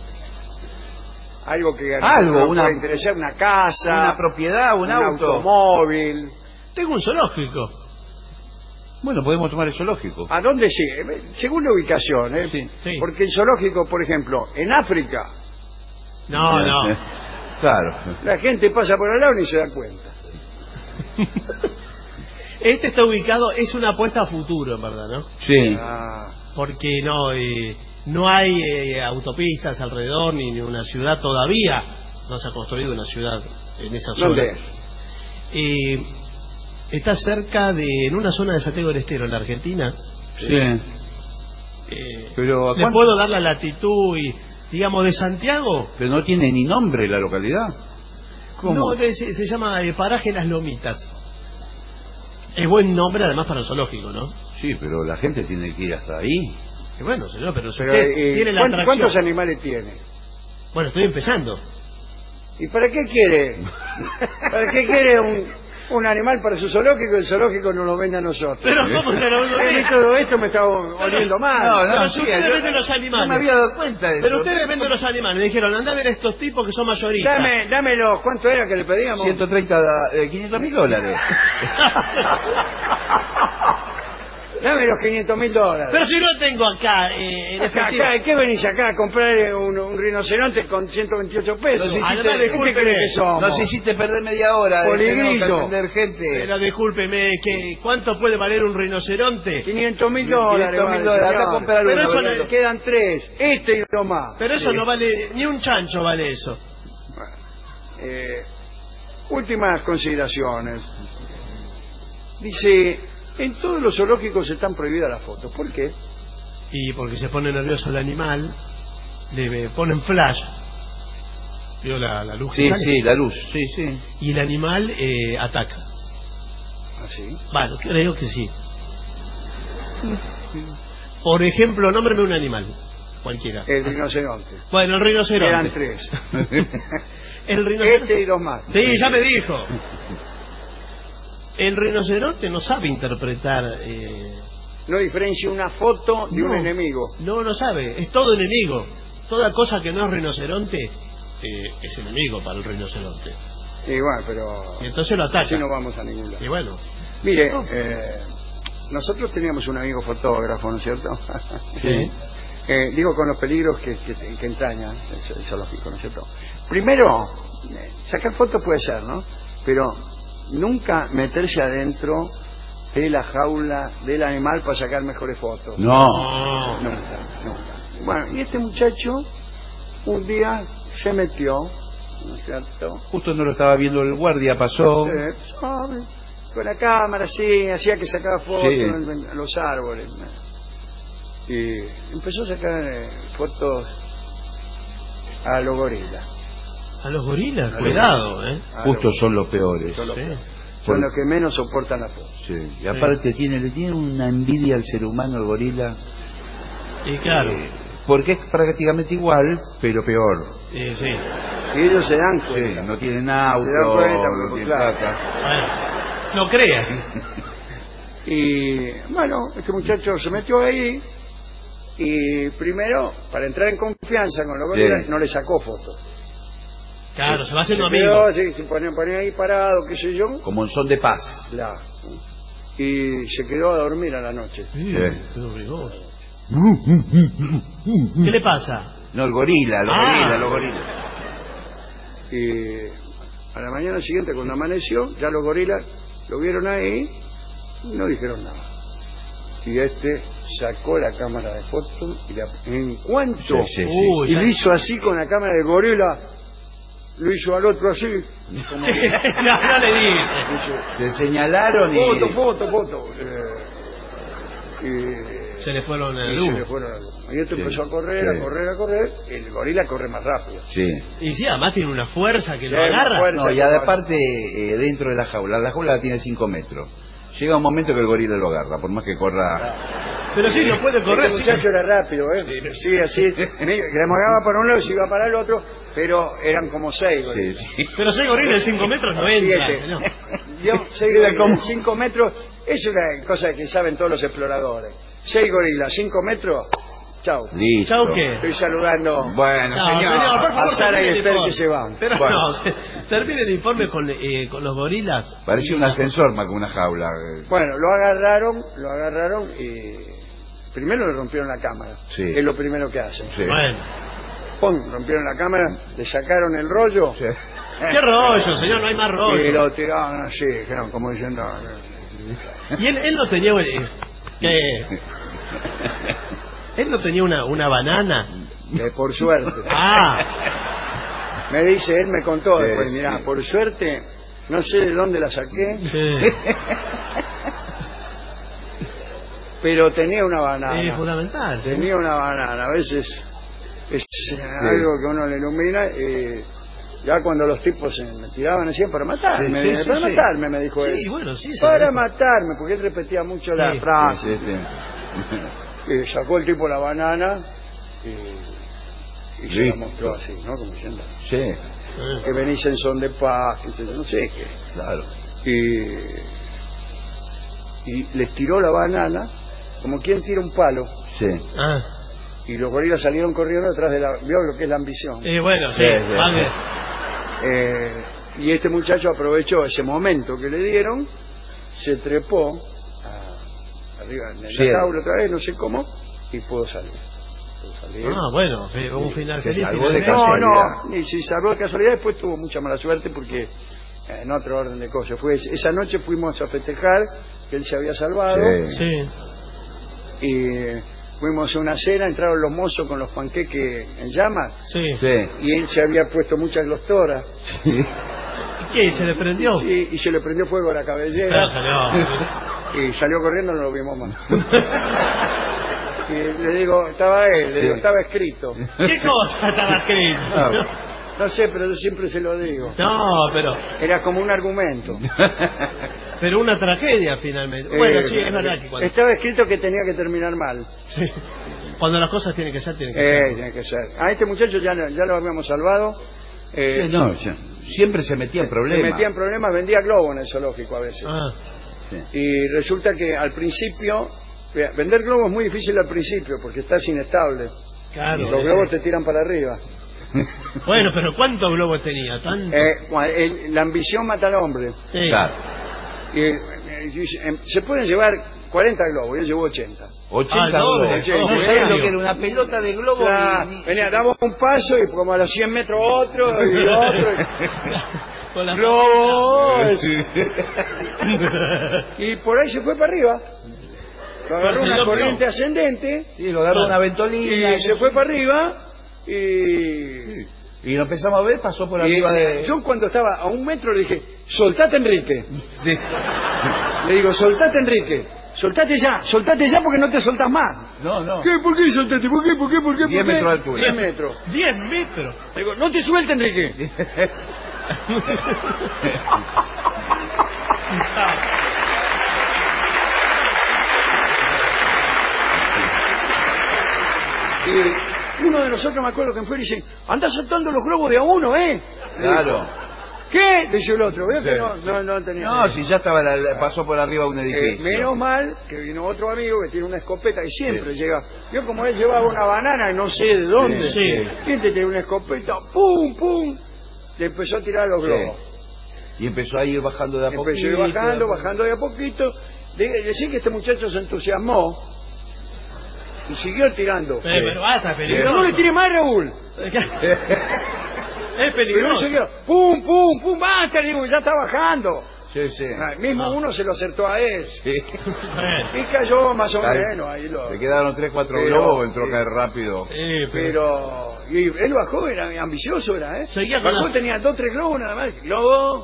Algo que... Algo, nos una- pueda interesar, una casa... Una propiedad, un, un auto. automóvil... Tengo un zoológico. Bueno, podemos tomar el zoológico. ¿A dónde sí? Según la ubicación, ¿eh? Sí, sí. Porque el zoológico, por ejemplo, en África, No, no. Claro. la gente pasa por al lado y ni se da cuenta. Este está ubicado, es una apuesta a futuro, en verdad, ¿no? Sí. Ah, Porque no eh, no hay eh, autopistas alrededor ni, ni una ciudad todavía. No se ha construido una ciudad en esa zona. ¿dónde? Eh, está cerca de, en una zona de Santiago del Estero, en la Argentina. Sí. Eh, Pero, ¿a ¿le cuánto? puedo dar la latitud y, digamos, de Santiago? Pero no tiene ni nombre la localidad. ¿Cómo? No, de- se, se llama eh, Paraje Las Lomitas. Es buen nombre además para un zoológico, ¿no? Sí, pero la gente tiene que ir hasta ahí. Y bueno, señor, pero si Pero, usted eh, tiene la ¿cuántos, atracción... cuántos animales tiene? Bueno, estoy empezando. ¿Y para qué quiere? ¿Para qué quiere un, un animal para su zoológico? El zoológico no lo vende a nosotros. Pero ¿cómo se lo A mí todo esto me está oliendo mal. No, no, Pero sí, si ustedes yo- venden los animales. No me había dado cuenta de eso. Pero ustedes venden los animales. Dijeron, anda a ver a estos tipos que son mayoristas. Dame, dámelo. ¿Cuánto era que le pedíamos? ciento treinta, eh, quinientos mil dólares. Dame los quinientos mil dólares. Pero si no tengo acá, eh, en Acá, efectivo. acá, ¿qué venís acá a comprar eh, un, un rinoceronte con ciento veintiocho pesos? Nos Además, hiciste, discúlpeme, ¿Qué cree que somos? nos hiciste perder media hora. de- Tenemos que Poligrillo. atender gente. Pero discúlpeme, que ¿cuánto puede valer un rinoceronte? quinientos mil dólares. quinientos mil vale, dólares. Acá señor. comprar Pero uno, eso no- Bernardo. Quedan tres. Este y dos más. Pero eso no vale, ni un chancho vale eso. Eh, últimas consideraciones. Dice, en todos los zoológicos están prohibidas las fotos. ¿Por qué? Y porque se pone nervioso el animal, le ponen flash. ¿Vio la, la luz? que Sí, sale? sí, la luz. Sí, sí. Y el animal eh, ataca. ¿Así? Bueno, creo que sí. Por ejemplo, nómbreme un animal. Cualquiera. El rinoceronte. Bueno, el rinoceronte. Quedan tres. El rinoceronte. Este y dos más. Sí, ya me dijo. El rinoceronte no sabe interpretar. Eh... No diferencia una foto de un No. enemigo. No, no sabe. Es todo enemigo. Toda cosa que no es rinoceronte eh, es enemigo para el rinoceronte. Y bueno, pero... Y entonces lo ataca. Así no vamos a ningún lado. Y bueno. Mire, No. eh, nosotros teníamos un amigo fotógrafo, ¿no es cierto? Sí. Eh, digo con los peligros que, que, que entraña el, el zoológico, ¿no es cierto? Primero, eh, sacar fotos puede ser, ¿no? Pero nunca meterse adentro de la jaula del animal para sacar mejores fotos. No. Nunca, nunca. Bueno, y este muchacho un día se metió, ¿no es cierto? Justo no lo estaba viendo el guardia, pasó. Eh, sabe, con la cámara, sí, hacía que sacaba fotos Sí. en, en los árboles. Y empezó a sacar eh, fotos a los gorilas. A los gorilas, A cuidado, los- ¿eh? a Justo los- son los peores. son los Sí. peores. Son los que menos soportan la foto. Sí. Y aparte tiene, le tiene una envidia al ser humano, el gorila. Y claro. Eh, porque es prácticamente igual, pero peor. Sí, sí. Y ellos se dan cuenta. Sí, no tienen auto, Se dan cuenta, no porque, tienen claro. plata. Bueno, no crean. Y bueno, este muchacho se metió ahí y primero, para entrar en confianza con los gorilas, Sí. no le sacó fotos. Claro, se va haciendo se amigo. quedó, sí, se ponía, ponía ahí parado, qué sé yo. Como en son de paz. Claro. Y se quedó a dormir a la noche. Sí, Sí. qué brigoso. ¿Qué le pasa? No, el gorila, los Ah. gorilas, los gorilas. Y a la mañana siguiente, cuando amaneció, ya los gorilas lo vieron ahí y no dijeron nada. Y este sacó la cámara de fotos y la, en cuanto Sí, sí, sí. Uy, y ya- lo hizo así con la cámara del gorila, lo hizo al otro así. Como, no, no le dice. dice, Se señalaron y... foto, foto, foto. Eh, Se le fueron y, el y luz. se le fueron la luz. Y este Sí, empezó a correr, sí. a correr, a correr. El gorila corre más rápido. Sí. Y sí, además tiene una fuerza que Sí, lo agarra. una fuerza. No, y aparte eh, dentro de la jaula, la jaula tiene cinco metros. Llega un momento que el gorila lo agarra, por más que corra... Pero sí, no puede correr. El sí. muchacho era rápido, ¿eh? Sí, así. Mira, le amagaba para un lado y se iba para el otro, pero eran como seis Sí, gorilas. sí. Pero seis gorilas de cinco metros no entra, Siete. señor. Yo, seis Era gorilas, como- cinco metros, es una cosa que saben todos los exploradores. Seis gorilas, cinco metros, chau. Listo. ¿Chau qué? Estoy saludando Bueno, No, señor. señor, por favor, a Sara y termine el Esther informe. que se van. Pero Bueno. no, se- termine el informe con, eh, con los gorilas. Parecía un ascensor más que una jaula. Bueno, lo agarraron, lo agarraron y primero le rompieron la cámara. Sí. Es lo primero que hacen. Sí. Bueno. Pum, rompieron la cámara, le sacaron el rollo. Sí. ¿Qué rollo, señor? No hay más Y rollo. lo tiraron así, dijeron, como diciendo... Y él, él no tenía... eh, ¿Qué? Él no tenía una, una banana. Que por suerte. Ah, Me dice, él me contó Sí, después, mirá, sí. por suerte, no sé de dónde la saqué, sí. pero tenía una banana. Es fundamental. ¿sí? Tenía una banana. A veces es algo que uno le ilumina y ya cuando los tipos se me tiraban decían para matarme, Sí, sí, sí, para sí. matarme, me dijo él. Sí, bueno, sí. se Para lo- matarme, porque él repetía mucho la Sí, frase. Sí, sí. Y sacó el tipo la banana y, y se la Listo. mostró así, ¿no? Como diciendo, Sí, que venís en son de paz, que sé yo, no sé qué. claro. Y, y les tiró la banana como quien tira un palo. Sí. Ah, Y los gorilas salieron corriendo detrás de la... ¿Vio lo que es la ambición? eh, bueno, sí. Sí, sí. Vale. Eh, y este muchacho aprovechó ese momento que le dieron, se trepó a- arriba en Sí. la jaula otra vez, no sé cómo, y pudo salir. Pudo salir. Ah, bueno, fue un final Se feliz. salvó de finalmente. No, casualidad. no, y si salvó de casualidad, después tuvo mucha mala suerte porque eh, en otro orden de cosas. Fue, esa noche fuimos a festejar que él se había salvado Sí. Sí, y fuimos a una cena, entraron los mozos con los panqueques en llamas sí. Sí. y él se había puesto muchas glostoras. Sí. ¿Y qué? ¿Se le prendió? Sí, y se le prendió fuego a la cabellera. Claro, salió. Y salió corriendo, no lo vimos más. Y le digo, estaba él, le digo, Sí. estaba escrito. ¿Qué cosa estaba escrito? No, no sé, pero yo siempre se lo digo. No, pero Era como un argumento. pero una tragedia finalmente. Bueno, Eh, sí, es verdad que cuando, Estaba escrito que tenía que terminar mal. sí, cuando las cosas tienen que ser, tienen que Eh, ser. tiene que ser. A este muchacho ya, ya lo habíamos salvado. Eh, Sí, no, ya- siempre se metía en me problemas. metía en problemas, vendía globo en el zoológico a veces. Ah, Y resulta que al principio, vea, vender globos es muy difícil al principio porque estás inestable. claro. Los sí. globos te tiran para arriba. Bueno, pero ¿cuántos globos tenía? ¿Tanto? Eh, cua- el- la ambición mata al hombre. Sí. Claro. Y, eh, y- eh, se pueden llevar cuarenta globos, yo llevo ochenta. ochenta Ah, doble, globos. ochenta. ¿Vos sabés lo que era una pelota de globos? Claro. Y- Venía, damos un paso y como a los cien metros otro y otro. Con la- Globos. Sí. Y por ahí se fue para arriba. Lo agarró Pero una si no, corriente no. ascendente. Sí, lo agarró una ventolina. Y se fue para arriba y... Y lo empezamos a ver, pasó por y arriba de... yo cuando estaba a un metro le dije, soltate Enrique. Sí. Le digo, soltate Enrique. Soltate ya, soltate ya porque no te soltás más. No, no. ¿Qué? ¿Por qué soltate? ¿Por qué? ¿Por qué? ¿Por qué? diez ¿Por qué? metros de altura. diez metros. diez metros. Le digo, no te sueltes Enrique. Y uno de nosotros, me acuerdo que fue y dice, anda saltando los globos de a uno, ¿eh? Claro. ¿Qué? Dice el otro, veo que Sí. no, no, no tenía. No, si ya estaba la- la- pasó por arriba de un Eh, edificio. menos mal que vino otro amigo que tiene una escopeta y siempre llega. Yo como él llevaba una banana y no sé de dónde. Sí, sí. Gente tiene una escopeta, pum, pum. Le empezó a tirar los Sí. globos. Y empezó a ir bajando de a poquito. Empezó a ir bajando, bajando de a poquito. De, decir que este muchacho se entusiasmó y siguió tirando. Eh, pero basta, Pero peligroso. no le tire más, Raúl. Es Pero peligroso. él siguió, pum, pum, pum, basta, le digo, ya está bajando. Sí, sí. Ah, mismo No. uno se lo acertó a él. Sí. Bueno. Y cayó más o Ahí. menos ahí lo. Le quedaron tres, cuatro Pero- globos, entró a caer rápido. Eh, pero... Pero y él bajó, era ambicioso, era, ¿eh? Seguía con Bajó, la- tenía dos, tres globos nada más. Globo.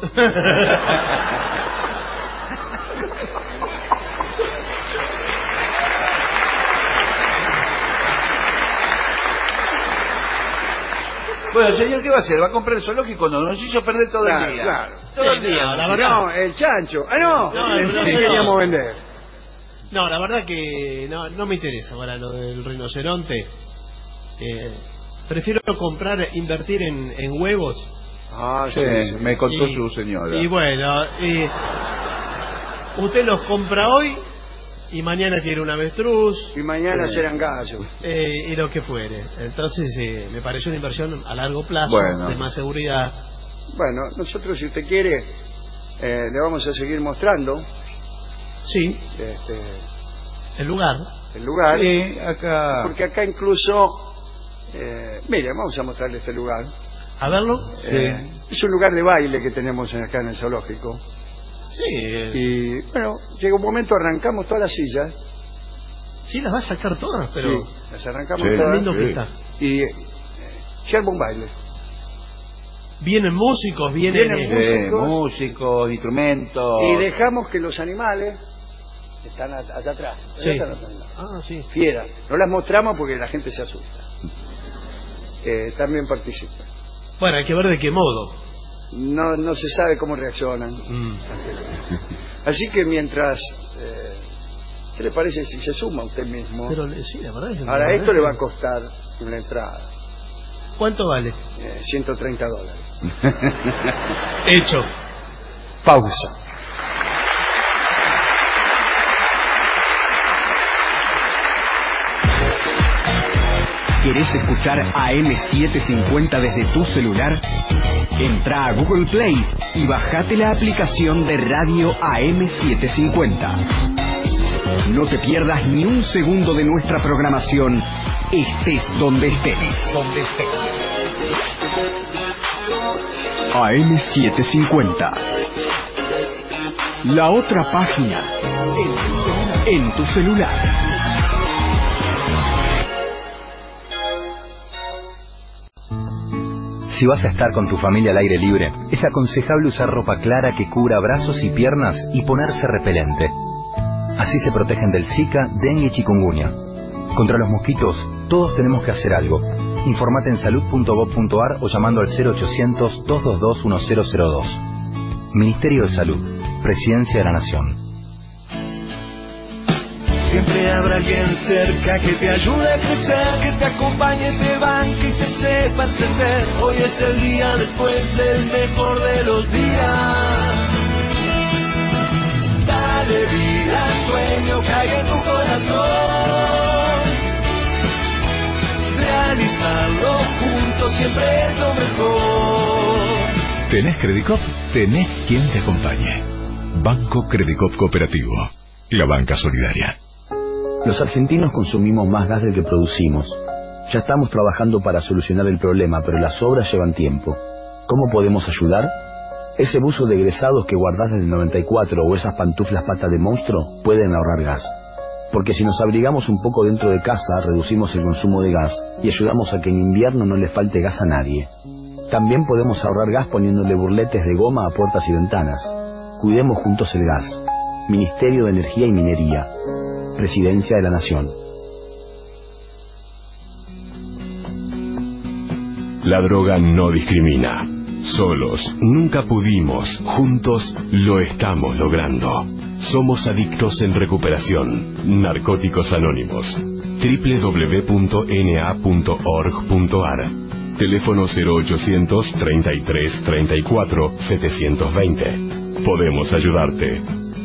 Bueno, señor, ¿qué va a hacer? ¿Va a comprar el zoológico? No, nos hizo perder todo Claro, el día. claro. Todo el Sí, día. no, la verdad. No, el chancho. Ah, no. No, el ¿Qué rinoceronte. queríamos vender? No, la verdad que no, no me interesa ahora lo del rinoceronte. Eh, prefiero comprar, invertir en, en huevos. Ah, Sí, me contó Y- su señora. Y bueno, y usted los compra hoy y mañana tiene un avestruz. Y mañana Sí. serán gallos. eh, y lo que fuere. Entonces eh, me parece una inversión a largo plazo, Bueno. de más seguridad. Bueno, nosotros, si usted quiere, eh, le vamos a seguir mostrando Sí, este, el lugar. el lugar. Sí, acá. Porque acá incluso, eh, mire, vamos a mostrarle este lugar. A verlo. Eh, es un lugar de baile que tenemos en- acá en el zoológico. Sí, eh, Y bueno, llega un momento, arrancamos todas las sillas. sí, las va a sacar todas, pero Sí, las arrancamos Sí, todas. lindo que sí. está. Y eh, se arma un baile. Vienen músicos, vienen... Vienen eh, Sí, músicos. músicos, instrumentos. Y dejamos que los animales están a- allá atrás. Allá Sí. están los animales. Ah, sí. Fieras. No las mostramos porque la gente se asusta. Eh, también participan. Bueno, hay que ver de qué modo. No, no se sabe cómo reaccionan. Mm. Así que mientras... eh, ¿Qué le parece si se suma usted mismo? Pero le- sí, la verdad es que... Ahora, esto le va a costar una entrada. ¿Cuánto vale? eh, ciento treinta dólares. Hecho. Pausa. ¿Querés escuchar A M setecientos cincuenta desde tu celular? Entra a Google Play y bajate la aplicación de radio A M setecientos cincuenta. No te pierdas ni un segundo de nuestra programación, estés donde estés. A M setecientos cincuenta. La otra página en tu celular. Si vas a estar con tu familia al aire libre, es aconsejable usar ropa clara que cubra brazos y piernas y ponerse repelente. Así se protegen del Zika, dengue y chikungunya. Contra los mosquitos, todos tenemos que hacer algo. Informate en salud punto gov punto ar o llamando al cero ochocientos, dos dos dos, uno cero cero dos. Ministerio de Salud, Presidencia de la Nación. Siempre habrá alguien cerca que te ayude a crecer, que te acompañe, te banque y te sepa entender. Hoy es el día después del mejor de los días. Dale vida al sueño que hay en tu corazón. Realizarlo juntos siempre es lo mejor. ¿Tenés Credicop? Tenés quien te acompañe. Banco Credicop Cooperativo. la banca solidaria. Los argentinos consumimos más gas del que producimos. Ya estamos trabajando para solucionar el problema, pero las obras llevan tiempo. ¿Cómo podemos ayudar? Ese buzo de egresados que guardás desde el noventa y cuatro o esas pantuflas patas de monstruo pueden ahorrar gas. Porque si nos abrigamos un poco dentro de casa, reducimos el consumo de gas y ayudamos a que en invierno no le falte gas a nadie. También podemos ahorrar gas poniéndole burletes de goma a puertas y ventanas. Cuidemos juntos el gas. Ministerio de Energía y Minería. Presidencia de la Nación. La droga no discrimina. Solos nunca pudimos, juntos lo estamos logrando. Somos adictos en recuperación. Narcóticos Anónimos. doble u doble u doble u punto n a punto org punto a r. Teléfono cero ochocientos, treinta y tres, treinta y cuatro, setecientos veinte. Podemos ayudarte.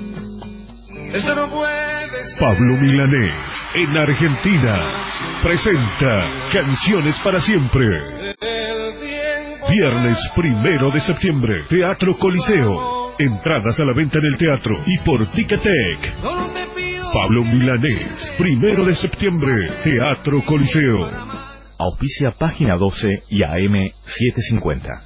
Pablo Milanés, en Argentina, presenta Canciones para Siempre. Viernes primero de septiembre, Teatro Coliseo. Entradas a la venta en el teatro y por Ticketek. Pablo Milanés, primero de septiembre, Teatro Coliseo. Auspicia Página doce y A M setecientos cincuenta.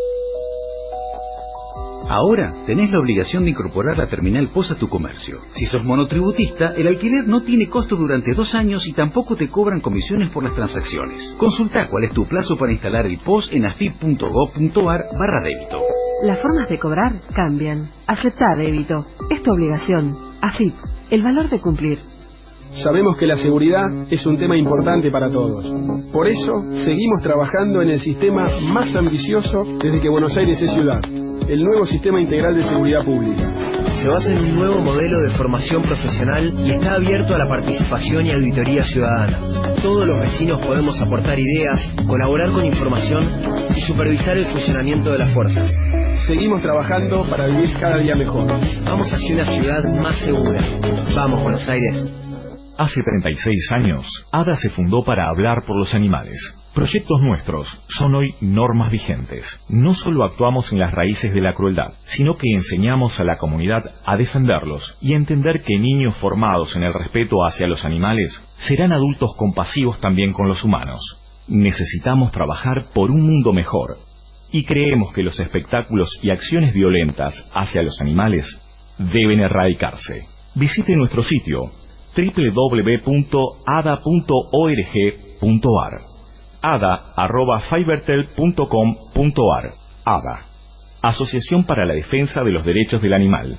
Ahora tenés la obligación de incorporar la terminal P O S a tu comercio. Si sos monotributista, el alquiler no tiene costo durante dos años y tampoco te cobran comisiones por las transacciones. Consulta cuál es tu plazo para instalar el P O S en afip punto gob punto ar barra débito. Las formas de cobrar cambian. Aceptar débito. Es tu obligación. AFIP. El valor de cumplir. Sabemos que la seguridad es un tema importante para todos. Por eso, seguimos trabajando en el sistema más ambicioso desde que Buenos Aires es ciudad. El nuevo Sistema Integral de Seguridad Pública. Se basa en un nuevo modelo de formación profesional y está abierto a la participación y auditoría ciudadana. Todos los vecinos podemos aportar ideas, colaborar con información y supervisar el funcionamiento de las fuerzas. Seguimos trabajando para vivir cada día mejor. Vamos hacia una ciudad más segura. Vamos, Buenos Aires. Hace treinta y seis años, ADA se fundó para hablar por los animales. Proyectos nuestros son hoy normas vigentes. No solo actuamos en las raíces de la crueldad, sino que enseñamos a la comunidad a defenderlos y a entender que niños formados en el respeto hacia los animales serán adultos compasivos también con los humanos. Necesitamos trabajar por un mundo mejor y creemos que los espectáculos y acciones violentas hacia los animales deben erradicarse. Visite nuestro sitio doble u doble u doble u punto a d a punto org punto a r. ada arroba fibertel punto com punto a r. ADA, Asociación para la Defensa de los Derechos del Animal.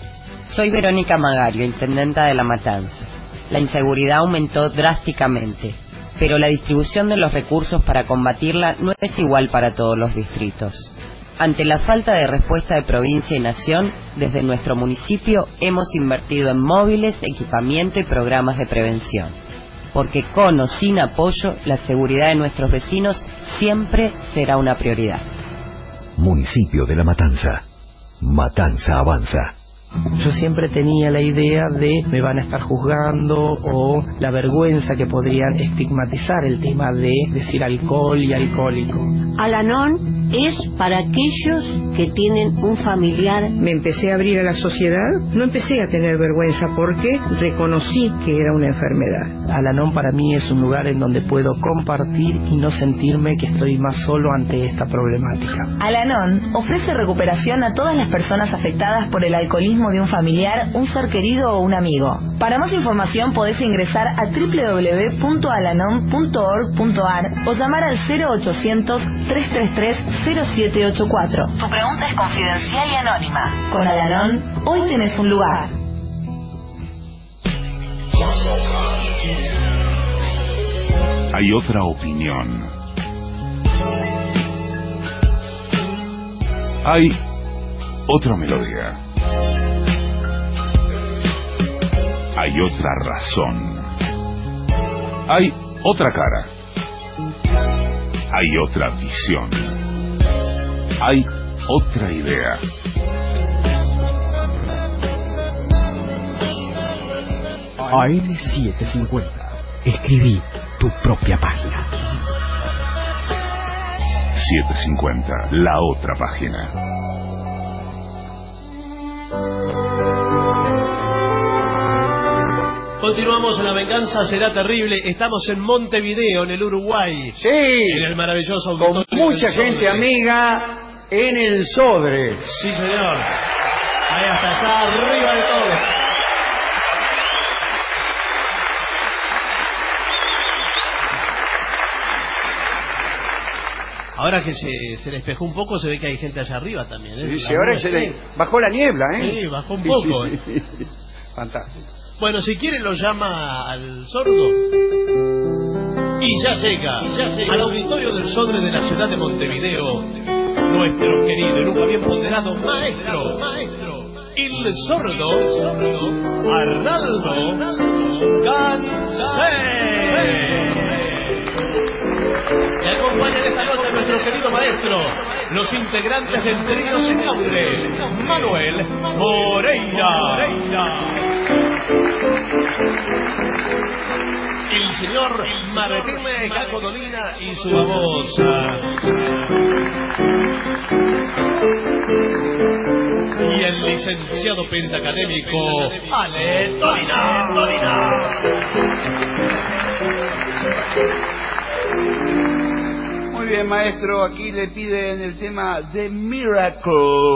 Soy Verónica Magario, intendenta de La Matanza. La inseguridad aumentó drásticamente, pero la distribución de los recursos para combatirla no es igual para todos los distritos. Ante la falta de respuesta de provincia y nación, desde nuestro municipio hemos invertido en móviles, equipamiento y programas de prevención. Porque con o sin apoyo, la seguridad de nuestros vecinos siempre será una prioridad. Municipio de La Matanza. Matanza avanza. Yo siempre tenía la idea de me van a estar juzgando o la vergüenza que podrían estigmatizar el tema de decir alcohol y alcohólico. Al-Anon es para aquellos que tienen un familiar. Me empecé a abrir a la sociedad, no empecé a tener vergüenza porque reconocí que era una enfermedad. Al-Anon para mí es un lugar en donde puedo compartir y no sentirme que estoy más solo ante esta problemática. Al-Anon ofrece recuperación a todas las personas afectadas por el alcoholismo de un familiar, un ser querido o un amigo. Para más información podés ingresar a doble u doble u doble u punto alanon punto org punto a r o llamar al cero ochocientos, tres tres tres, cero siete ocho cuatro. Tu pregunta es confidencial y anónima. Con Al-Anon, hoy tenés un lugar. Hay otra opinión. Hay otra melodía. Hay otra razón. Hay otra cara. Hay otra visión. Hay otra idea. A M setecientos cincuenta. Escribí tu propia página. setecientos cincuenta, la otra página. Continuamos en La Venganza Será Terrible. Estamos en Montevideo, en el Uruguay. Sí. En el maravilloso auditorio. Con mucha del gente Sodre. amiga en el Sodre. Sí, señor. Ahí hasta allá, arriba de todo. Ahora que se, se despejó un poco, se ve que hay gente allá arriba también. ¿eh? Sí, sí, ahora se le bajó la niebla, ¿eh? Sí, bajó un poco. Sí, ¿eh? sí. Fantástico. Bueno, si quiere lo llama al sordo. Y ya llega, ya llega al auditorio del Sodre de la ciudad de Montevideo, nuestro querido y nunca bien ponderado maestro, maestro, el sordo, el sordo Arnaldo Gansé. Se acompañan esta noche a nuestro querido maestro, los integrantes del trío sin nombre, Manuel Moreira, el señor Martín Caco Dolina y su babosa, y el licenciado pentacadémico Ale Dolina, Dolina. Muy bien, maestro, aquí le piden el tema The Miracle.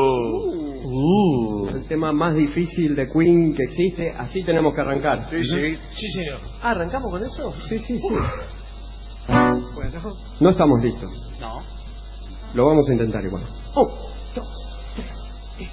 Uh, el tema más difícil de Queen que existe, así tenemos que arrancar. Sí, sí. Sí, señor. Ah, ¿arrancamos con eso? Sí, sí, sí. Bueno, no estamos listos. No. Lo vamos a intentar igual. Un, dos, tres, y...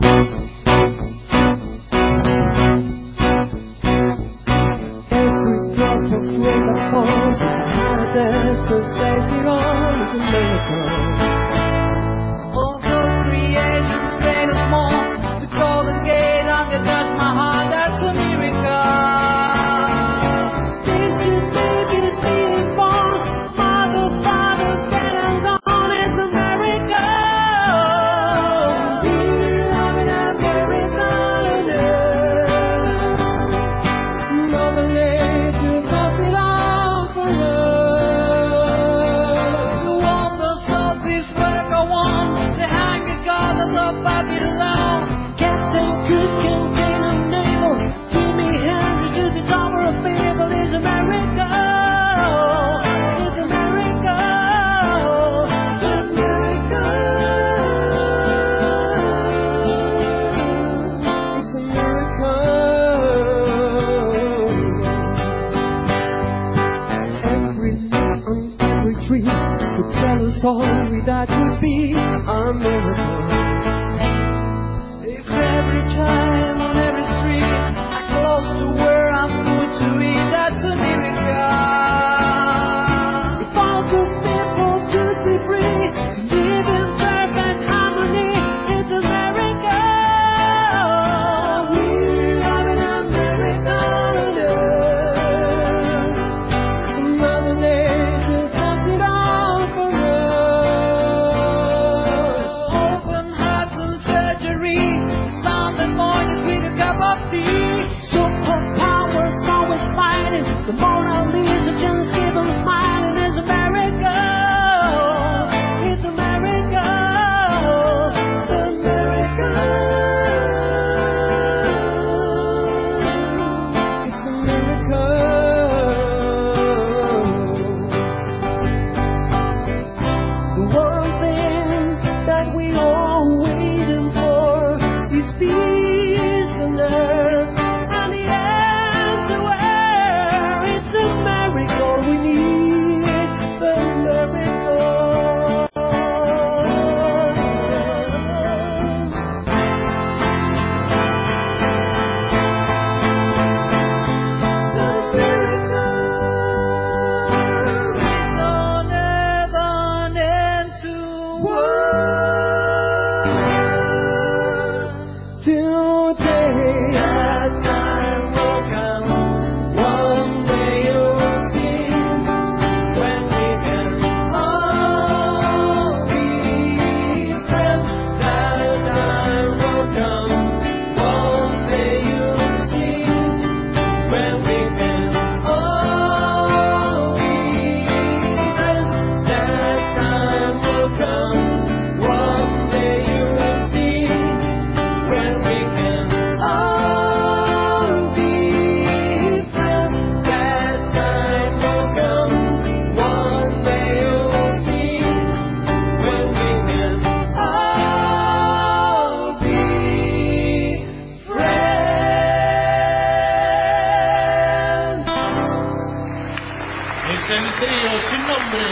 Sorry, that would be a miracle. If every time on every street I close to where I'm going to eat, that's a miracle. If all good people could be free to live in perfect harmony, it's a miracle. We're having a miracle. Mother Nature does it all for us. Superpowers always fighting. The Mona Lisa just keep on smiling. It's a miracle. It's a miracle. The miracle. It's a miracle. The one thing that we all waiting for is peace and earth. We need the miracle. The miracle. el trío sin nombre.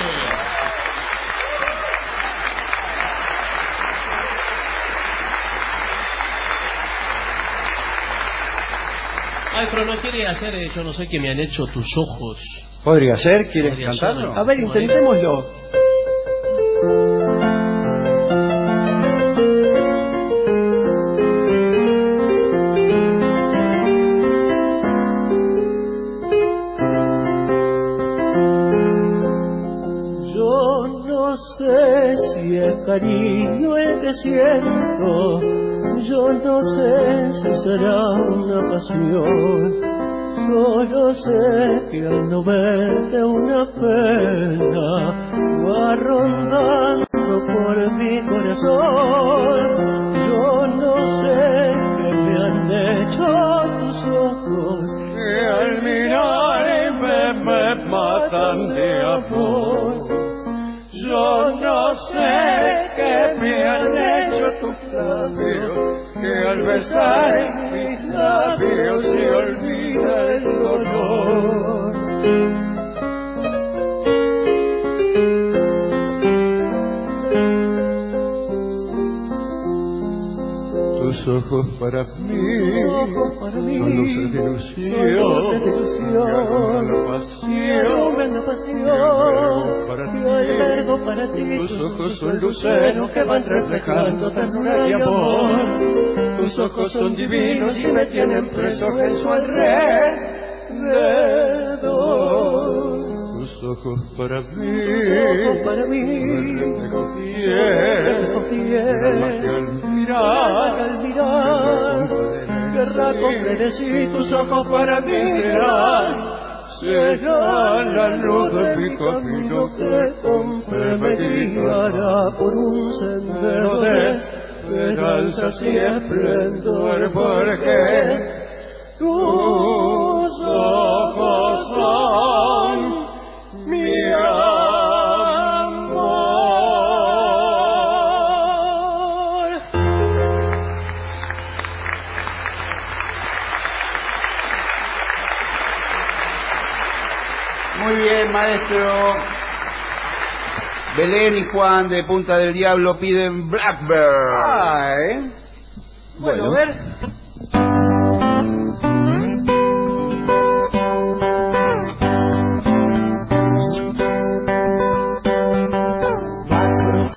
Maestro, ¿no quiere hacer, eh, yo no sé qué me han hecho tus ojos? ¿Podría ser? ¿Quieres Podría cantarlo? ser. A ver, intentémoslo. Yo no sé si es cariño el que siento, yo no sé si será una pasión. Solo sé que al no verte una pena va rondando por mi corazón. Yo no sé qué me han hecho tus ojos, que al mirarme me matan de amor. Yo no sé qué me han hecho tus labios, que al besar mis labios se olvida el dolor. Tus ojos para mí, son luces de ilusión, que alumbran la pasión, y albergo para ti. Tus ojos son luceros que van reflejando ternura y amor. Tus ojos son divinos y me tienen preso en su alrededor. Tus ojos para mí, para mí, reflejo fiel, alma que al mirar, al mirar, guerra con frenesí. Tus ojos para mí serán, serán la luz de mi camino que con fe me guiará por un sendero de esperanzas y esplendor, porque tus ojos son mi amor. Muy bien, maestro. Belén y Juan de Punta del Diablo piden Blackbird. Ay. Bueno, Bueno. a ver.